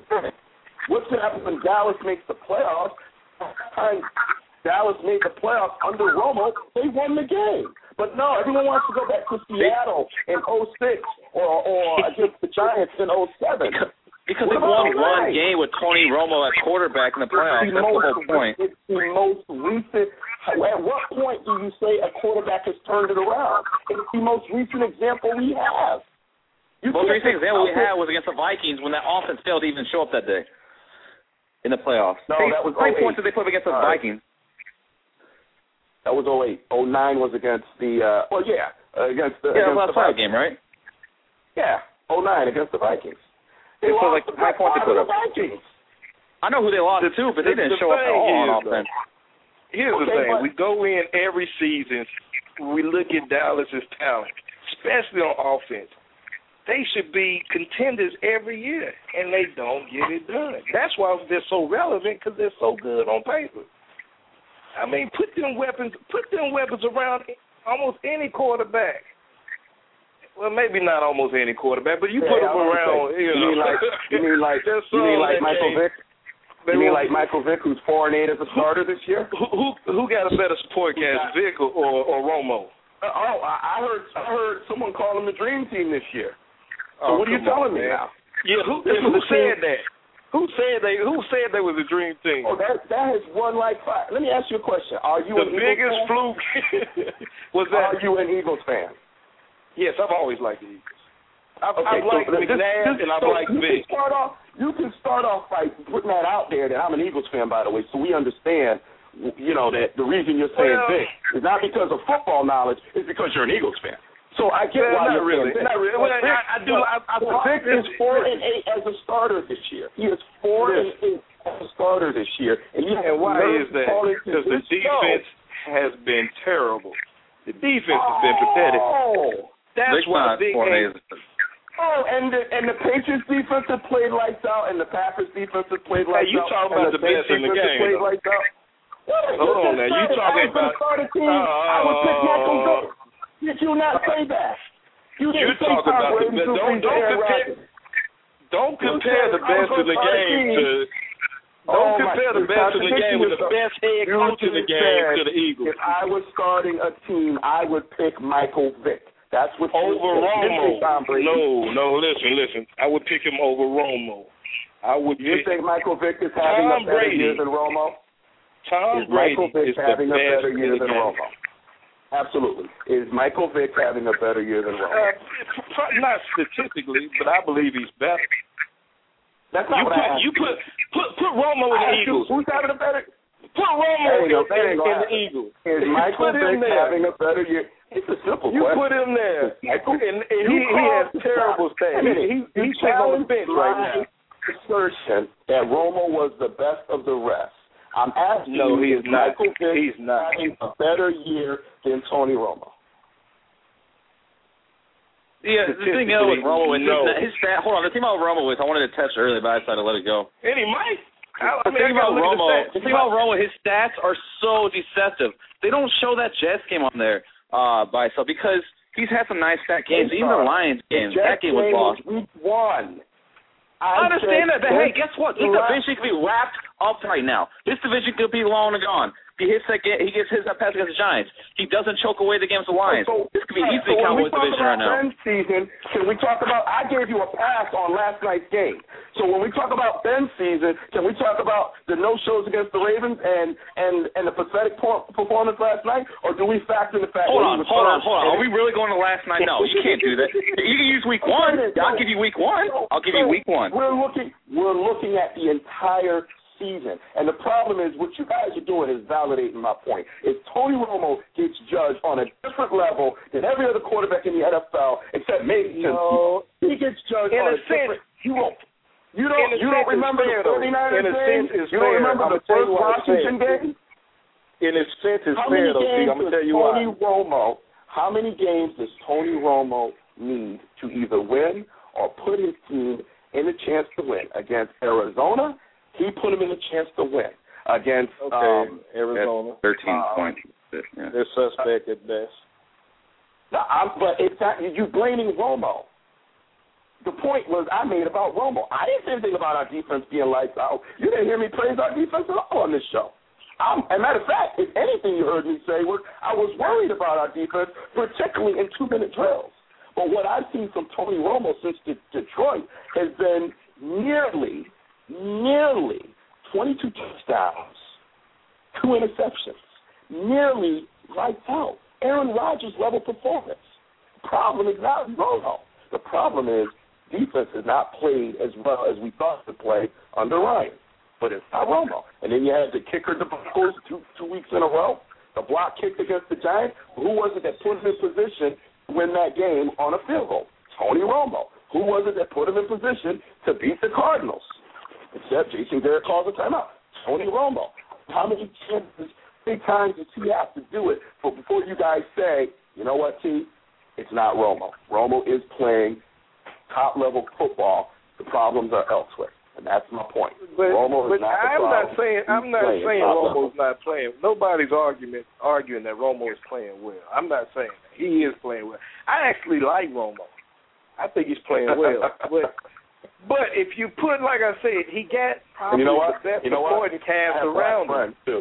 S12: Dallas makes the playoffs? Time Dallas made the playoffs under Romo, they won the game. But no, everyone wants to go back to Seattle in 2006 or against the Giants in 2007.
S9: Because they won one game with Tony Romo at quarterback in the playoffs. That's the whole point.
S12: It's the most recent. At what point do you say a quarterback has turned it around? It's the most recent example we have.
S9: The most recent example we had was against the Vikings when that offense failed to even show up that day in the playoffs.
S12: No, that was
S9: 8 points did they put up against the Vikings?
S12: That was 2008. 2009 was against the against the
S9: last playoff game, right?
S12: Yeah, 2009 against the Vikings.
S9: They put like 5 points they put up.
S12: Vikings.
S9: I know who they lost to, but they didn't show up at all on offense.
S10: Here's the thing: we go in every season, we look at Dallas's talent, especially on offense. They should be contenders every year, and they don't get it done. That's why they're so relevant, because they're so good on paper. I mean, put them weapons around almost any quarterback. Well, maybe not almost any quarterback, but you put them around.
S12: You mean like Michael Vick? You mean like Michael Vick, who's 4-8 as a starter this year?
S10: Who got a better support cast, Vick or Romo?
S12: I heard someone call him the dream team this year. So what are you telling me now?
S10: Yeah, who said that? Who said they was a dream team?
S12: Oh, that has won like 5. Let me ask you a question. Are you
S10: the biggest fluke? Was that?
S12: Are you an Eagles fan?
S10: Yes, I've always liked the Eagles. I've liked McNabb and I've liked Vick.
S12: You can start off by putting that out there that I'm an Eagles fan, by the way, so we understand, that the reason you're saying Vick is not because of football knowledge, it's because you're an Eagles fan. So I get why you're saying Vick.
S10: Not really.
S12: Vick is 4-8 as a starter this year. He is 4-8 as a starter this year. And
S10: why is that? Because the defense has been terrible. The defense has been pathetic. That's why Vick ain't.
S12: And the Patriots defense has played lights out, and the Packers defense has played lights out.
S10: You talking about the best in the game? Hold on now. You talking about?
S12: I would pick Michael Vick. Did you not say that? You didn't say Tom Brady.
S10: Don't compare the best in the game to. Don't compare the best in the game with the best head coach in the game to the Eagles.
S12: If I was starting a team, I would pick Michael Vick. That's what
S10: over Romo. No, listen. I would pick him over Romo.
S12: You think Michael Vick is having a better year than Romo?
S10: Tom Brady
S12: Michael Vick
S10: is
S12: having
S10: the
S12: a better
S10: best
S12: year than Romo? Absolutely. Is Michael Vick having a better year than Romo?
S10: Not statistically, but I believe he's better.
S12: That's not what I asked.
S10: You put Romo in the Eagles.
S12: Who's having a better?
S10: Put Romo in the Eagles.
S12: Is Michael Vick having a better year? It's a simple question.
S10: You put him there, and he has terrible stats. He's sitting on the bench right now.
S12: Assertion that Romo was the best of the rest. I'm asking
S10: no, he is not.
S12: Michael Vick
S10: He's not
S12: having a better year than Tony Romo.
S9: Yeah, the thing with Romo is his stat. Hold on, the thing about Romo is I wanted to touch earlier, but I decided to let it go.
S10: And he might.
S9: The thing about Romo, his stats are so deceptive. They don't show that Jets game on there by itself because he's had some nice stat games. Even the Lions game, that game was lost.
S12: Week 1.
S9: I understand that, but hey, guess what? This division could be wrapped up right now. This division could be long and gone. He gets his pass against the Giants. He doesn't choke away the game against the Lions. This could be easily Cowboys division right now.
S12: Season, can we talk about? I gave you a pass on last night's game. So when we talk about Ben's season, can we talk about the no-shows against the Ravens and the pathetic performance last night, or do we factor in the fact?
S9: Hold on. Are we really going to last night? No, you can't do that. You can use week 1. I'll give you week 1. I'll give you week 1.
S12: We're looking at the entire season. And the problem is what you guys are doing is validating my point. Is Tony Romo gets judged on a different level than every other quarterback in the NFL except maybe he gets judged on a different. You don't remember the 49ers game? You don't remember the first Washington game?
S10: In a sense, it's fair, though, Steve. I'm going to tell you why.
S12: How many games does Tony Romo need to either win or put his team in a chance to win? Against Arizona, he put him in a chance to win. Against
S10: Arizona,
S9: 13 points. Yeah.
S10: They're suspect at best.
S12: But it's not, you're blaming Romo. The point was I made about Romo. I didn't say anything about our defense being lights out. You didn't hear me praise our defense at all on this show. As a matter of fact, if anything you heard me say was I was worried about our defense, particularly in 2-minute drills. But what I've seen from Tony Romo since Detroit has been nearly 22 touchdowns, 2 interceptions, nearly lights out. Aaron Rodgers level performance. The problem is not Romo. The problem is defense has not played as well as we thought it would play under Ryan. But it's not Romo. And then you had the kicker debacles 2 weeks in a row. The block kicked against the Giants. Who was it that put him in position to win that game on a field goal? Tony Romo. Who was it that put him in position to beat the Cardinals? Except Jason Garrett calls a timeout. Tony Romo. How many big times does he have to do it before you guys say, you know what, T? It's not Romo. Romo is playing top-level football. The problems are elsewhere, and that's my point.
S10: But
S12: Romo is not the problem.
S10: I'm not saying Romo's not playing. Nobody's arguing that Romo is playing well. I'm not saying that. He is playing well. I actually like Romo. I think he's playing well. But if you put, like I said, he got probably the best supporting cast around him.
S12: Too.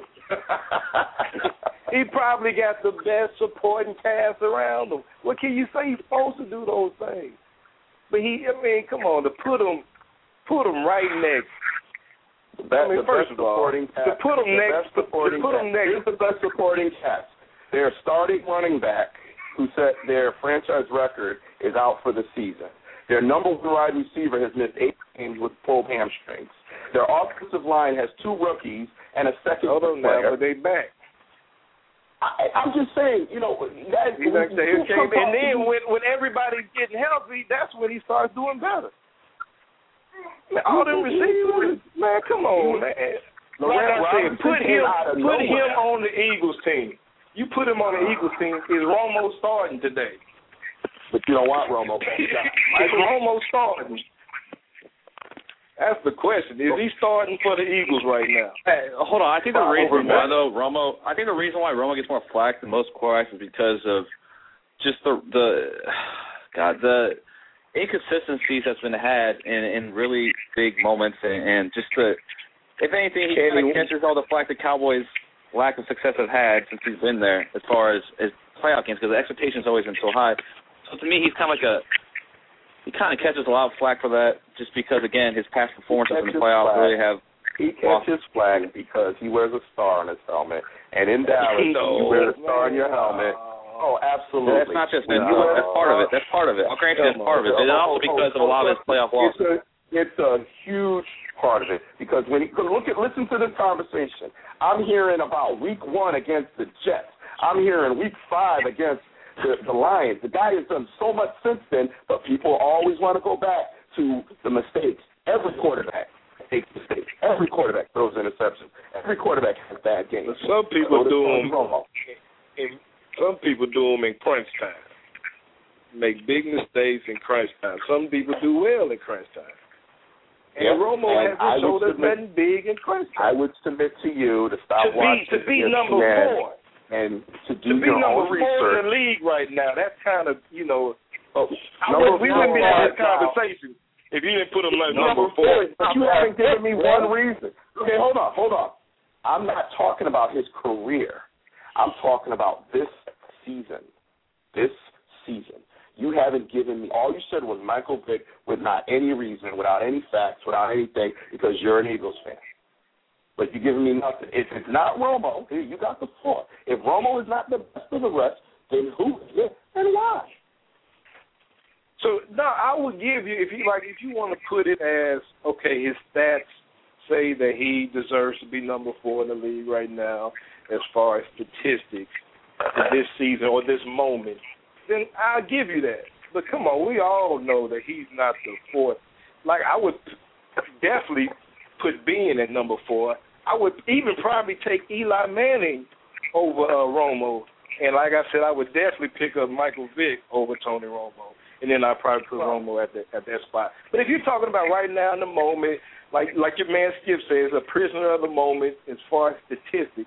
S10: He probably got the best supporting cast around him. What can you say? He's supposed to do those things. But come on, to put him right next. First of all, to put him next.
S12: Here's the best supporting cast. Their starting running back, who set their franchise record, is out for the season. Their number one wide receiver has missed 8 games with pulled hamstrings. Their offensive line has 2 rookies and a second player.
S10: But they back.
S12: I'm just saying, guys.
S10: And then when everybody's getting healthy, that's when he starts doing better. Man, all them receivers, man, come on, man. Like I said, put him on the Eagles team. You put him on the Eagles team. Is Romo starting today?
S12: But you don't want Romo.
S10: Is Romo starting? That's the question. Is he starting for the Eagles right now?
S9: Hey, hold on. I think the reason why Romo gets more flack than most quarterbacks is because of just the inconsistencies that's been had in really big moments, and just if anything, he kind of catches all the flack the Cowboys' lack of success have had since he's been there as far as playoff games, because the expectations always been so high. So to me, he's kind of he kind of catches a lot of flack for that, just because, again, his past performances in the playoffs really have.
S12: He catches flack because he wears a star on his helmet, and in Dallas, you wear a star on your helmet. Oh, absolutely.
S9: That's not just that's part of it. That's part of it. I'll grant you that's part of it. It's also because of a lot of his playoff losses.
S12: It's a huge part of it because listen to this conversation. I'm hearing about week 1 against the Jets. I'm hearing week 5 against the Lions. The guy has done so much since then, but people always want to go back to the mistakes. Every quarterback makes mistakes. Every quarterback throws interceptions. Every quarterback has bad games.
S10: But some people do them in crunch time. Make big mistakes in crunch time. Some people do well in crunch time. And Romo hasn't showed us nothing big in crunch time.
S12: I would submit to you to stop watching.
S10: To be number 4.
S12: And to do
S10: be
S12: your
S10: number
S12: own
S10: 4
S12: research.
S10: in the league right now, that's kind of, we wouldn't be having this conversation if you didn't put him like number 4.
S12: But you haven't given me one reason. Okay, hold on. I'm not talking about his career. I'm talking about this season. You haven't given me, all you said was Michael Vick without any reason, without any facts, without anything, because you're an Eagles fan. But you're giving me nothing. If it's not Romo, here, you got the 4. If Romo is not the best of the rest, then who is it and why?
S10: So, no, I would give you, if you want to put it as, okay, his stats say that he deserves to be number 4 in the league right now as far as statistics for this season or this moment, then I'll give you that. But come on, we all know that he's not the 4th. Like, I would definitely put Ben at number 4. I would even probably take Eli Manning over Romo. And like I said, I would definitely pick up Michael Vick over Tony Romo. And then I'd probably put Romo at that spot. But if you're talking about right now in the moment, like your man Skip says, a prisoner of the moment as far as statistics,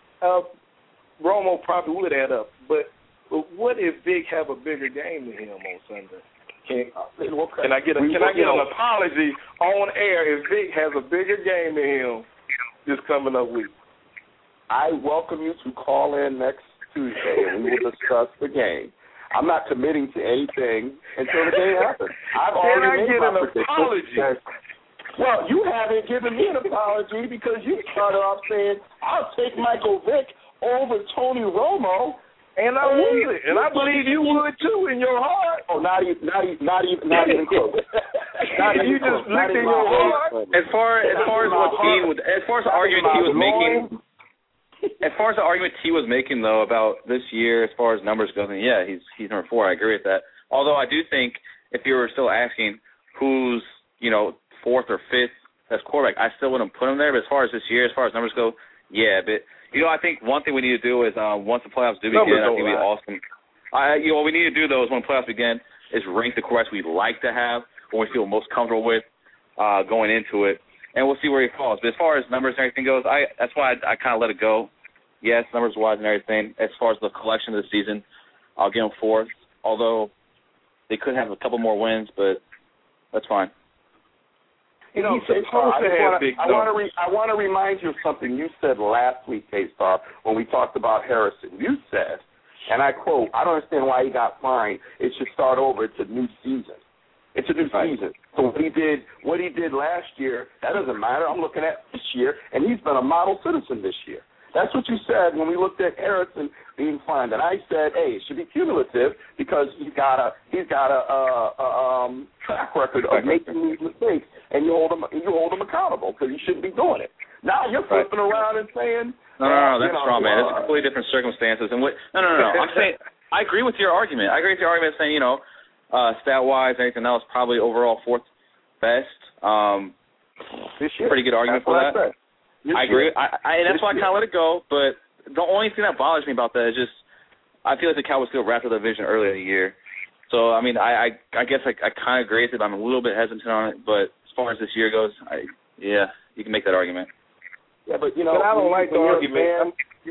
S10: Romo probably would add up. But what if Vic have a bigger game than him on Sunday? Can I get an apology on air if Vic has a bigger game than him this coming up week?
S12: I welcome you to call in next Tuesday and we will discuss the game. I'm not committing to anything until the game happens. I've already made my prediction. Well, you haven't given me an apology because you started off saying I'll take Michael Vick over Tony Romo.
S10: And I would, and I believe you would too in your heart.
S12: Oh, not even close.
S10: You just looked in your heart.
S9: As far as the argument T was making though about this year, as far as numbers go, then yeah, he's number 4. I agree with that. Although I do think if you were still asking who's 4th or 5th as quarterback, I still wouldn't put him there. But as far as this year, as far as numbers go, yeah, but. I think one thing we need to do is once the playoffs do begin, I think it'd be awesome. What we need to do, though, is when the playoffs begin, is rank the quarterbacks we'd like to have, or we feel most comfortable with going into it, and we'll see where he falls. But as far as numbers and everything goes, that's why I kind of let it go. Yes, numbers-wise and everything. As far as the collection of the season, I'll give him 4th, although they could have a couple more wins, but that's fine.
S12: I want to remind you of something you said last week, K-Star, when we talked about Harrison. You said, and I quote, I don't understand why he got fined. It should start over. It's a new season. It's a new season. So what he did last year, that doesn't matter. I'm looking at this year, and he's been a model citizen this year. That's what you said when we looked at Harrison being fined, and I said, hey, it should be cumulative because he's got a track record of making these mistakes, and you hold him accountable because he shouldn't be doing it. Now you're flipping around and saying,
S9: no, that's wrong, man. It's completely different circumstances. And no. I'm saying I agree with your argument. I agree with your argument saying stat-wise, anything else, probably overall 4th best. Pretty good argument for that. I agree. And that's why I kind of let it go. But the only thing that bothers me about that is just I feel like the Cowboys still wrapped up the division earlier in the year. So, I mean, I guess I kind of agree with it. I'm a little bit hesitant on it. But as far as this year goes, you can make that argument.
S12: Yeah, but,
S10: but I don't like the argument.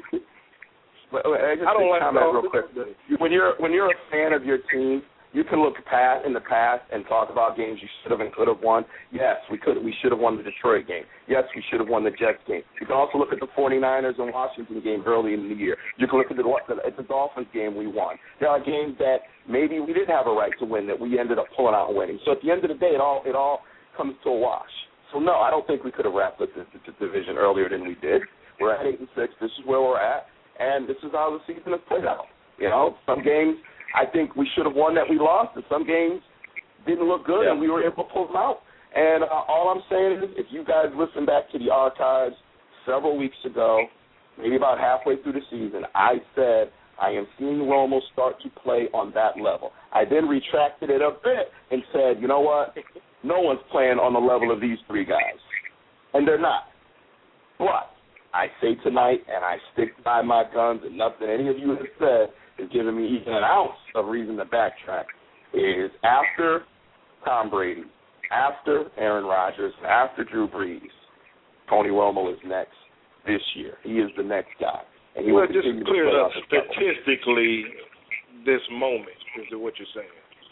S12: I don't like that real quick. When you're a fan of your team, you can look in the past and talk about games you should have and could have won. Yes, we should have won the Detroit game. Yes, we should have won the Jets game. You can also look at the 49ers and Washington game early in the year. You can look at the Dolphins game we won. There are games that maybe we didn't have a right to win that we ended up pulling out and winning. So at the end of the day, it all comes to a wash. So no, I don't think we could have wrapped up the division earlier than we did. We're at 8-6. This is where we're at, and this is how the season has played out. Some games I think we should have won that we lost, and some games didn't look good, and we were able to pull them out. And all I'm saying is, if you guys listen back to the archives several weeks ago, maybe about halfway through the season, I said I am seeing Romo start to play on that level. I then retracted it a bit and said, you know what? No one's playing on the level of these three guys. And they're not. But I say tonight, and I stick by my guns, and nothing any of you have said is giving me even an ounce of reason to backtrack, is after Tom Brady, after Aaron Rodgers, after Drew Brees, Tony Romo is next this year. He is the next guy. And he will
S10: just clear it up statistically this moment, is what you're saying.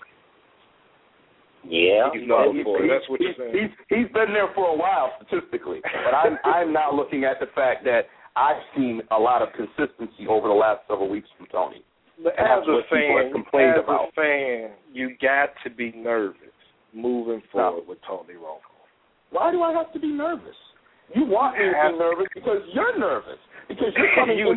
S11: Yeah.
S10: That's what you're saying.
S12: He's been there for a while statistically, but I'm now looking at the fact that I've seen a lot of consistency over the last several weeks from Tony.
S10: But as a fan, you got to be nervous moving forward with Tony Romo.
S12: Why do I have to be nervous? You want me to be nervous because you're nervous. Because you're coming in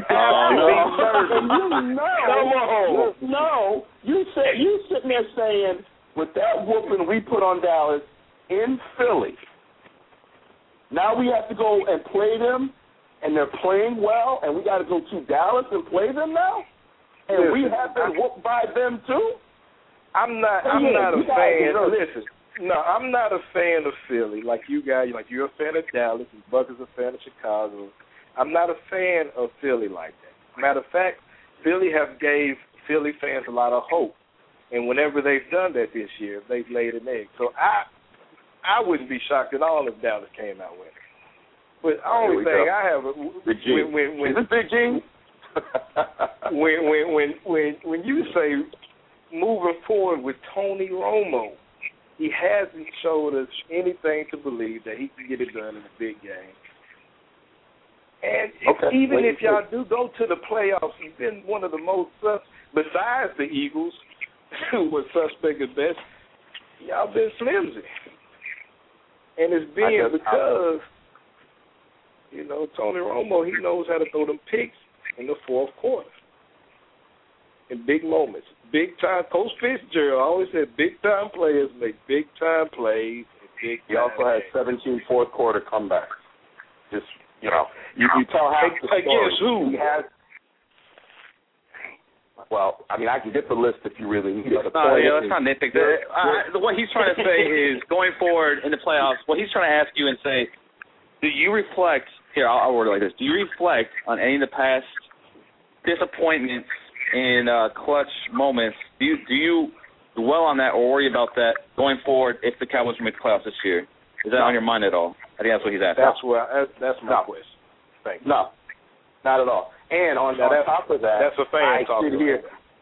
S12: you sitting there saying, with that whooping we put on Dallas in Philly, now we have to go and play them, and they're playing well, and we got to go to Dallas and play them now? And we have been whooped by them too?
S10: I'm not a fan. Listen, no, I'm not a fan of Philly like you guys. Like you're a fan of Dallas, and Buck is a fan of Chicago. I'm not a fan of Philly like that. Matter of fact, Philly have gave Philly fans a lot of hope, and whenever they've done that this year, they've laid an egg. So I wouldn't be shocked at all if Dallas came out with it. But the only thing I have
S12: Big G. Is this Big G?
S10: when you say moving forward with Tony Romo, he hasn't showed us anything to believe that he can get it done in a big game. And even if y'all do go to the playoffs, he's been one of the most, besides the Eagles, who was suspect at best, y'all been flimsy. And it's being because, Tony Romo, he knows how to throw them picks in the fourth quarter. In big moments. Big time. Coach Fitzgerald always said big-time players make big-time plays.
S12: He also had 17 fourth-quarter comebacks. Just, you tell half the story.
S10: Against who?
S12: Well, I can get the list if you really need it.
S9: Let's not nitpick that. What he's trying to say is, going forward in the playoffs, what he's trying to ask you and say, do you reflect, here, I'll word it like this, do you reflect on any of the past disappointments in clutch moments? Do you dwell on that or worry about that going forward if the Cowboys make the playoffs this year? Is that on your mind at all? I think that's what he's asking.
S10: That's my question. Thank you.
S12: No, not at all. And on top of that,
S10: that's a fan talking here.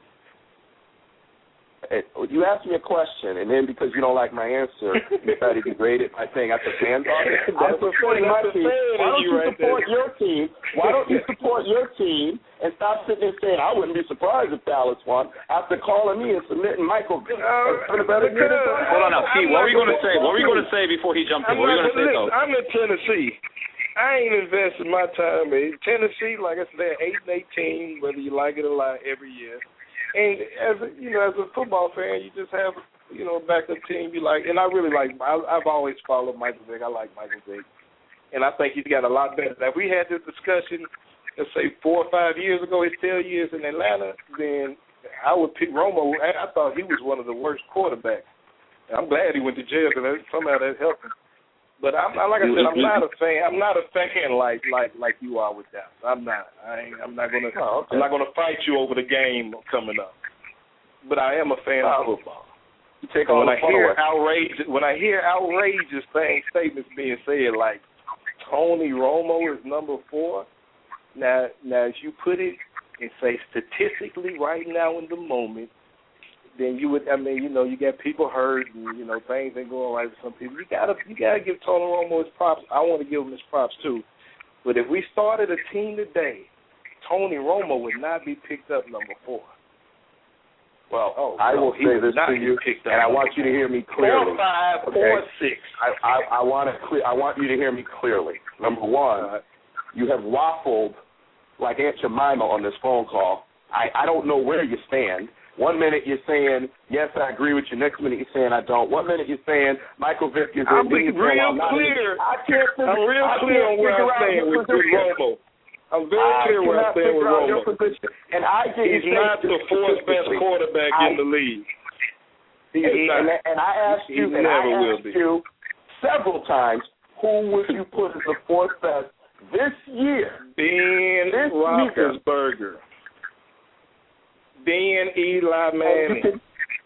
S12: You asked me a question, and then because you don't like my answer, you try to degrade it by saying that's a fan talk. I'm supporting my team. Why don't you support your team? Why don't you support your team and stop sitting there saying, I wouldn't be surprised if Dallas won, after calling me and submitting Michael Vick?
S9: Hold on now, Pete, what were you going to say? What were you going to say before he jumped in? What were you going to say, though?
S10: I'm in Tennessee. I ain't invested my time in Tennessee. Like I said, they're 8-18, whether you like it or not, every year. And as a football fan, you just have a backup team you like. And I really like. I've always followed Michael Vick. I like Michael Vick, and I think he's got a lot better. Now, if we had this discussion, let's say 4 or 5 years ago, his tail years in Atlanta, then I would pick Romo. I thought he was one of the worst quarterbacks. And I'm glad he went to jail because somehow that helped him. But like I said, I'm not a fan. I'm not a fan like you are with that. I'm not. I'm not gonna fight you over the game coming up. But I am a fan of football. When I hear outrageous statements being said like Tony Romo is number 4. Now as you put it and say statistically right now in the moment, then you would, you got people hurt and, things ain't going right with some people. You gotta give Tony Romo his props. I want to give him his props too. But if we started a team today, Tony Romo would not be picked up number 4.
S12: Well, I will say this to you, and I want you to hear me clearly.
S10: 4, 5, 4, 6.
S12: I want you to hear me clearly. Number 1, you have waffled like Aunt Jemima on this phone call. I don't know where you stand. 1 minute you're saying, yes, I agree with you. Next minute you're saying, I don't. 1 minute you're saying, Michael Vick is
S10: I'm being real clear. I'm real clear on where I'm staying with Romo. I'm very clear where I'm staying with Romo.
S12: And
S10: he's not the fourth best quarterback in the league.
S12: And I asked you, several times, who would you put as the fourth best this year?
S10: Ben Roethlisberger. Then Eli Manning.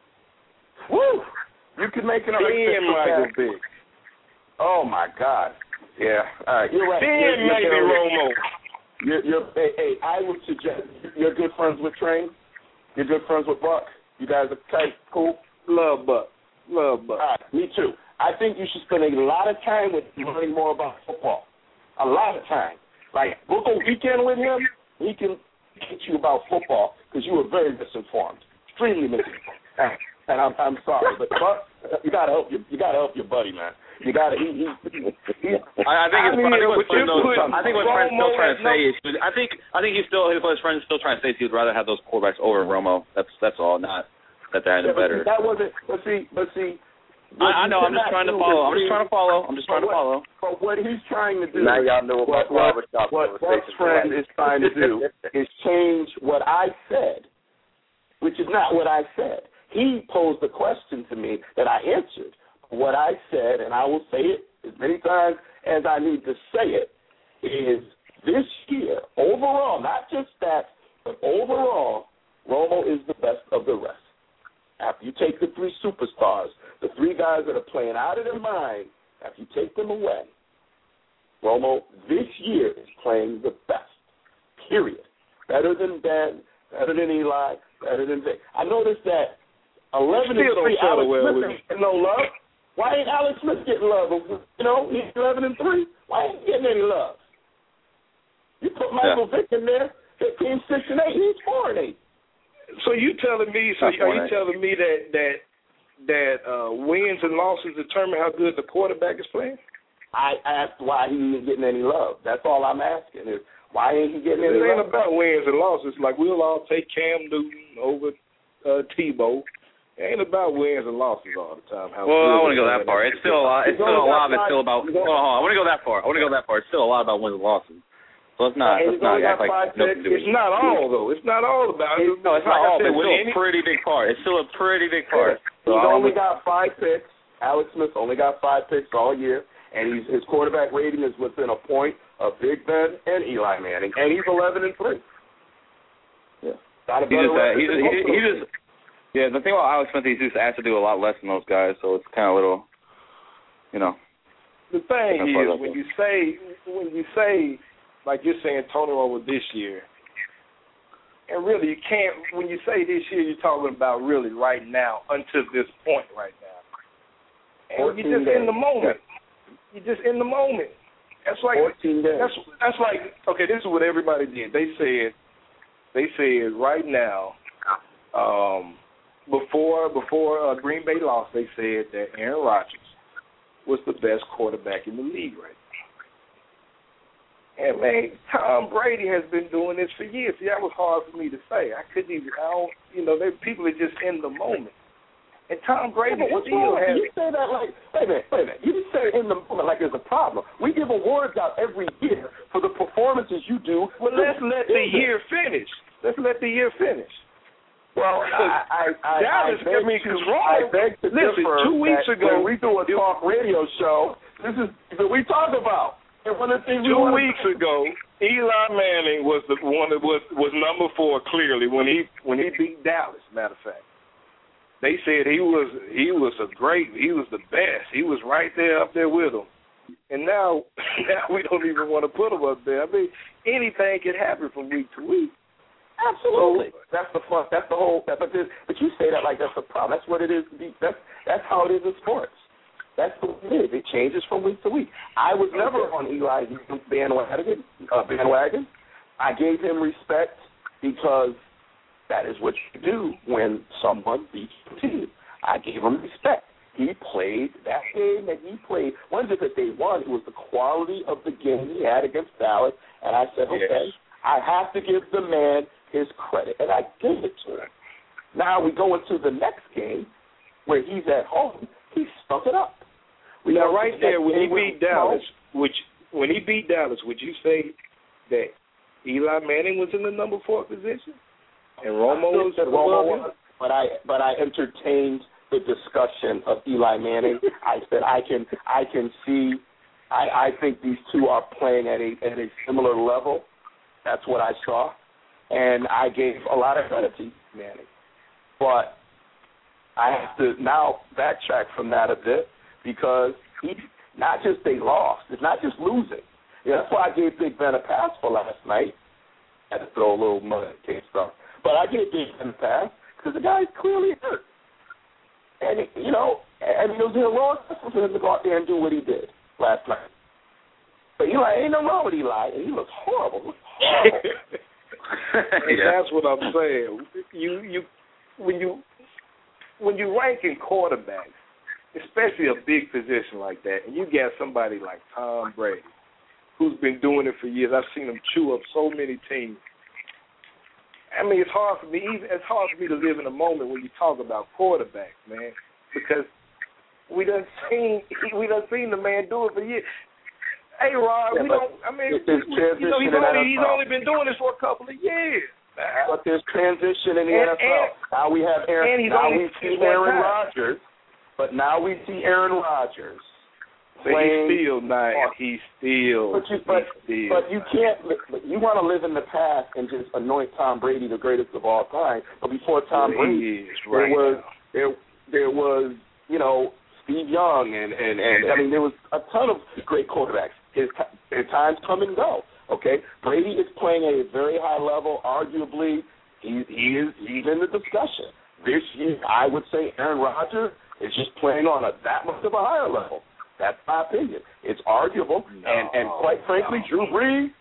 S12: You could make an argument for Michael Vick. Oh my God! Yeah, all right, you're right.
S10: Then maybe Romo.
S12: Hey, I would suggest you're good friends with Train. You're good friends with Buck. You guys are tight, cool.
S10: Love Buck. All
S12: right, me too. I think you should spend a lot of time with him learning more about football. A lot of time. Like, book a weekend with him. He can teach you about football because you were very misinformed, extremely misinformed. And I'm sorry, but Buck, you gotta help your buddy, man. You gotta. I think
S9: what Fred's still trying to say is, I think his friend is still trying to say he would rather have those quarterbacks over Romo. That's all. Not that they're any better.
S12: That wasn't. But see.
S9: I know. I'm just trying to follow.
S12: But what he's trying to do.
S4: Now y'all know
S12: what Buck's friend is trying to do is change what I said, which is not what I said. He posed a question to me that I answered. What I said, and I will say it as many times as I need to say it, is this year, overall, not just stats, but overall, Romo is the best of the rest. After you take the three superstars, the three guys that are playing out of their mind, after you take them away, Romo this year is playing the best, period. Better than Ben, better than Eli, better than Vic. I noticed that 11-3, Alex Smith getting no love. Why ain't Alex Smith getting love? You know, he's 11-3. Why ain't he getting any love? You put Michael Vick in there, 15-6-8, he's 4-8.
S10: So you telling me? So are you telling me that wins and losses determine how good the quarterback is playing?
S12: I asked why he ain't getting any love. That's all I'm asking is why ain't he getting any love?
S10: It ain't about wins and losses. Like we'll all take Cam Newton over Tebow. It ain't about wins and losses all the time.
S9: I want to go that far. It's still a lot. It's still a lot of it's still about. Hold on. I want to go that far. It's still a lot about wins and losses. So let's not act like
S10: it's not all though. It's not all about.
S9: No, it's not all. But it's still a pretty big part. It's still a pretty big part.
S12: He's only got 5 picks. Alex Smith only got 5 picks all year, and his quarterback rating is within a point of Big Ben and Eli Manning, and he's 11-3. Yeah.
S9: Yeah, the thing about Alex Smith, he's just asked to do a lot less than those guys, so it's kind of a little, you know.
S10: The thing is, when you say, like you're saying, Tony Romo this year, and really you can't. When you say this year, you're talking about really right now, until this point right now, and you're just in the moment. You're just in the moment. That's like
S12: 14 days.
S10: That's like okay. This is what everybody did. They said right now. Before Green Bay lost, they said that Aaron Rodgers was the best quarterback in the league right now. And, man, Tom Brady has been doing this for years. See, that was hard for me to say. People are just in the moment. And Tom Brady still has...
S12: You say that like... Wait a minute. You just say in the moment like there's a problem. We give awards out every year for the performances you do.
S10: Well, let's let the year finish. Well, I beg to differ. 2 weeks ago,
S12: when we do a talk radio show, this is what we talk about. And one of the things
S10: 2 weeks ago, Eli Manning was the one that was number 4 clearly when he beat Dallas. Matter of fact, they said he was the best. He was right there up there with him. And now we don't even want to put him up there. I mean, anything can happen from week to week.
S12: Absolutely. That's the fun. That's the whole. But you say that like that's the problem. That's what it is. That's how it is in sports. That's the way it is. It changes from week to week. I was never on Eli's bandwagon. I gave him respect because that is what you do when someone beats your team. I gave him respect. He played that game that he played. Wasn't just that they won. It was the quality of the game he had against Dallas. And I said, okay, I have to give the man his credit, and I gave it to him. Now we go into the next game where he's at home. He stunk it up.
S10: Now, right there, when he beat Dallas, would you say that Eli Manning was in the number 4 position and Romo was above him?
S12: But I entertained the discussion of Eli Manning. I said I can see. I think these two are playing at a similar level. That's what I saw, and I gave a lot of credit to Manning. But I have to now backtrack from that a bit because not just they lost. It's not just losing. Yeah, that's why I gave Big Ben a pass for last night. I had to throw a little mud at case stuff. But I gave Big Ben a pass because the guy's clearly hurt. And, it was heroic for him to go out there and do what he did last night. But Eli, ain't nothing wrong with Eli, and he looks horrible.
S10: That's what I'm saying. When you rank in quarterbacks, especially a big position like that, and you got somebody like Tom Brady, who's been doing it for years. I've seen him chew up so many teams. I mean, it's hard for me to live in a moment when you talk about quarterbacks, man, because we done seen the man do it for years. Hey, Rod, he's only been doing this for a couple of years.
S12: But there's transition in the NFL. Now we have Aaron Rodgers. But now we see Aaron Rodgers playing.
S10: He's still.
S12: But you can't. You want to live in the past and just anoint Tom Brady the greatest of all time. But before Tom Brady, there was Steve Young and I mean there was a ton of great quarterbacks. His times come and go. Okay, Brady is playing at a very high level. Arguably, he's in the discussion this year. I would say Aaron Rodgers is just playing on that much of a higher level. That's my opinion. It's arguable, and quite frankly, Drew Brees,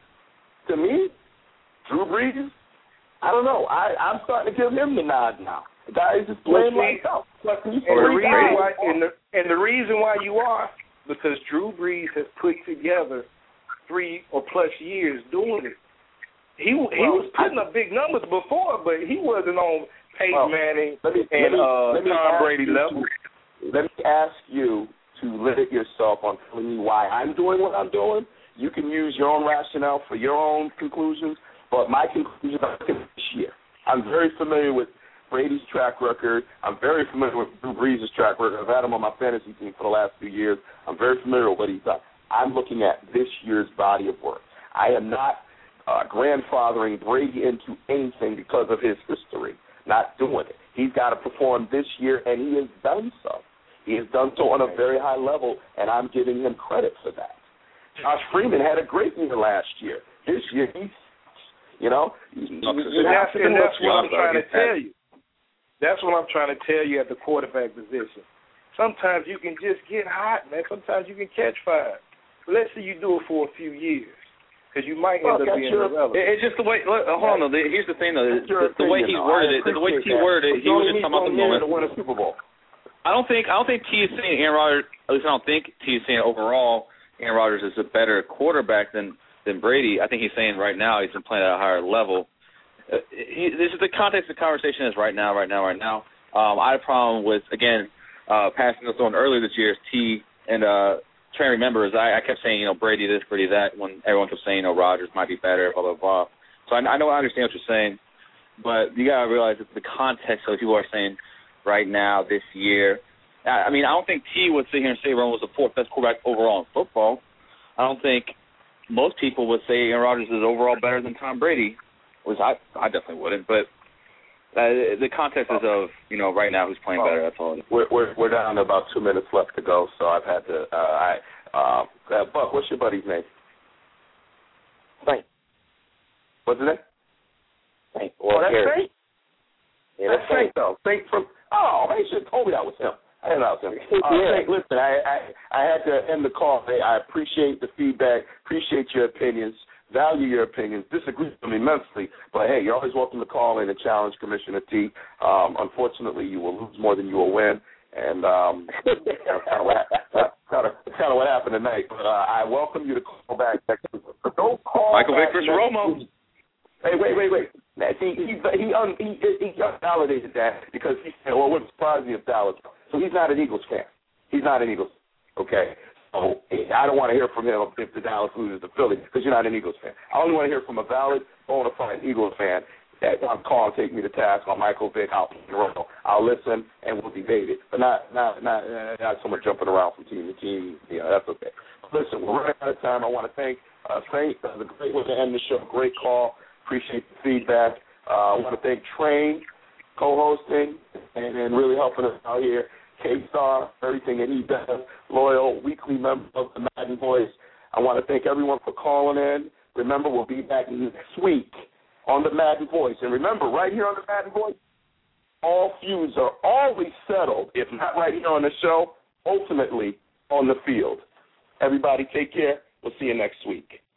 S12: I don't know. I'm starting to give him the nod now. The guy is just playing myself.
S10: And the reason why you are, because Drew Brees has put together 3 or plus years doing it. He was putting up big numbers before, but he wasn't on Peyton Manning and Tom Brady level.
S12: Let me ask you to limit yourself on telling me why I'm doing what I'm doing. You can use your own rationale for your own conclusions, but my conclusion this year. I'm very familiar with Brady's track record. I'm very familiar with Drew Brees' track record. I've had him on my fantasy team for the last few years. I'm very familiar with what he's done. I'm looking at this year's body of work. I am not grandfathering Brady into anything because of his history. Not doing it. He's got to perform this year, and he has done so. He has done so on a very high level, and I'm giving him credit for that. Josh Freeman had a great year last year. This year, that's
S10: what I'm trying to tell you. That's what I'm trying to tell you at the quarterback position. Sometimes you can just get hot, man. Sometimes you can catch fire. But let's say you do it for a few years, because you might end up being irrelevant.
S9: It's just the way. Hold on, though. Here's the thing, though. The way he worded it. The way he worded it. He was just talking about the moment.
S12: To win a Super Bowl.
S9: I don't think T is saying Aaron Rodgers. At least I don't think T is saying overall Aaron Rodgers is a better quarterback than Brady. I think he's saying right now he's been playing at a higher level. This is the context of the conversation is right now. I had a problem with passing this on earlier this year. T and trying to remember is I kept saying Brady this, Brady that when everyone kept saying Rodgers might be better, blah blah blah. So I understand what you're saying, but you gotta realize that the context of what people are saying right now this year. I mean, I don't think T would sit here and say Romo was the 4th best quarterback overall in football. I don't think most people would say Aaron Rodgers is overall better than Tom Brady. Which I definitely wouldn't, but the context is of right now who's playing better. That's all.
S12: We're down to about 2 minutes left to go, so I've had to. Buck, what's your buddy's name?
S11: Saint.
S12: What's his name?
S11: Saint.
S12: That's Saint.
S11: Yeah,
S12: that's Saint though. Saint from. Oh, they should have told me that was him. I didn't know it was him. Saint, listen, I had to end the call. I appreciate the feedback. Appreciate your opinions. Value your opinions, disagree with them immensely, but hey, you're always welcome to call in and challenge Commissioner T. Unfortunately, you will lose more than you will win, and that's kind of what happened tonight. But I welcome you to call back. Don't call
S9: Michael
S12: back
S9: Vick versus Romo.
S12: Hey, wait. Now, he validated that because he said, well, it wouldn't surprise me if Dallas. So he's not an Eagles fan. He's not an Eagles fan. Okay. So I don't want to hear from him if the Dallas loses to Philly because you're not an Eagles fan. I only want to hear from a valid, bona fide Eagles fan that I'm calling, take me to task on Michael Vick, I'll listen and we'll debate it, but not so much jumping around from team to team. That's okay. Listen, we're running out of time. I want to thank Saint. That was a great way to end the show. Great call. Appreciate the feedback. I want to thank Train, co-hosting, and really helping us out here. K-Star, everything that he does, loyal, weekly member of the Madden Voice. I want to thank everyone for calling in. Remember, we'll be back next week on the Madden Voice. And remember, right here on the Madden Voice, all feuds are always settled, if not right here on the show, ultimately on the field. Everybody take care. We'll see you next week.